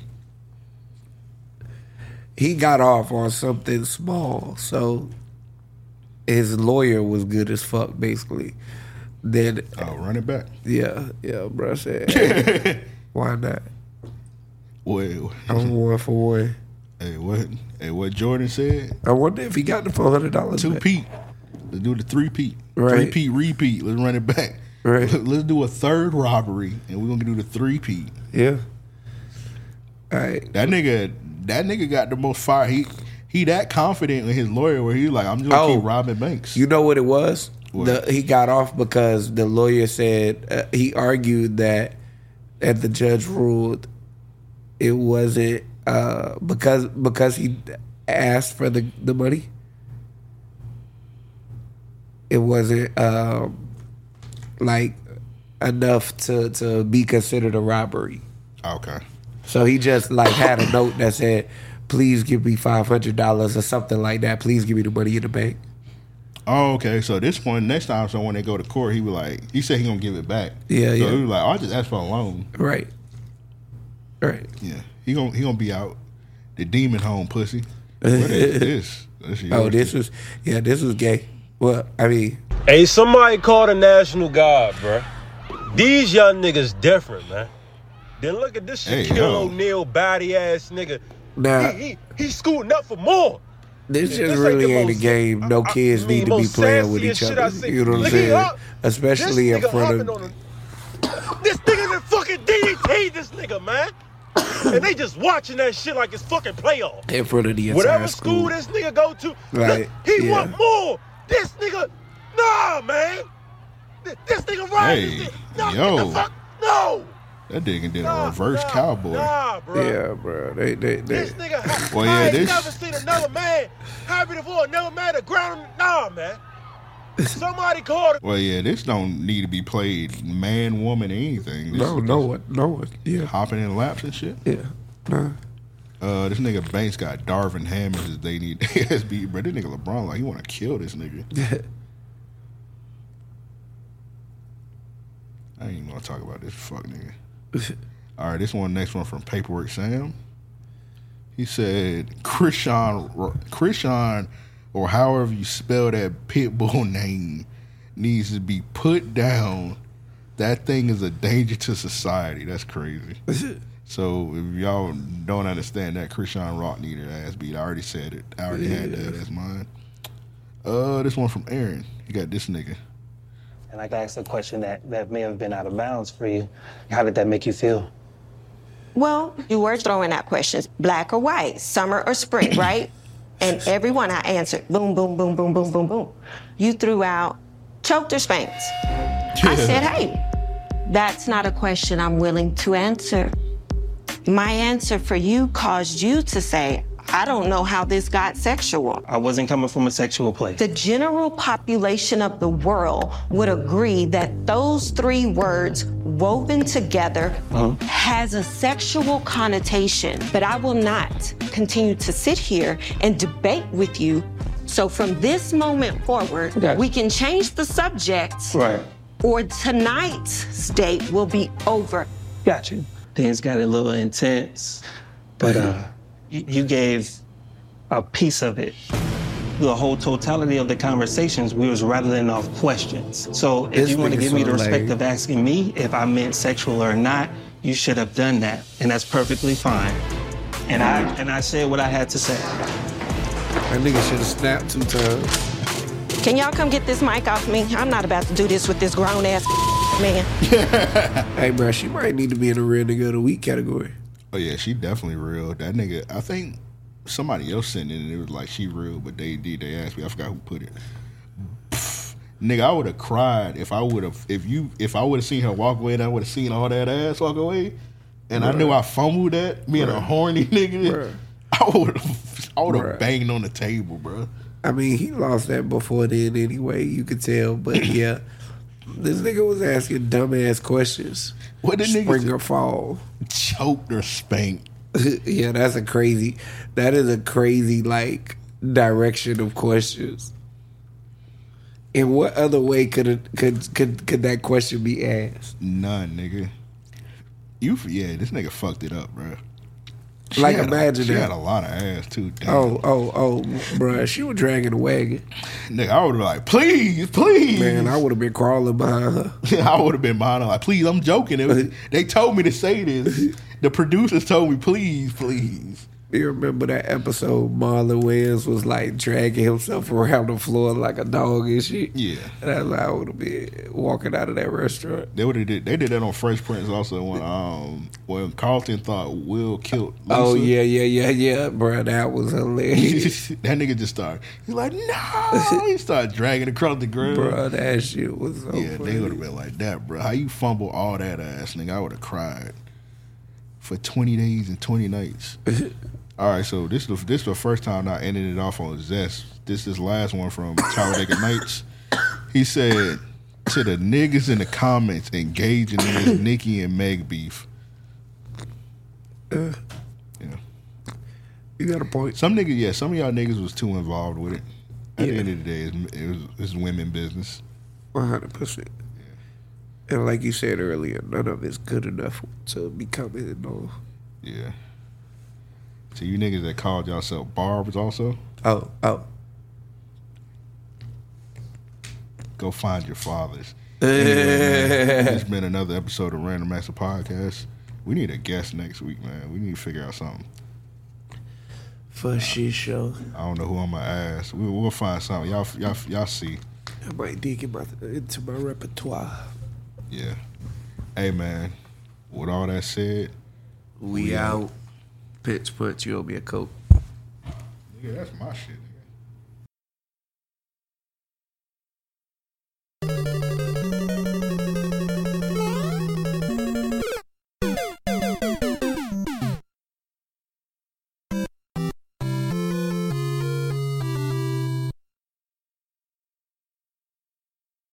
Speaker 3: he got off on something small, so his lawyer was good as fuck, basically. Then
Speaker 4: I'll run it back.
Speaker 3: Yeah, yeah, bro. Said, hey, why not?
Speaker 4: Well,
Speaker 3: I'm one for one.
Speaker 4: Hey, what? Hey, what Jordan said?
Speaker 3: I wonder if he got the four hundred dollars.
Speaker 4: Two Pete. Let's do the three Pete.
Speaker 3: Right.
Speaker 4: Three Pete repeat. Let's run it back.
Speaker 3: Right.
Speaker 4: Let's do a third robbery, and we're gonna do the three Pete.
Speaker 3: Yeah. All right.
Speaker 4: That nigga. That nigga got the most fire. He he that confident in his lawyer where he like, I'm just gonna
Speaker 3: Oh.
Speaker 4: keep robbing banks.
Speaker 3: You know what it was?
Speaker 4: What?
Speaker 3: The, he got off because the lawyer said uh, he argued that, and the judge ruled it wasn't uh, because because he asked for the, the money. It wasn't um, like enough to, to be considered a robbery.
Speaker 4: Okay.
Speaker 3: So he just like had a note that said, "Please give me five hundred dollars or something like that. Please give me the money in the bank."
Speaker 4: Oh, okay. So at this point, next time, so when they go to court, he was like, he said he gonna give it back.
Speaker 3: Yeah,
Speaker 4: so
Speaker 3: yeah.
Speaker 4: he was like, oh, I just asked for a loan.
Speaker 3: Right. Right.
Speaker 4: Yeah. He gonna he gonna be out the demon home pussy. What is this? This is
Speaker 3: Oh,
Speaker 4: yours.
Speaker 3: this was yeah, this was gay. Well, I mean,
Speaker 19: Hey, somebody call the National Guard, bruh. These young niggas different, man. Then look at this
Speaker 3: Hey,
Speaker 19: Shaquille
Speaker 3: yo.
Speaker 19: O'Neal body ass nigga.
Speaker 3: Nah.
Speaker 19: he, he, he's scooting up for more.
Speaker 3: this
Speaker 19: This
Speaker 3: just
Speaker 19: ain't
Speaker 3: really
Speaker 19: the
Speaker 3: ain't a
Speaker 19: most-
Speaker 3: game. No kids
Speaker 19: I mean,
Speaker 3: need to be
Speaker 19: most
Speaker 3: playing with
Speaker 19: sassiest
Speaker 3: each
Speaker 19: shit I
Speaker 3: other.
Speaker 19: see.
Speaker 3: You know what I'm
Speaker 19: Look, he
Speaker 3: saying?
Speaker 19: up.
Speaker 3: Especially
Speaker 19: This
Speaker 3: in
Speaker 19: nigga
Speaker 3: front
Speaker 19: hopping
Speaker 3: of
Speaker 19: on a- This nigga done fucking D D T this nigga, man. And they just watching that shit like it's fucking playoff.
Speaker 3: in front of the entire
Speaker 19: Whatever
Speaker 3: school.
Speaker 19: school this nigga go to,
Speaker 3: Right,
Speaker 19: look, he
Speaker 3: yeah.
Speaker 19: want more. This nigga, Nah, man. Th- This nigga right.
Speaker 4: Hey,
Speaker 19: This nigga, no,
Speaker 4: yo.
Speaker 19: get the fuck, no.
Speaker 4: That nigga did a reverse cowboy.
Speaker 19: Nah, bro.
Speaker 3: Yeah, bro. They, they, they.
Speaker 19: This nigga, ha-
Speaker 4: Well, yeah,
Speaker 19: I ain't
Speaker 4: this-
Speaker 19: never seen another man happy for another man to ground him. Nah, man. Somebody called.
Speaker 4: Well, yeah, this don't need to be played man, woman, anything. This
Speaker 3: No,
Speaker 4: is
Speaker 3: no,
Speaker 4: just
Speaker 3: what, no, what, yeah.
Speaker 4: hopping in laps and shit.
Speaker 3: Yeah, nah.
Speaker 4: Uh, this nigga Banks got Darvin Ham as his they need A S B, bro. This nigga LeBron like he want to kill this nigga. I ain't even gonna talk about this fuck nigga. All right, this one, next one from Paperwork Sam. He said Krishan, Krishan, or however you spell that Pitbull name, needs to be put down. That thing is a danger to society. That's crazy. So if y'all don't understand that, Krishan Rock needed ass beat. I already said it. I already had that. That's mine. Uh, this one from Aaron. He got this nigga.
Speaker 20: And I asked a question that, that may have been out of bounds for you. How did that make you feel?
Speaker 21: Well, you were throwing out questions, black or white, summer or spring, right? And every one I answered, boom, boom, boom, boom, boom, boom, boom. You threw out choked or spanked. I said, hey, that's not a question I'm willing to answer. My answer for you caused you to say, I don't know how this got sexual.
Speaker 20: I wasn't coming from a sexual place.
Speaker 21: The general population of the world would agree that those three words woven together
Speaker 20: Uh-huh.
Speaker 21: has a sexual connotation, but I will not continue to sit here and debate with you. So from this moment forward,
Speaker 20: Gotcha.
Speaker 21: we can change the subject
Speaker 20: Right.
Speaker 21: or tonight's date will be over.
Speaker 20: Got you. Things got a little intense, but uh, you, you gave a piece of it. The whole totality of the conversations, we was rattling off questions. So if
Speaker 3: This
Speaker 20: you want to
Speaker 3: nigga's
Speaker 20: give me
Speaker 3: so
Speaker 20: the respect
Speaker 3: lame.
Speaker 20: of asking me if I meant sexual or not, you should have done that, and that's perfectly fine. And I and I said what I had to say.
Speaker 3: That nigga should have snapped two times.
Speaker 21: Can y'all come get this mic off me? I'm not about to do this with this grown ass man.
Speaker 3: Hey, bro, she might need to be in the real nigga of the week category.
Speaker 4: Oh yeah, she definitely real. That nigga, I think somebody else sent it and it was like she real, but they did. They asked me. I forgot who put it. Pfft, nigga, I would have cried if I would have if you if I would have seen her walk away and I would have seen all that ass walk away, and I
Speaker 3: Bruh.
Speaker 4: knew I fumbled that being a
Speaker 3: Bruh.
Speaker 4: horny nigga.
Speaker 3: Bruh.
Speaker 4: I would have I would
Speaker 3: Bruh.
Speaker 4: have banged on the table, bro.
Speaker 3: I mean, he lost that before then anyway, you could tell. But yeah, this nigga was asking dumbass questions.
Speaker 4: What did nigga
Speaker 3: Spring
Speaker 4: say?
Speaker 3: or fall?
Speaker 4: Choked or spanked?
Speaker 3: Yeah, that's a crazy, that is a crazy, like, direction of questions. In what other way could it, could, could, could that question be asked?
Speaker 4: None, nigga. You yeah, this nigga fucked it up, bro. She
Speaker 3: Like,
Speaker 4: had
Speaker 3: imagine
Speaker 4: a, she
Speaker 3: that.
Speaker 4: had a lot of ass too. Damn.
Speaker 3: Oh, oh, oh, bruh, she was dragging the wagon.
Speaker 4: Nigga, I would have been like, please, please.
Speaker 3: Man, I would have been crawling behind her.
Speaker 4: I would have been behind her like, please, I'm joking. It was, they told me to say this. The producers told me, please, please.
Speaker 3: You remember that episode Marlon Wayans was like dragging himself around the floor like a dog and shit?
Speaker 4: Yeah.
Speaker 3: That's how I would have been walking out of that restaurant.
Speaker 4: They would have did. They did that on Fresh Prince also when um when Carlton thought Will killed Lisa.
Speaker 3: Oh, yeah, yeah, yeah, yeah, bro. That was hilarious.
Speaker 4: That nigga just started. He's like, no. He started dragging across the ground.
Speaker 3: Bro, that shit was so
Speaker 4: Yeah,
Speaker 3: funny.
Speaker 4: they would have been like that, bro. How you fumble all that ass, nigga? I would have cried for twenty days and twenty nights. All right, so this is this is the first time I ended it off on Zest. This is last one from Talladega Nights. He said to the niggas in the comments engaging in this Nicki and Meg beef.
Speaker 3: Uh,
Speaker 4: Yeah.
Speaker 3: You got a point.
Speaker 4: Some niggas, yeah, some of y'all niggas was too involved with it. At
Speaker 3: Yeah.
Speaker 4: the end of the day, it's, it was it's women business.
Speaker 3: one hundred percent. And like you said earlier, none of it's good enough to be commented on.
Speaker 4: Yeah. So you niggas that called yourself barbers also,
Speaker 3: Oh, oh.
Speaker 4: go find your fathers. Anyway, man, it's been another episode of Random Master Podcast. We need a guest next week, man. We need to figure out something.
Speaker 3: For shit show.
Speaker 4: I don't know who I'm gonna ask. We, we'll find something. Y'all, y'all, y'all see.
Speaker 3: I might dig in my, into my repertoire.
Speaker 4: Yeah. Hey, man. With all that said,
Speaker 3: We, out. Pitch put you owe me a coat.
Speaker 4: nigga, that's my shit.